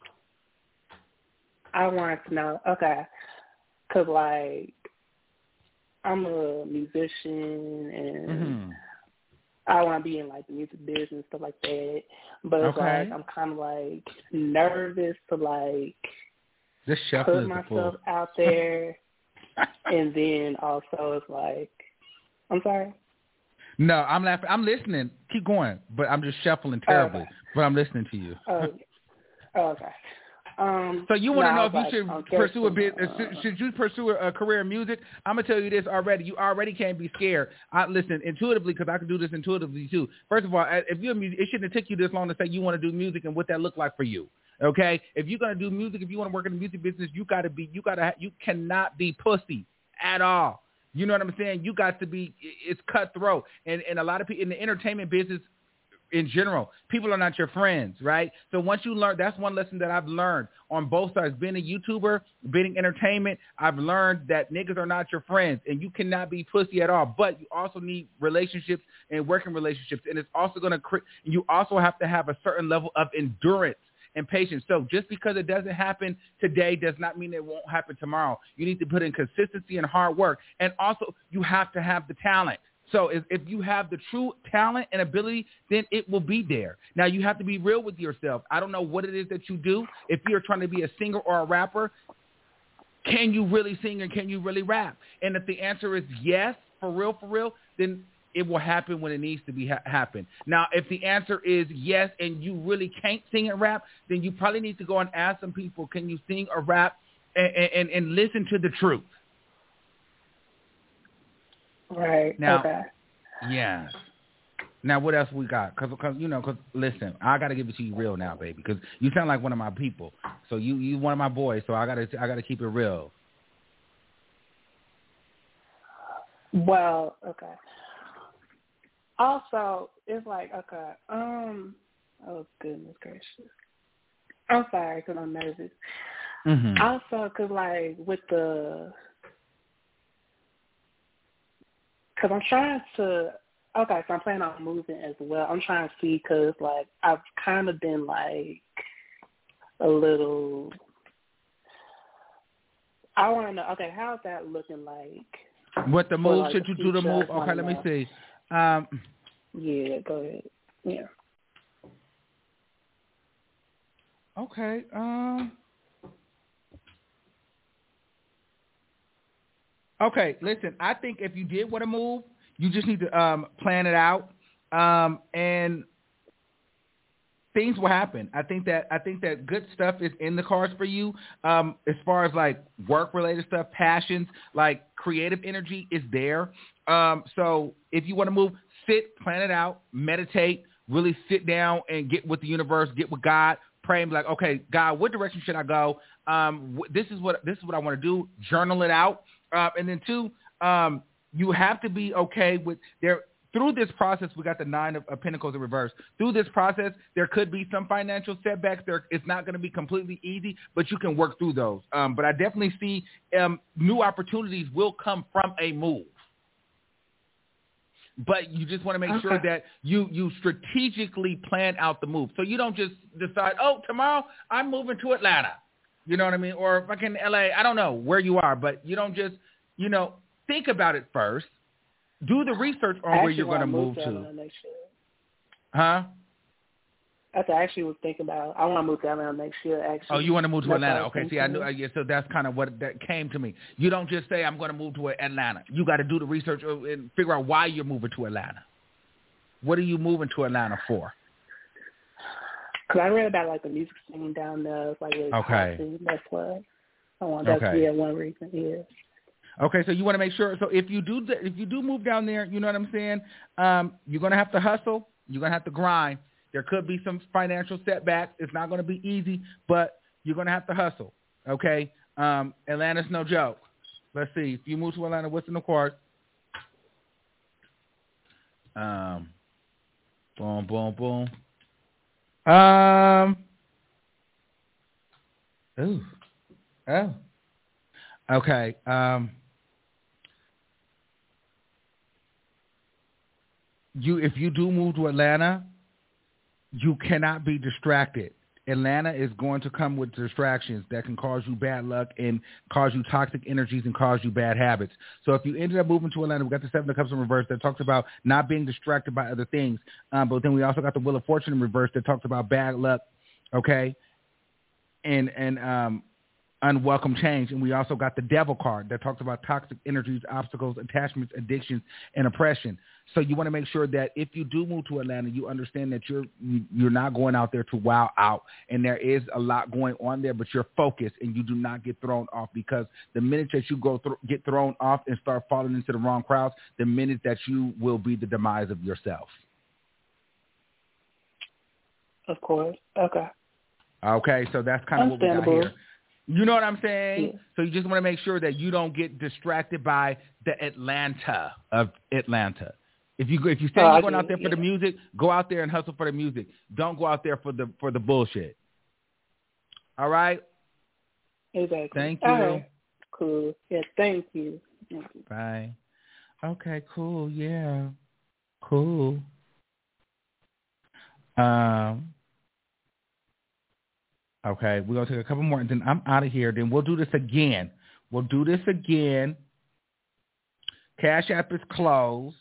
I wanted to know, okay, because, like, I'm a musician and mm-hmm. I want to be in, like, the music business, stuff like that. But it's okay. like I'm kind of, like, nervous to, like, This put myself out there, and then also it's like, I'm sorry? No, I'm laughing. I'm listening. Keep going, but I'm just shuffling terribly. Okay. But I'm listening to you. Oh, okay. Um, so you want to no, know if like, you should pursue a bit? Uh, should, should you pursue a, a career in music? I'm gonna tell you this already. You already can't be scared. I listen intuitively because I can do this intuitively too. First of all, if you're a music, it shouldn't have took you this long to say you want to do music and what that look like for you. Okay, if you're gonna do music, if you want to work in the music business, you gotta be, you gotta, you cannot be pussy at all. You know what I'm saying? You got to be. It's cutthroat, and and a lot of people in the entertainment business, in general, people are not your friends, right? So once you learn, that's one lesson that I've learned on both sides. Being a YouTuber, being in entertainment, I've learned that niggas are not your friends, and you cannot be pussy at all. But you also need relationships and working relationships, and it's also gonna. You also have to have a certain level of endurance and patience. So just because it doesn't happen today does not mean it won't happen tomorrow. You need to put in consistency and hard work. And also you have to have the talent. So if, if you have the true talent and ability, then it will be there. Now you have to be real with yourself. I don't know what it is that you do. If you're trying to be a singer or a rapper, can you really sing and can you really rap? And if the answer is yes, for real, for real, then it will happen when it needs to be ha- happen. Now, if the answer is yes and you really can't sing and rap, then you probably need to go and ask some people, can you sing or rap, and, and, and listen to the truth. Right. Now, okay. Yeah. Now, what else we got? Because, cause, you know, because, listen, I got to give it to you real now, baby, because you sound like one of my people. So you you one of my boys, so I got to I got to keep it real. Well, okay. Also, it's like, okay, um, oh, goodness gracious. I'm sorry because I'm nervous. Mm-hmm. Also, because, like, with the, because I'm trying to, okay, so I'm planning on moving as well. I'm trying to see because, like, I've kind of been, like, a little, I want to know, okay, how's that looking like? What the move? Like, Should the you do the move? Okay, let me see. Um, yeah, go ahead. Yeah. Okay. Um. Okay. Listen, I think if you did want to move, you just need to um, plan it out, um, and things will happen. I think that I think that good stuff is in the cards for you. Um, as far as like work related stuff, passions, like creative energy is there. Um, so if you want to move, sit, plan it out, meditate, really sit down and get with the universe, get with God, pray and be like, okay, God, what direction should I go? Um, wh- this is what this is what I want to do. Journal it out, uh, and then two, um, you have to be okay with there. Through this process, we got the nine of, of Pentacles in reverse. Through this process, there could be some financial setbacks. There, it's not going to be completely easy, but you can work through those. Um, but I definitely see um, new opportunities will come from a move. But you just want to make okay. sure that you, you strategically plan out the move. So you don't just decide, oh, tomorrow I'm moving to Atlanta. You know what I mean? Or fucking L A. I don't know where you are, but you don't just, you know, think about it first. Do the research on where you're going to move to. Next year. Huh? That's what I actually was thinking about. I want to move to Atlanta next year, actually. Oh, you want to move to that's Atlanta? Okay, see, I knew. Yeah, so that's kind of what that came to me. You don't just say, I'm going to move to Atlanta. You got to do the research and figure out why you're moving to Atlanta. What are you moving to Atlanta for? Because I read about, like, the music scene down there. It's, like, really okay. Classy. That's what I want. That's, okay. yeah, one reason, yeah. Okay, so you want to make sure. So if you do if you do move down there, you know what I'm saying, um, you're going to have to hustle. You're going to have to grind. There could be some financial setbacks. It's not going to be easy, but you're going to have to hustle, okay? Um, Atlanta's no joke. Let's see. If you move to Atlanta, what's in the cards? Um, boom, boom, boom. Um, ooh, oh, okay. Um, you if you do move to Atlanta, you cannot be distracted. Atlanta is going to come with distractions that can cause you bad luck and cause you toxic energies and cause you bad habits. So if you ended up moving to Atlanta, we got the Seven of Cups in reverse that talks about not being distracted by other things. Um, but then we also got the Wheel of Fortune in reverse that talks about bad luck, okay, and and um, unwelcome change. And we also got the Devil card that talks about toxic energies, obstacles, attachments, addictions, and oppression. So you want to make sure that if you do move to Atlanta, you understand that you're you're not going out there to wow out, and there is a lot going on there, but you're focused and you do not get thrown off, because the minute that you go th- get thrown off and start falling into the wrong crowds, the minute that you will be the demise of yourself. Of course. Okay. Okay, so that's kind of what we got here. You know what I'm saying? Yeah. So you just want to make sure that you don't get distracted by the Atlanta of Atlanta. If you if you say oh, you're going out there for yeah. the music, go out there and hustle for the music. Don't go out there for the for the bullshit. All right? Exactly. Thank you. All right. Cool. Yes, thank you. Thank you. Bye. Okay, cool. Yeah. Cool. Um Okay, we're going to take a couple more, and then I'm out of here. Then we'll do this again. We'll do this again. Cash App is closed.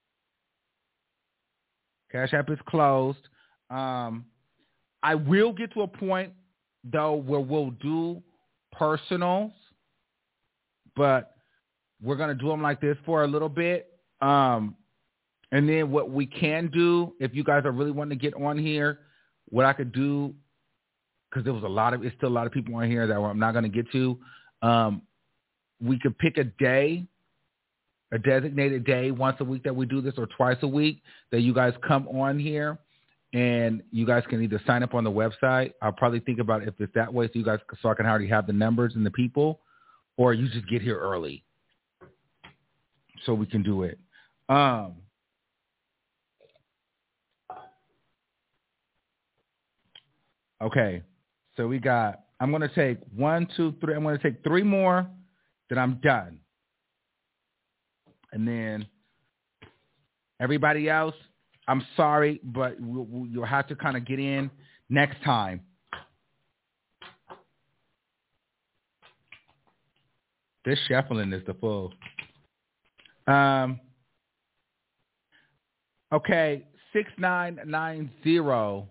Cash App is closed. Um, I will get to a point, though, where we'll do personals, but we're going to do them like this for a little bit. Um, and then what we can do, if you guys are really wanting to get on here, what I could do, because there was a lot of, it's still a lot of people on here that I'm not going to get to. Um, we could pick a day, a designated day once a week that we do this, or twice a week that you guys come on here, and you guys can either sign up on the website. I'll probably think about it if it's that way, so you guys, so I can already have the numbers and the people, or you just get here early so we can do it. Um, okay. So we got, I'm going to take one, two, three. I'm going to take three more, then I'm done. And then everybody else, I'm sorry, but we'll, we'll, you'll have to kind of get in next time. This shuffling is the full. Um. Okay, six nine nine zero.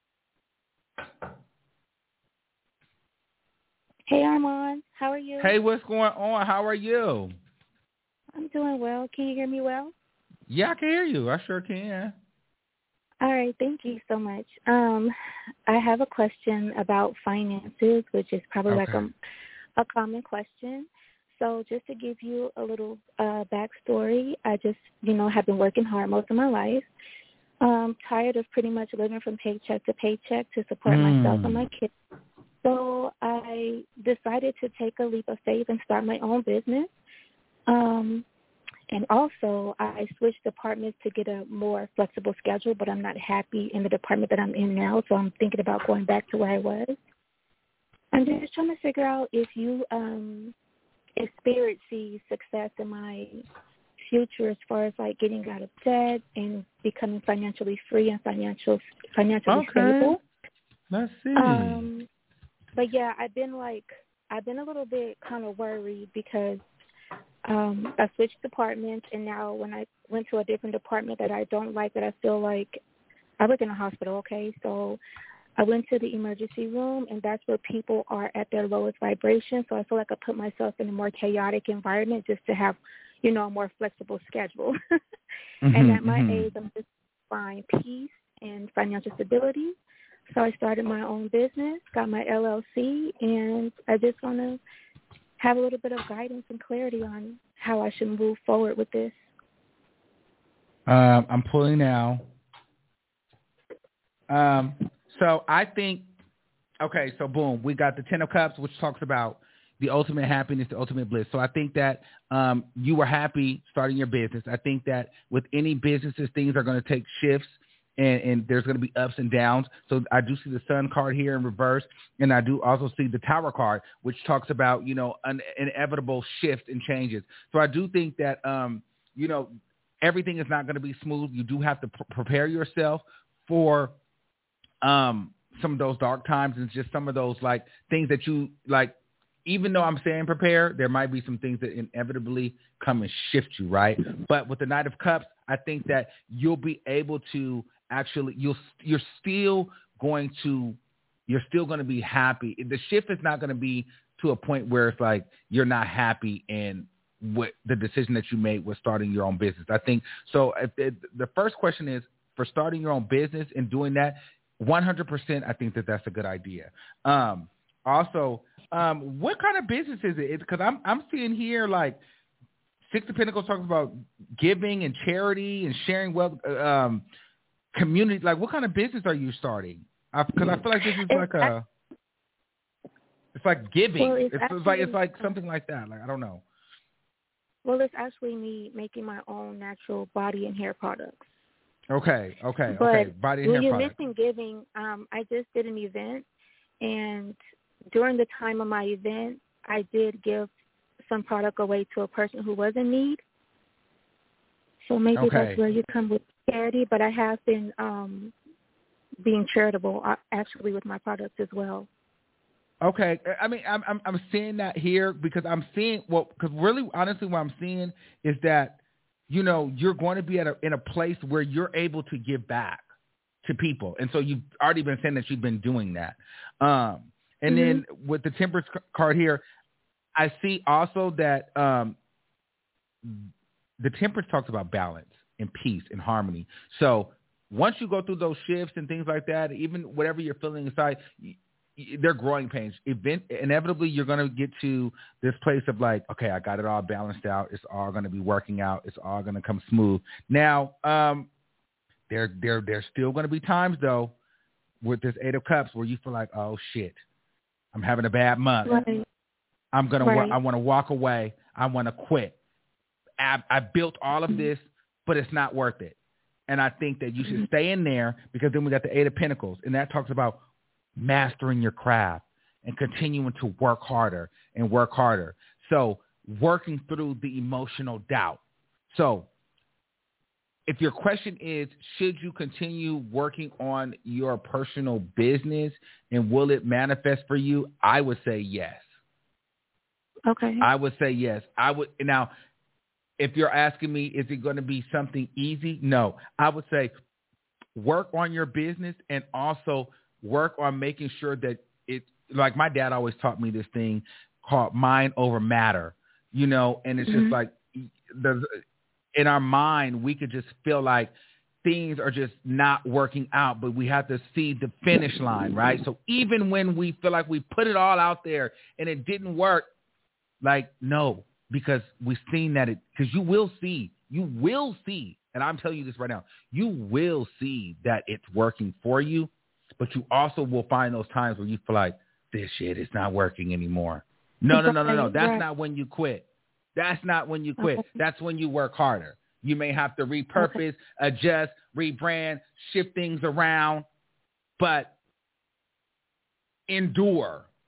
Hey, Armand. How are you? Hey, what's going on? How are you? I'm doing well. Can you hear me well? Yeah, I can hear you. I sure can. All right. Thank you so much. Um, I have a question about finances, which is probably okay. like a, a common question. So just to give you a little uh, backstory, I just, you know, have been working hard most of my life. Um, tired of pretty much living from paycheck to paycheck to support mm. myself and my kids. So I decided to take a leap of faith and start my own business. Um, and also I switched departments to get a more flexible schedule, but I'm not happy in the department that I'm in now, so I'm thinking about going back to where I was. I'm just trying to figure out if you, um, if Spirit sees success in my future as far as like getting out of debt and becoming financially free and financial financially okay. stable. Let's see. Um, but yeah, I've been like, I've been a little bit kind of worried because um, I switched departments, and now when I went to a different department that I don't like, that I feel like, I work in a hospital, okay? So I went to the emergency room, and that's where people are at their lowest vibration. So I feel like I put myself in a more chaotic environment just to have, you know, a more flexible schedule. mm-hmm, and at my mm-hmm. age, I'm just find peace and financial stability. So I started my own business, got my L L C, and I just want to have a little bit of guidance and clarity on how I should move forward with this. Um, I'm pulling now. Um, so I think, okay, so boom, we got the Ten of Cups, which talks about the ultimate happiness, the ultimate bliss. So I think that um, you were happy starting your business. I think that with any businesses, things are going to take shifts. And, and there's going to be ups and downs. So I do see the Sun card here in reverse, and I do also see the Tower card, which talks about, you know, an inevitable shift and changes. So I do think that, um, you know, everything is not going to be smooth. You do have to pr- prepare yourself for um, some of those dark times and just some of those, like, things that you, like, even though I'm saying prepare, there might be some things that inevitably come and shift you, right? But with the Knight of Cups, I think that you'll be able to actually, you'll, you're still going to, you're still going to be happy. The shift is not going to be to a point where it's like you're not happy in what the decision that you made was starting your own business. I think, so if it, the first question is, for starting your own business and doing that, one hundred percent, I think that that's a good idea. Um, also, um, what kind of business is it? Because I'm I'm seeing here like Six of Pentacles talks about giving and charity and sharing wealth, um, community. Like, what kind of business are you starting? Because I, I feel like this is it's like a, it's like giving. Well, it's, it's, actually, it's like it's like something like that. Like, I don't know. Well, it's actually me making my own natural body and hair products. Okay, okay, but okay. Body and when hair you products. mentioned giving, um, I just did an event, and during the time of my event, I did give some product away to a person who was in need. So maybe okay. that's where you come with charity, but I have been um, being charitable uh, actually with my products as well. Okay, I mean, I'm I'm, I'm seeing that here because I'm seeing, well, because really, honestly, what I'm seeing is that, you know, you're going to be at a, in a place where you're able to give back to people. And so you've already been saying that you've been doing that. Um, and mm-hmm. then with the Temperance card here, I see also that um, the Temperance talks about balance and peace and harmony. So once you go through those shifts and things like that, even whatever you're feeling inside, they're growing pains. Event, inevitably, you're going to get to this place of like, okay, I got it all balanced out. It's all going to be working out. It's all going to come smooth. Now, um, there, there, there's still going to be times though, with this Eight of Cups, where you feel like, oh shit, I'm having a bad month. Right. I'm gonna, right. I want to walk away. I want to quit. I, I built all of this, but it's not worth it. And I think that you should stay in there, because then we got the Eight of Pentacles, and that talks about mastering your craft and continuing to work harder and work harder. So working through the emotional doubt. So if your question is, should you continue working on your personal business and will it manifest for you? I would say yes. Okay. I would say yes. I would. Now, if you're asking me, is it going to be something easy? No. I would say work on your business and also work on making sure that it, like my dad always taught me this thing called mind over matter, you know, and it's mm-hmm. just like the, in our mind, we could just feel like things are just not working out, but we have to see the finish line, right? So even when we feel like we put it all out there and it didn't work, like, no, because we've seen that it, because you will see, you will see, and I'm telling you this right now, you will see that it's working for you. But you also will find those times where you feel like this shit is not working anymore. No, no, no, no, no. That's not when you quit. That's not when you quit. That's when you work harder. You may have to repurpose, okay. adjust, rebrand, shift things around, but endure.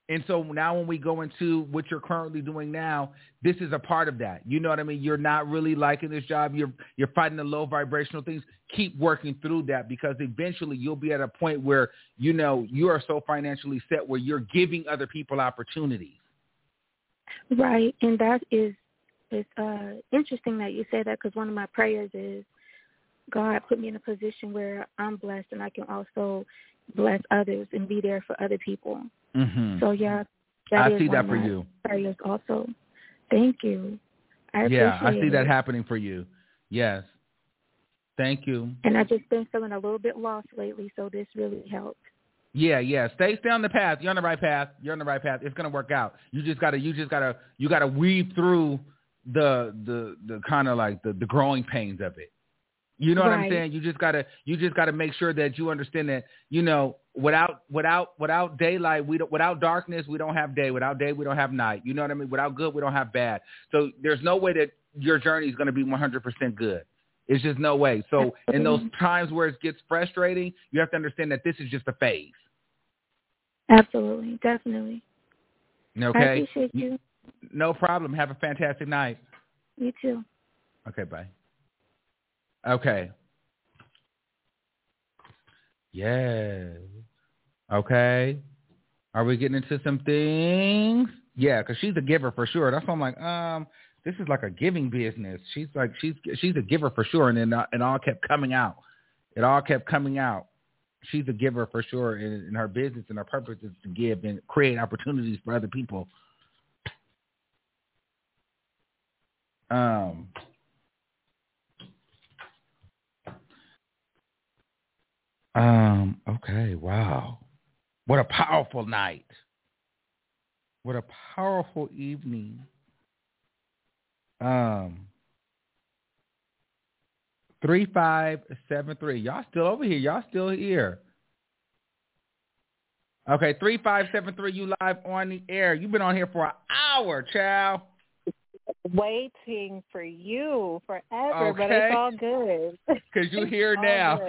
And so now when we go into what you're currently doing now, this is a part of that. You know what I mean? You're not really liking this job. You're you're fighting the low vibrational things. Keep working through that, because eventually you'll be at a point where, you know, you are so financially set where you're giving other people opportunities. Right. And that is, is uh, interesting that you say that, because one of my prayers is, God put me in a position where I'm blessed and I can also bless others and be there for other people. Mm-hmm. So, yeah, that I is see one that of for my you. prayers also. Thank you. I yeah, I see appreciate that it. happening for you. Yes. Thank you. And I've just been feeling a little bit lost lately, so this really helped. Yeah, yeah. Stay, stay on the path. You're on the right path. You're on the right path. It's gonna work out. You just gotta, you just gotta, you gotta weave through the, the, the kind of like the, the growing pains of it. You know what Right. I'm saying? You just gotta, you just gotta make sure that you understand that, you know, without, without, without daylight, we don't, without darkness, we don't have day. Without day, we don't have night. You know what I mean? Without good, we don't have bad. So there's no way that your journey is gonna be one hundred percent good. It's just no way. So in those times where it gets frustrating, you have to understand that this is just a phase. Absolutely. Definitely. Okay. I appreciate you. No problem. Have a fantastic night. You too. Okay, bye. Okay. Yes. Okay. Are we getting into some things? Yeah, because she's a giver for sure. That's why I'm like, um, this is like a giving business. She's like, she's she's a giver for sure. And then uh, it all kept coming out. It all kept coming out. She's a giver for sure. And, and her business and her purpose is to give and create opportunities for other people. Um. Um. Okay. Wow. What a powerful night. What a powerful evening. Um. Three five seven three. Y'all still over here. Y'all still here. Okay. Three five seven three. You live on the air. You've been on here for an hour, child. Waiting for you forever, Okay. but it's all good. Because you're here All now.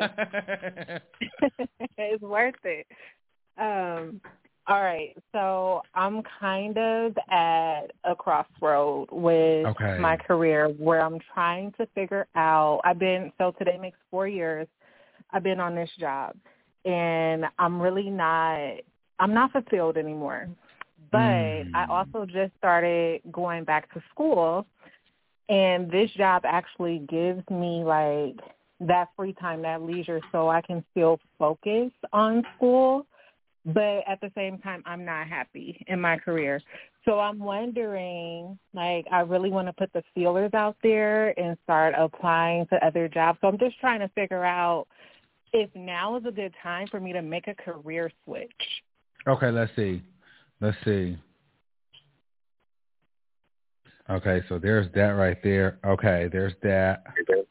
It's worth it. Um, all right, so I'm kind of at a crossroad with Okay. my career where I'm trying to figure out. I've been, so today makes four years I've been on this job, and I'm really not, I'm not fulfilled anymore. But Mm. I also just started going back to school, and this job actually gives me, like, that free time, that leisure, so I can still focus on school. But at the same time, I'm not happy in my career. So I'm wondering, like, I really want to put the feelers out there and start applying to other jobs. So I'm just trying to figure out if now is a good time for me to make a career switch. Okay, let's see. Let's see. Okay, so there's that right there. Okay, there's that.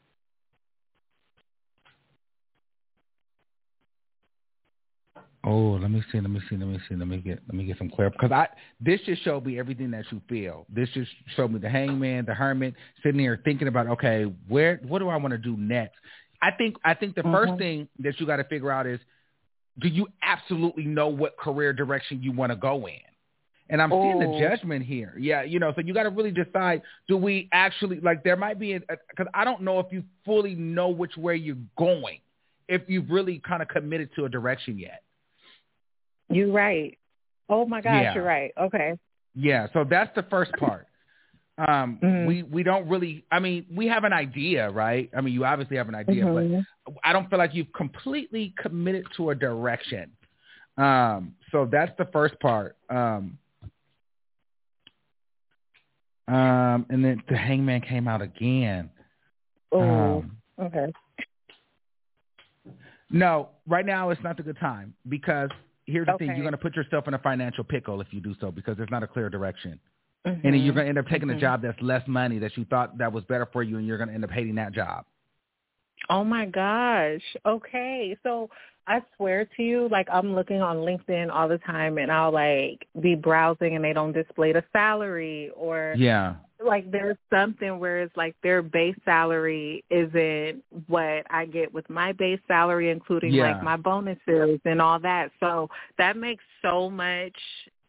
Oh, let me see, let me see, let me see, let me get, let me get some clarity. Because I, this just showed me everything that you feel. This just showed me the hangman, the hermit, sitting here thinking about, okay, where, what do I want to do next? I think, I think the mm-hmm. first thing that you got to figure out is, do you absolutely know what career direction you want to go in? And I'm oh. seeing the judgment here. Yeah, you know, so you got to really decide, do we actually, like, there might be, because I don't know if you fully know which way you're going, if you've really kind of committed to a direction yet. You're right. Oh, my gosh, yeah. You're right. Okay. Yeah, so that's the first part. Um, mm-hmm. We we don't really, I mean, we have an idea, right? I mean, you obviously have an idea, mm-hmm. but I don't feel like you've completely committed to a direction. Um, so that's the first part. Um, um, and then the hangman came out again. Oh, um, okay. No, right now it's not the good time because here's the okay. thing. You're going to put yourself in a financial pickle if you do so because there's not a clear direction. Mm-hmm. And then you're going to end up taking mm-hmm. a job that's less money that you thought that was better for you, and you're going to end up hating that job. Oh, my gosh. Okay. So I swear to you, like, I'm looking on LinkedIn all the time, and I'll, like, be browsing, and they don't display the salary or, yeah, like, there's something where it's, like, their base salary isn't what I get with my base salary, including, yeah. like, my bonuses and all that. So that makes so much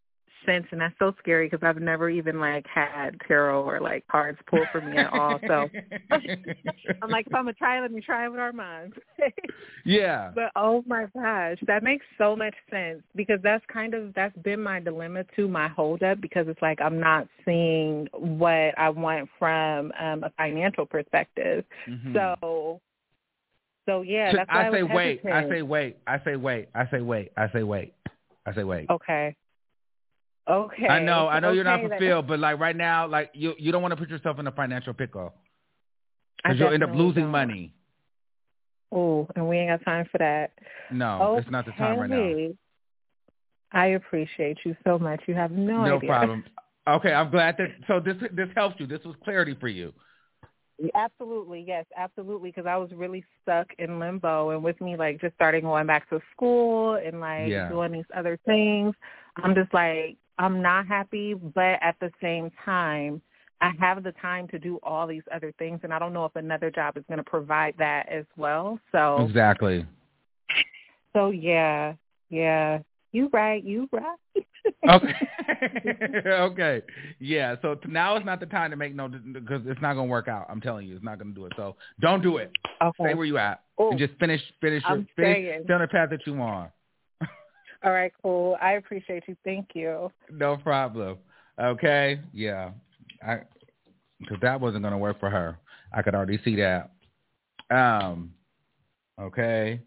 sense, and that's so scary because I've never even like had tarot or like cards pulled for me at all. So I'm like, if I'm gonna try, let me try it with Armand. Yeah. But oh my gosh, that makes so much sense because that's kind of that's been my dilemma too, my holdup, because it's like I'm not seeing what I want from um, a financial perspective. Mm-hmm. So. So yeah, that's why I say I was wait. hesitant. I say wait. I say wait. I say wait. I say wait. I say wait. Okay. Okay. I know. I know okay, you're not then. fulfilled, but like right now, like you you don't want to put yourself in a financial pickle I because you'll end up losing don't. money. Oh, and we ain't got time for that. No, okay. It's not the time right now. I appreciate you so much. You have no, no idea. No problem. Okay, I'm glad that. So this this helped you. This was clarity for you. Absolutely, yes, absolutely, because I was really stuck in limbo, and with me, like, just starting going back to school and, like, yeah. doing these other things, I'm just, like, I'm not happy, but at the same time, I have the time to do all these other things, and I don't know if another job is going to provide that as well, so. Exactly. So, yeah, yeah, you right, you right. Okay. Okay. Yeah. So t- now is not the time to make no, because it's not gonna work out. I'm telling you, it's not gonna do it. So don't do it. Okay. Stay where you at Ooh. and just finish, finish your, I'm finish, staying. stay on the path that you on. All right. Cool. I appreciate you. Thank you. No problem. Okay. Yeah. I because that wasn't gonna work for her. I could already see that. Um. Okay.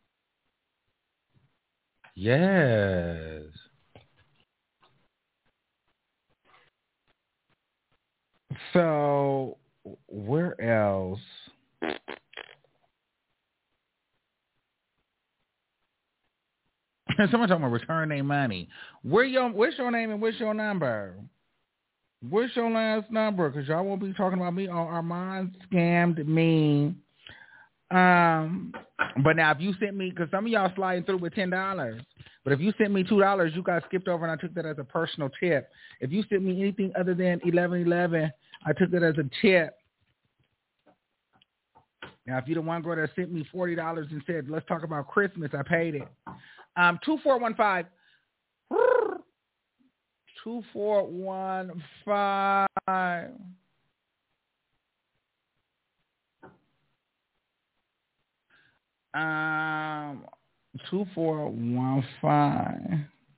Yes. So, where else? Someone talking about return their money. Where your, what's your name and what's your number? What's your last number? Because y'all won't be talking about me on Armand scammed me. Um, but now if you sent me, because some of y'all sliding through with ten dollars. But if you sent me two dollars, you got skipped over, and I took that as a personal tip. If you sent me anything other than eleven eleven, I took that as a tip. Now, if you're the one girl that sent me forty dollars and said, let's talk about Christmas, I paid it. Um, two four one five. two four one five. Um, two four one five.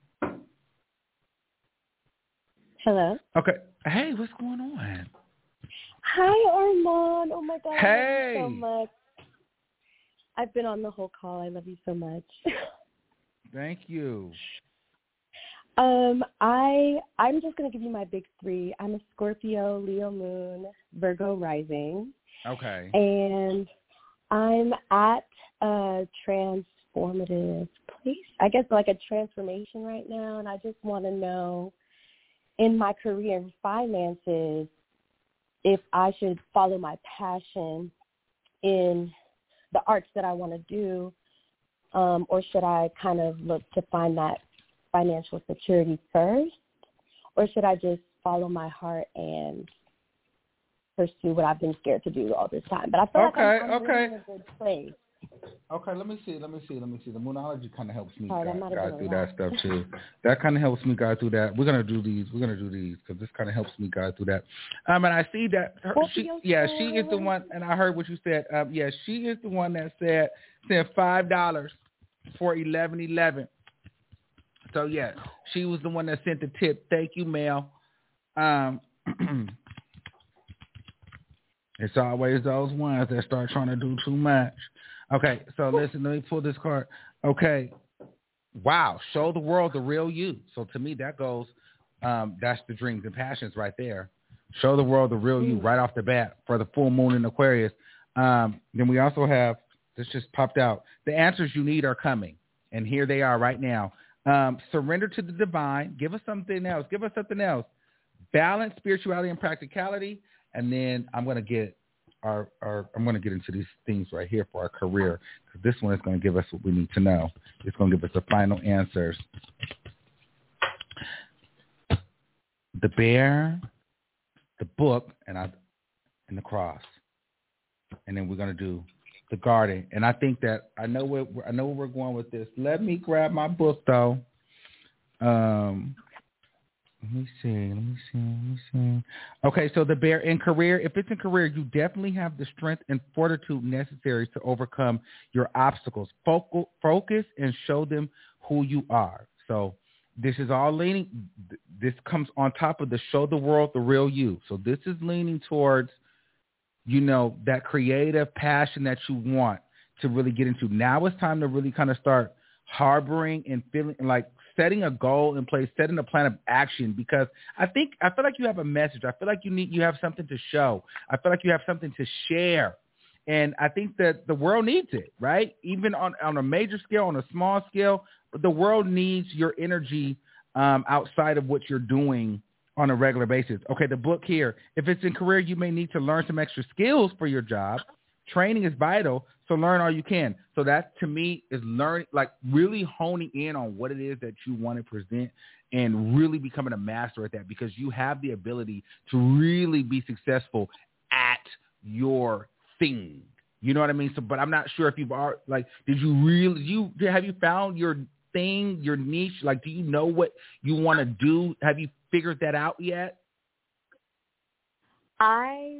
Hello. Okay. Hey, what's going on? Hi, Armand. Oh my God. Hey. I love you so much. I've been on the whole call. I love you so much. Thank you. Um, I I'm just gonna give you my big three. I'm a Scorpio, Leo Moon, Virgo rising. Okay. And I'm at a transformative place. I guess like a transformation right now, and I just want to know, in my career and finances, if I should follow my passion in the arts that I want to do, um, or should I kind of look to find that financial security first, or should I just follow my heart and pursue what I've been scared to do all this time? But I feel okay, like I'm, I'm okay. really in a good place. Okay, let me see, let me see, let me see. The Moonology kind of helps me Sorry, guide, guide guide through lie. that stuff too. That kind of helps me guide through that. We're gonna do these. We're gonna do these because this kind of helps me guide through that. Um, and I see that her, she, yeah, she is the one. And I heard what you said. Um, yeah, she is the one that said said five dollars for eleven eleven. So yeah, she was the one that sent the tip. Thank you, Mel. Um. It's always those ones that start trying to do too much. Okay, so listen, let me pull this card. Okay. Wow, show the world the real you. So to me, that goes, um, that's the dreams and passions right there. Show the world the real you right off the bat for the full moon in Aquarius. Um, then we also have, this just popped out, the answers you need are coming. And here they are right now. Um, surrender to the divine. Give us something else. Give us something else. Balance spirituality and practicality. And then I'm going to get our, our I'm going to get into these things right here for our career, because this one is going to give us what we need to know. It's going to give us the final answers. The bear, the book, and I, and the cross. And then we're going to do the garden. And I think that I know where I know where we're going with this. Let me grab my book though. Um, Let me see. Let me see. Let me see. Okay, so the bear in career, if it's in career, you definitely have the strength and fortitude necessary to overcome your obstacles. Focal, focus and show them who you are. So this is all leaning. This comes on top of the show the world the real you. So this is leaning towards, you know, that creative passion that you want to really get into. Now it's time to really kind of start harboring and feeling like setting a goal in place, setting a plan of action, because I think, I feel like you have a message. I feel like you need, you have something to show. I feel like you have something to share. And I think that the world needs it, right? Even on, on a major scale, on a small scale, the world needs your energy um, outside of what you're doing on a regular basis. Okay, the book here, if it's in career, you may need to learn some extra skills for your job. Training is vital, so learn all you can. So that, to me, is learning, like really honing in on what it is that you want to present and really becoming a master at that, because you have the ability to really be successful at your thing. You know what I mean? So, but I'm not sure if you've are like, did you really, you have you found your thing, your niche? Like, do you know what you want to do? Have you figured that out yet? I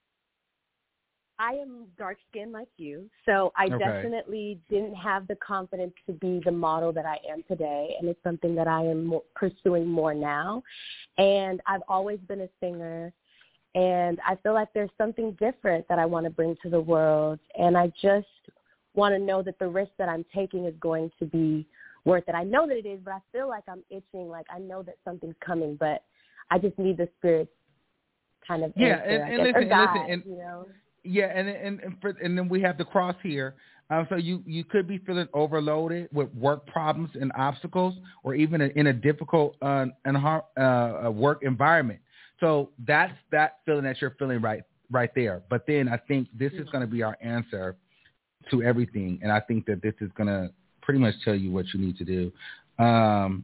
I am dark-skinned like you, so I Okay. definitely didn't have the confidence to be the model that I am today, and it's something that I am more, pursuing more now. And I've always been a singer, and I feel like there's something different that I want to bring to the world, and I just want to know that the risk that I'm taking is going to be worth it. I know that it is, but I feel like I'm itching, like I know that something's coming, but I just need the spirit kind of Yeah, answer, and, I and guess, listen, or God, and listen, and you know. Yeah, and and and, for, and then we have the cross here. Um, so you, you could be feeling overloaded with work problems and obstacles, or even in a difficult uh, and har- uh, work environment. So that's that feeling that you're feeling right right there. But then I think this is going to be our answer to everything, and I think that this is going to pretty much tell you what you need to do. Um,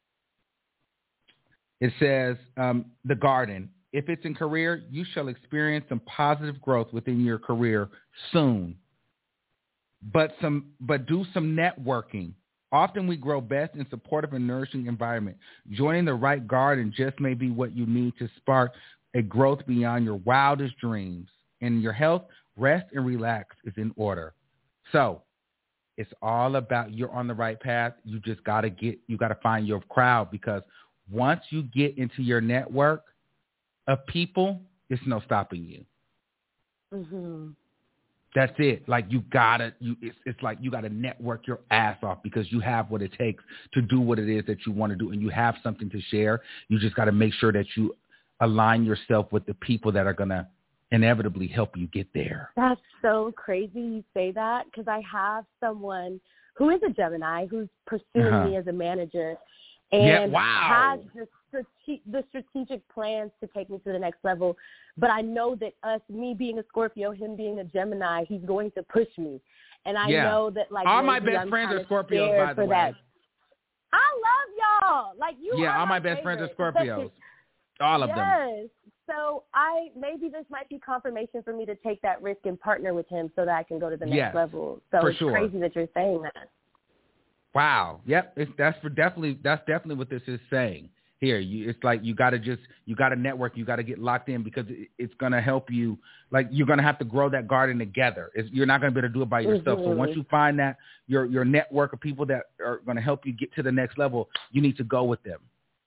it says um, the garden. If it's in career, you shall experience some positive growth within your career soon. But some, but do some networking. Often we grow best in supportive and nourishing environment. Joining the right garden just may be what you need to spark a growth beyond your wildest dreams. In your health, rest and relax is in order. So it's all about you're on the right path. You just got to get, you got to find your crowd, because once you get into your network of people, it's no stopping you. Mm-hmm. That's it. Like you gotta, you it's it's like you gotta network your ass off, because you have what it takes to do what it is that you want to do, and you have something to share. You just got to make sure that you align yourself with the people that are gonna inevitably help you get there. That's so crazy you say that, because I have someone who is a Gemini who's pursuing Uh-huh. me as a manager, Yeah, and wow. has the, strate- the strategic plans to take me to the next level. But I know that us, me being a Scorpio, him being a Gemini, he's going to push me. And I Yeah. know that, like, all my maybe best I'm friends are kinda Scorpios, scared by the for way. that. I love y'all. Like, you Yeah, are all my my best friends are favorite. Scorpios. All of yes. them. Yes. So I maybe this might be confirmation for me to take that risk and partner with him so that I can go to the next Yes, level. So for it's sure. crazy that you're saying that. Wow. Yep. It's that's for definitely that's definitely what this is saying here. You, it's like you got to just you got to network. You got to get locked in, because it, it's going to help you. Like you're going to have to grow that garden together. It's, you're not going to be able to do it by yourself. Mm-hmm. So once you find that your your network of people that are going to help you get to the next level, you need to go with them.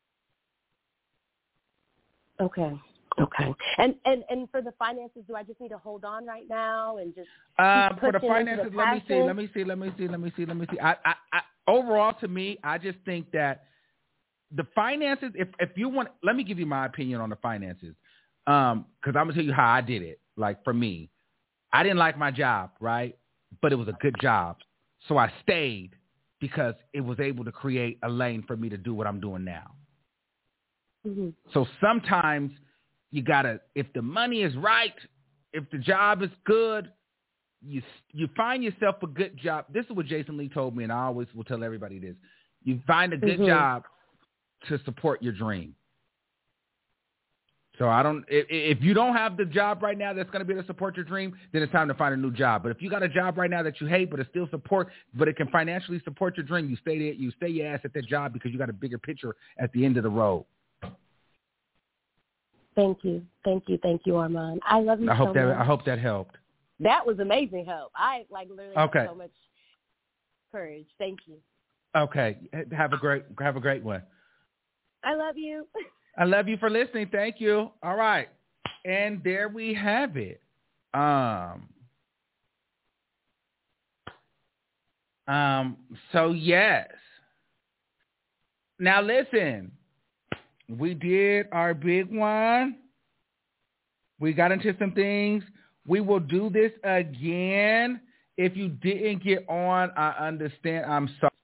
Okay. Okay. And and and for the finances, do I just need to hold on right now and just Um, keep for the pushing into finances, the let me see, passion? let me see, let me see, let me see, let me see. I, I, I, overall, to me, I just think that the finances, if if you want, let me give you my opinion on the finances, um, because I'm gonna tell you how I did it. Like for me, I didn't like my job, right? But it was a good job, so I stayed because it was able to create a lane for me to do what I'm doing now. Mm-hmm. So sometimes you gotta, if the money is right, if the job is good, you you find yourself a good job. This is what Jason Lee told me, and I always will tell everybody this. You find a good Mm-hmm. job to support your dream. So I don't, if, if you don't have the job right now that's going to be able to support your dream, then it's time to find a new job. But if you got a job right now that you hate, but it still support, but it can financially support your dream, you stay there, you stay your ass at that job, because you got a bigger picture at the end of the road. Thank you. Thank you. Thank you, Armand. I love you I hope so that much. I hope that helped. That was amazing help. I like literally Okay. have so much courage. Thank you. Okay. Have a great have a great one. I love you. I love you for listening. Thank you. All right. And there we have it. Um Um so yes. Now listen. We did our big one. We got into some things. We will do this again. If you didn't get on, I understand. I'm sorry.